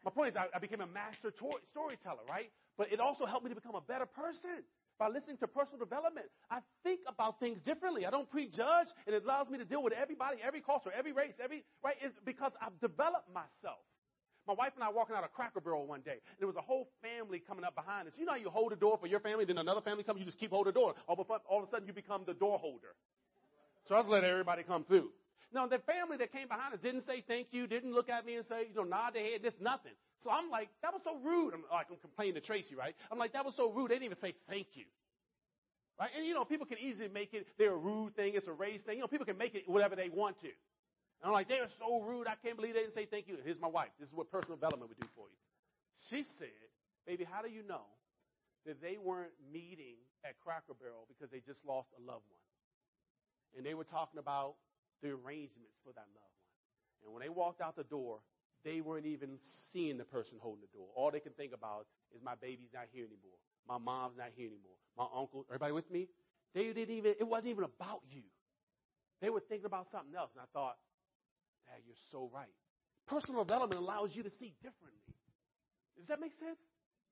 My point is I, I became a master tor- storyteller, right? But it also helped me to become a better person. By listening to personal development, I think about things differently. I don't prejudge, and it allows me to deal with everybody, every culture, every race, every, right? It's because I've developed myself. My wife and I were walking out of Cracker Barrel one day, and there was a whole family coming up behind us. You know how you hold the door for your family, then another family comes, you just keep holding the door. All of, a, all of a sudden, you become the door holder. So I was letting everybody come through. Now, the family that came behind us didn't say thank you, didn't look at me and say, you know, nod their head, just nothing. So I'm like, that was so rude. I'm like, I'm complaining to Tracy, right? I'm like, that was so rude. They didn't even say thank you. Right? And, you know, people can easily make it, they're a rude thing, it's a race thing. You know, people can make it whatever they want to. And I'm like, they are so rude, I can't believe they didn't say thank you. Here's my wife. This is what personal development would do for you. She said, baby, how do you know that they weren't meeting at Cracker Barrel because they just lost a loved one? And they were talking about the arrangements for that loved one. And when they walked out the door, they weren't even seeing the person holding the door. All they can think about is my baby's not here anymore. My mom's not here anymore. My uncle, everybody with me? They didn't even, it wasn't even about you. They were thinking about something else. And I thought, Dad, you're so right. Personal development allows you to see differently. Does that make sense?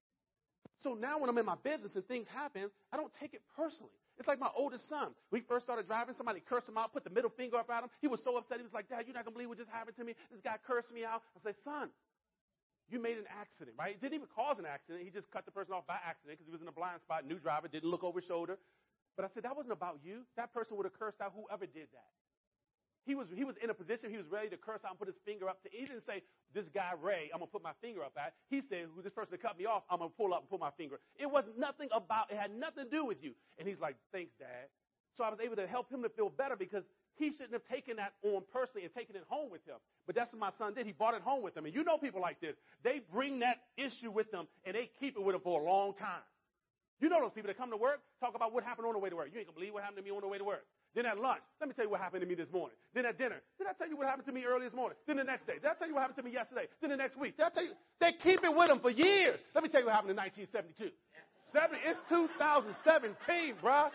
So now when I'm in my business and things happen, I don't take it personally. It's like my oldest son. When he first started driving, somebody cursed him out, put the middle finger up at him. He was so upset. He was like, Dad, you're not going to believe what just happened to me. This guy cursed me out. I said, son, you made an accident, right? It didn't even cause an accident. He just cut the person off by accident because he was in a blind spot, new driver, didn't look over his shoulder. But I said, that wasn't about you. That person would have cursed out whoever did that. He was, he was in a position, he was ready to curse out and put his finger up to, he didn't say, this guy, Ray, I'm going to put my finger up at. He said, who this person that cut me off, I'm going to pull up and put my finger. It was nothing about, it had nothing to do with you. And he's like, thanks, Dad. So I was able to help him to feel better because he shouldn't have taken that on personally and taken it home with him. But that's what my son did. He brought it home with him. And you know people like this. They bring that issue with them, and they keep it with them for a long time. You know those people that come to work, talk about what happened on the way to work. You ain't going to believe what happened to me on the way to work. Then at lunch, let me tell you what happened to me this morning. Then at dinner, did I tell you what happened to me early this morning? Then the next day, did I tell you what happened to me yesterday? Then the next week, did I tell you? They keep it with them for years. Let me tell you what happened in nineteen seventy-two. seventy, it's two thousand seventeen, bruh.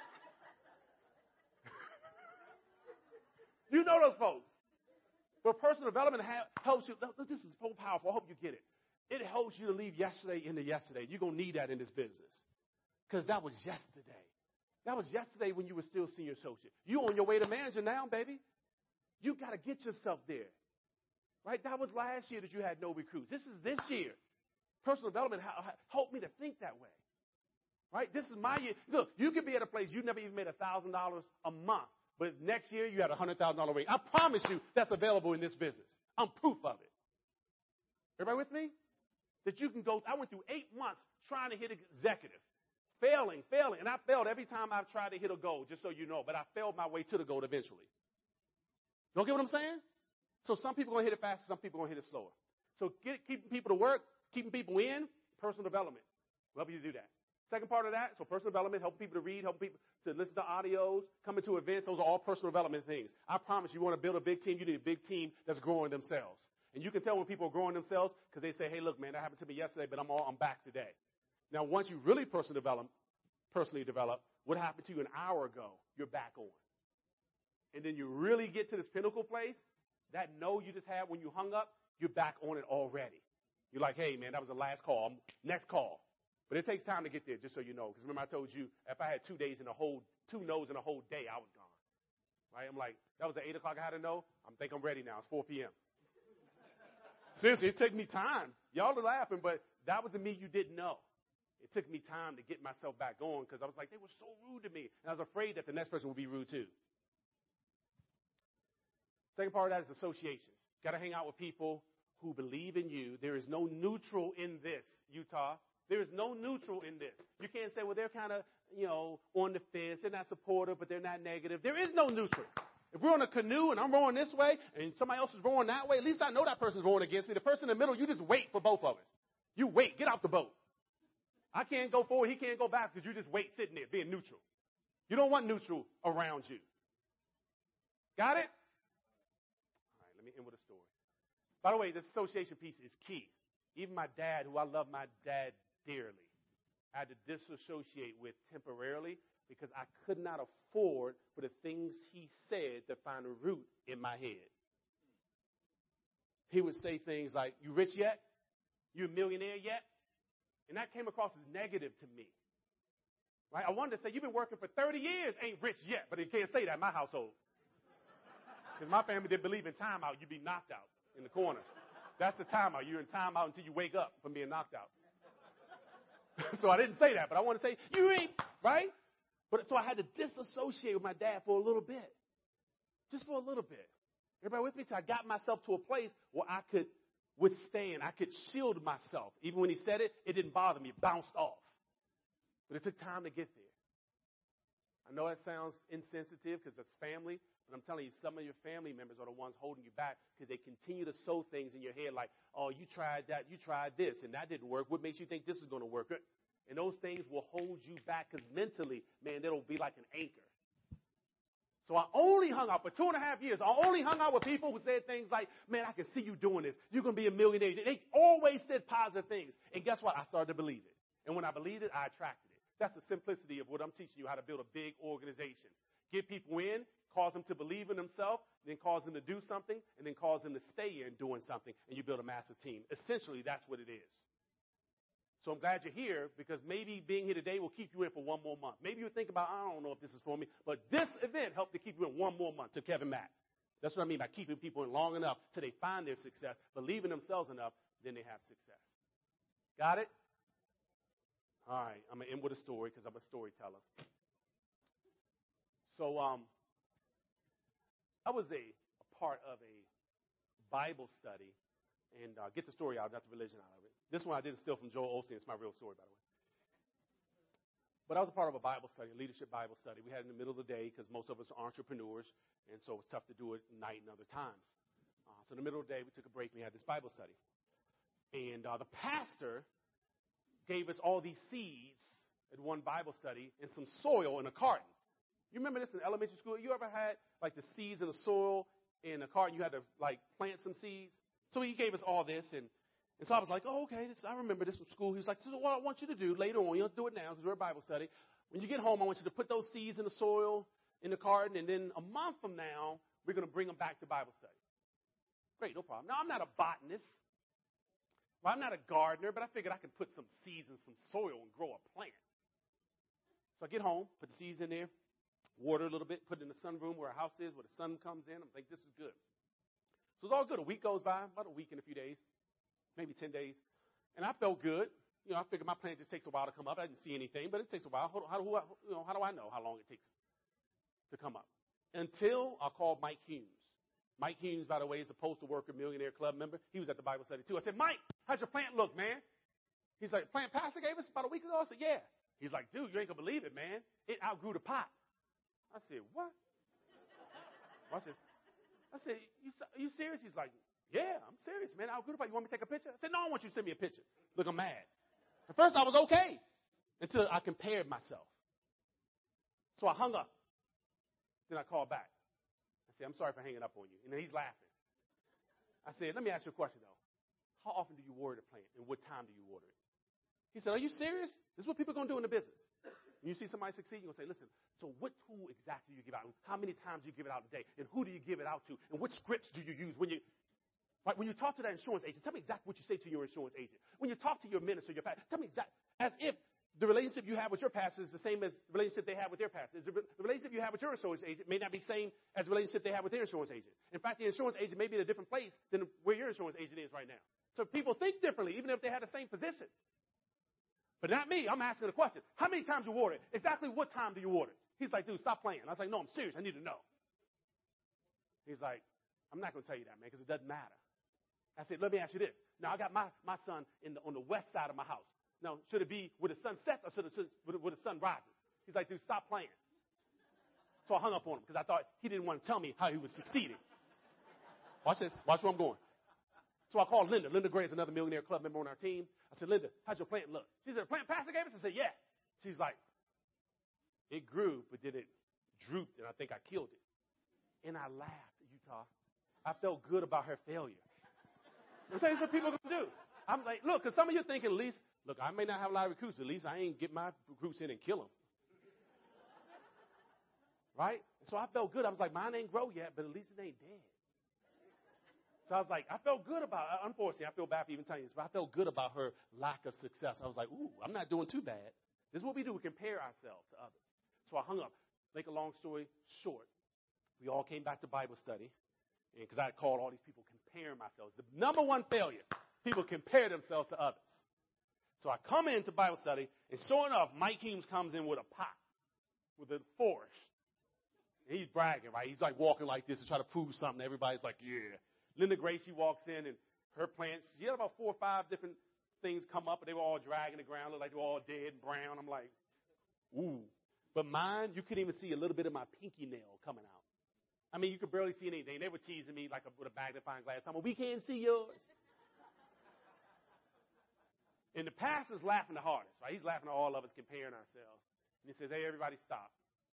You know those folks. But personal development ha- helps you. This is so powerful. I hope you get it. It helps you to leave yesterday into yesterday. You're going to need that in this business. Because that was yesterday. That was yesterday when you were still senior associate. You on your way to manager now, baby. You got to get yourself there. Right? That was last year that you had no recruits. This is this year. Personal development ha- helped me to think that way. Right? This is my year. Look, you could be at a place you never even made one thousand dollars a month. But next year, you had a one hundred thousand dollars rate. I promise you that's available in this business. I'm proof of it. Everybody with me? That you can go, I went through eight months trying to hit executive. Failing, failing. And I failed every time I've tried to hit a goal, just so you know. But I failed my way to the goal eventually. You don't get what I'm saying? So some people are going to hit it faster, some people are going to hit it slower. So get, keeping people to work, keeping people in, personal development. We'll help you to do that. Second part of that, so personal development, helping people to read, helping people to listen to audios, coming to events. Those are all personal development things. I promise you, you want to build a big team, you need a big team that's growing themselves. And you can tell when people are growing themselves because they say, hey, look, man, that happened to me yesterday, but I'm all, I'm back today. Now, once you really personally develop, personally develop, what happened to you an hour ago, you're back on. And then you really get to this pinnacle place, that no you just had when you hung up, you're back on it already. You're like, hey, man, that was the last call. Next call. But it takes time to get there, just so you know. Because remember I told you, if I had two days in a whole, two no's in a whole day, I was gone. Right? I'm like, that was at eight o'clock I had a no. I think I'm ready now. It's four p.m. Seriously, it took me time. Y'all are laughing, but that was the me you didn't know. It took me time to get myself back on because I was like, they were so rude to me. And I was afraid that the next person would be rude too. Second part of that is associations. Got to hang out with people who believe in you. There is no neutral in this, Utah. There is no neutral in this. You can't say, well, they're kind of, you know, on the fence. They're not supportive, but they're not negative. There is no neutral. If we're on a canoe and I'm rowing this way and somebody else is rowing that way, at least I know that person's rowing against me. The person in the middle, you just wait for both of us. You wait. Get out the boat. I can't go forward. He can't go back because you just wait sitting there being neutral. You don't want neutral around you. Got it? All right, let me end with a story. By the way, this association piece is key. Even my dad, who I love my dad dearly, I had to disassociate with temporarily because I could not afford for the things he said to find a root in my head. He would say things like, you rich yet? You a millionaire yet? And that came across as negative to me. Right? I wanted to say, you've been working for thirty years, ain't rich yet. But you can't say that in my household. Because my family didn't believe in timeout. You'd be knocked out in the corner. That's the timeout. You're in timeout until you wake up from being knocked out. So I didn't say that, but I want to say, you ain't, right? But so I had to disassociate with my dad for a little bit. Just for a little bit. Everybody with me? Till I got myself to a place where I could withstand. I could shield myself. Even when he said it, it didn't bother me. It bounced off. But it took time to get there. I know that sounds insensitive because it's family, but I'm telling you, some of your family members are the ones holding you back because they continue to sow things in your head like, oh, you tried that, you tried this, and that didn't work. What makes you think this is going to work? And those things will hold you back because mentally, man, it'll be like an anchor. So I only hung out for two and a half years. I only hung out with people who said things like, man, I can see you doing this. You're going to be a millionaire. They always said positive things. And guess what? I started to believe it. And when I believed it, I attracted it. That's the simplicity of what I'm teaching you, how to build a big organization. Get people in, cause them to believe in themselves, then cause them to do something, and then cause them to stay in doing something, and you build a massive team. Essentially, that's what it is. So I'm glad you're here because maybe being here today will keep you in for one more month. Maybe you think about, I don't know if this is for me, but this event helped to keep you in one more month to Kevin Mack. That's what I mean by keeping people in long enough till they find their success, believe in themselves enough, then they have success. Got it? All right, I'm going to end with a story because I'm a storyteller. So um, I was a, a part of a Bible study, and uh, get the story out, not the religion out of it. This one I didn't steal from Joel Osteen. It's my real story, by the way. But I was a part of a Bible study, a leadership Bible study. We had it in the middle of the day because most of us are entrepreneurs, and so it was tough to do it at night and other times. Uh, so in the middle of the day, we took a break, and we had this Bible study. And uh, the pastor gave us all these seeds at one Bible study and some soil in a carton. You remember this in elementary school? You ever had, like, the seeds in the soil in a carton? You had to, like, plant some seeds? So he gave us all this, and, and so I was like, oh, okay, this, I remember this from school. He was like, so what I want you to do later on, you don't do it now because we're a Bible study. When you get home, I want you to put those seeds in the soil, in the carton, and then a month from now, we're going to bring them back to Bible study. Great, no problem. Now, I'm not a botanist. Well, I'm not a gardener, but I figured I could put some seeds in some soil and grow a plant. So I get home, put the seeds in there, water a little bit, put it in the sunroom where our house is, where the sun comes in. I'm like, this is good. So it's all good. A week goes by, about a week and a few days, maybe ten days. And I felt good. You know, I figured my plant just takes a while to come up. I didn't see anything, but it takes a while. How, how, how, you know, how do I know how long it takes to come up? Until I called Mike Humes. Mike Humes, by the way, is a postal worker, millionaire club member. He was at the Bible study, too. I said, Mike, how's your plant look, man? He's like, plant pastor gave us about a week ago? I said, yeah. He's like, dude, you ain't going to believe it, man. It outgrew the pot. I said, what? Watch this. I said, you, are you serious? He's like, yeah, I'm serious, man. Outgrew the pot. You want me to take a picture? I said, no, I want you to send me a picture. Look, I'm mad. At first, I was okay until I compared myself. So I hung up. Then I called back. I said, I'm sorry for hanging up on you. And then he's laughing. I said, let me ask you a question, though. How often do you water the plant, and what time do you water it? He said, are you serious? This is what people are going to do in the business. When you see somebody succeed, you're going to say, listen, so what tool exactly do you give out? How many times do you give it out a day? And who do you give it out to? And what scripts do you use when you right, when you talk to that insurance agent? Tell me exactly what you say to your insurance agent. When you talk to your minister, your pastor, tell me exactly, as if the relationship you have with your pastor is the same as the relationship they have with their pastor. The relationship you have with your insurance agent may not be the same as the relationship they have with their insurance agent. In fact, the insurance agent may be in a different place than where your insurance agent is right now. So people think differently, even if they have the same position. But not me. I'm asking a question. How many times you water it? Exactly what time do you water it? He's like, dude, stop playing. I was like, no, I'm serious. I need to know. He's like, I'm not going to tell you that, man, because it doesn't matter. I said, let me ask you this. Now, I got my, my son in the, on the west side of my house. Now, should it be where the sun sets or should it, should, where the sun rises? He's like, dude, stop playing. So I hung up on him because I thought he didn't want to tell me how he was succeeding. Watch this. Watch where I'm going. So I called Linda. Linda Gray is another millionaire club member on our team. I said, Linda, how's your plant look? She said, plant pastor gave us? I said, yeah. She's like, it grew, but then it drooped, and I think I killed it. And I laughed, Utah. I felt good about her failure. I'm telling you what people are going to do. I'm like, look, because some of you are thinking, at least, look, I may not have a lot of recruits, but at least I ain't get my recruits in and kill them. Right? So I felt good. I was like, mine ain't grow yet, but at least it ain't dead. So I was like, I felt good about it. Unfortunately, I feel bad for even telling you this, but I felt good about her lack of success. I was like, ooh, I'm not doing too bad. This is what we do. We compare ourselves to others. So I hung up. Make a long story short, we all came back to Bible study, because I had called all these people comparing myself. The number one failure, people compare themselves to others. So I come into Bible study, and sure enough, Mike Humes comes in with a pot, with a forest. And he's bragging, right? He's like walking like this to try to prove something. Everybody's like, yeah. Linda Gracie walks in, and her plants, she had about four or five different things come up, but they were all dragging the ground, looked like they were all dead and brown. I'm like, ooh. But mine, you couldn't even see a little bit of my pinky nail coming out. I mean, you could barely see anything. They were teasing me like a, with a magnifying glass. I'm like, we can't see yours. And the pastor's laughing the hardest, right? He's laughing at all of us comparing ourselves. And he says, hey, everybody stop.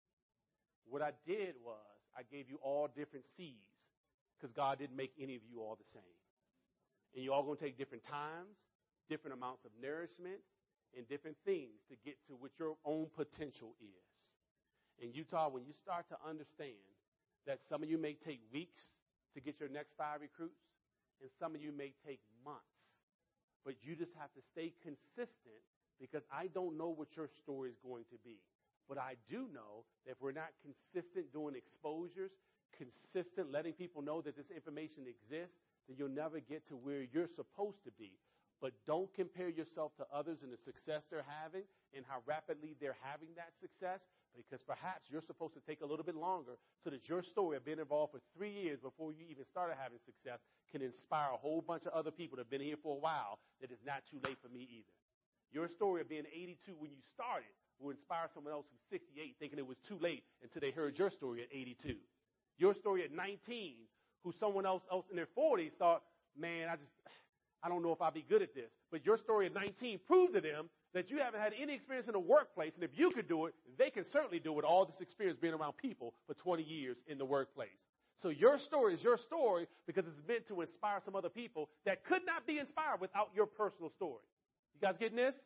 What I did was I gave you all different seeds, because God didn't make any of you all the same. And you're all going to take different times, different amounts of nourishment, and different things to get to what your own potential is. In Utah, when you start to understand that some of you may take weeks to get your next five recruits, and some of you may take months, but you just have to stay consistent, because I don't know what your story is going to be. But I do know that if we're not consistent doing exposures, consistent letting people know that this information exists, then you'll never get to where you're supposed to be. But don't compare yourself to others and the success they're having and how rapidly they're having that success, because perhaps you're supposed to take a little bit longer so that your story of being involved for three years before you even started having success can inspire a whole bunch of other people that have been here for a while that it's not too late for me either. Your story of being eighty-two when you started will inspire someone else who's sixty-eight thinking it was too late until they heard your story at eighty-two. Your story at nineteen, who someone else else in their forties thought, man, I just, I don't know if I'll be good at this. But your story at nineteen proved to them that you haven't had any experience in the workplace, and if you could do it, they can certainly do it, all this experience being around people for twenty years in the workplace. So your story is your story because it's meant to inspire some other people that could not be inspired without your personal story. You guys getting this?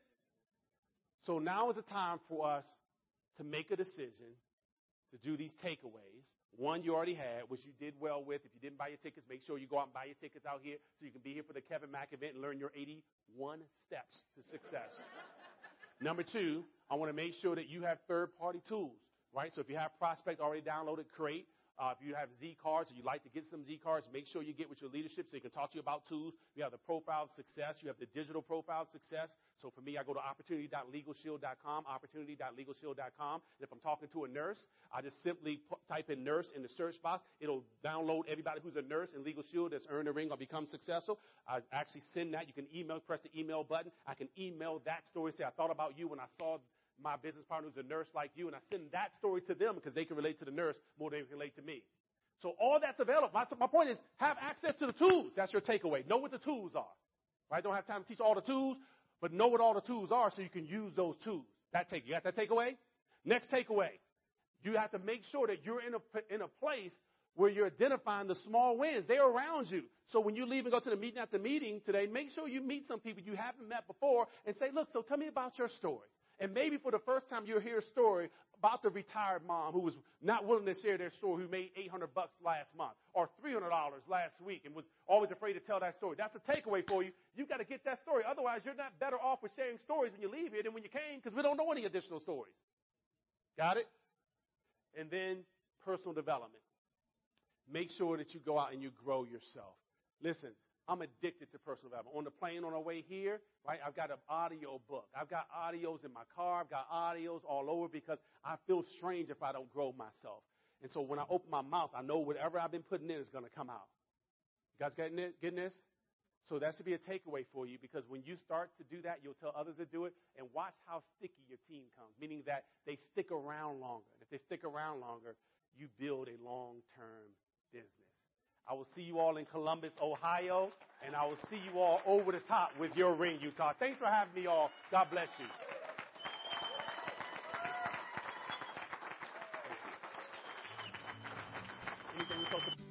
So now is the time for us to make a decision to do these takeaways. One you already had, which you did well with. If you didn't buy your tickets, make sure you go out and buy your tickets out here so you can be here for the Kevin Mack event and learn your eighty-one steps to success. Number two, I want to make sure that you have third-party tools, right? So if you have Prospect already downloaded, great. Uh, if you have Z cards or you'd like to get some Z cards, make sure you get with your leadership so they can talk to you about tools. You have the profile of success. You have the digital profile of success. So for me, I go to opportunity dot legal shield dot com, opportunity dot legal shield dot com. And if I'm talking to a nurse, I just simply p- type in nurse in the search box. It'll download everybody who's a nurse in Legal Shield that's earned a ring or become successful. I actually send that. You can email, press the email button. I can email that story, say I thought about you when I saw my business partner who's a nurse like you, and I send that story to them because they can relate to the nurse more than they can relate to me. So all that's available. My, my point is have access to the tools. That's your takeaway. Know what the tools are. Right? Don't have time to teach all the tools, but know what all the tools are so you can use those tools. That take, you got that takeaway? Next takeaway. You have to make sure that you're in a, in a place where you're identifying the small wins. They're around you. So when you leave and go to the meeting after meeting today, make sure you meet some people you haven't met before and say, look, so tell me about your story. And maybe for the first time you'll hear a story about the retired mom who was not willing to share their story, who made eight hundred bucks last month or three hundred dollars last week and was always afraid to tell that story. That's a takeaway for you. You've got to get that story. Otherwise, you're not better off with sharing stories when you leave here than when you came because we don't know any additional stories. Got it? And then personal development. Make sure that you go out and you grow yourself. Listen. I'm addicted to personal development. On the plane on our way here, right, I've got an audio book. I've got audios in my car. I've got audios all over because I feel strange if I don't grow myself. And so when I open my mouth, I know whatever I've been putting in is going to come out. You guys getting it? Getting this? So that should be a takeaway for you because when you start to do that, you'll tell others to do it and watch how sticky your team comes, meaning that they stick around longer. And if they stick around longer, you build a long-term business. I will see you all in Columbus, Ohio, and I will see you all over the top with your ring, Utah. Thanks for having me all. God bless you. Anything we talk about?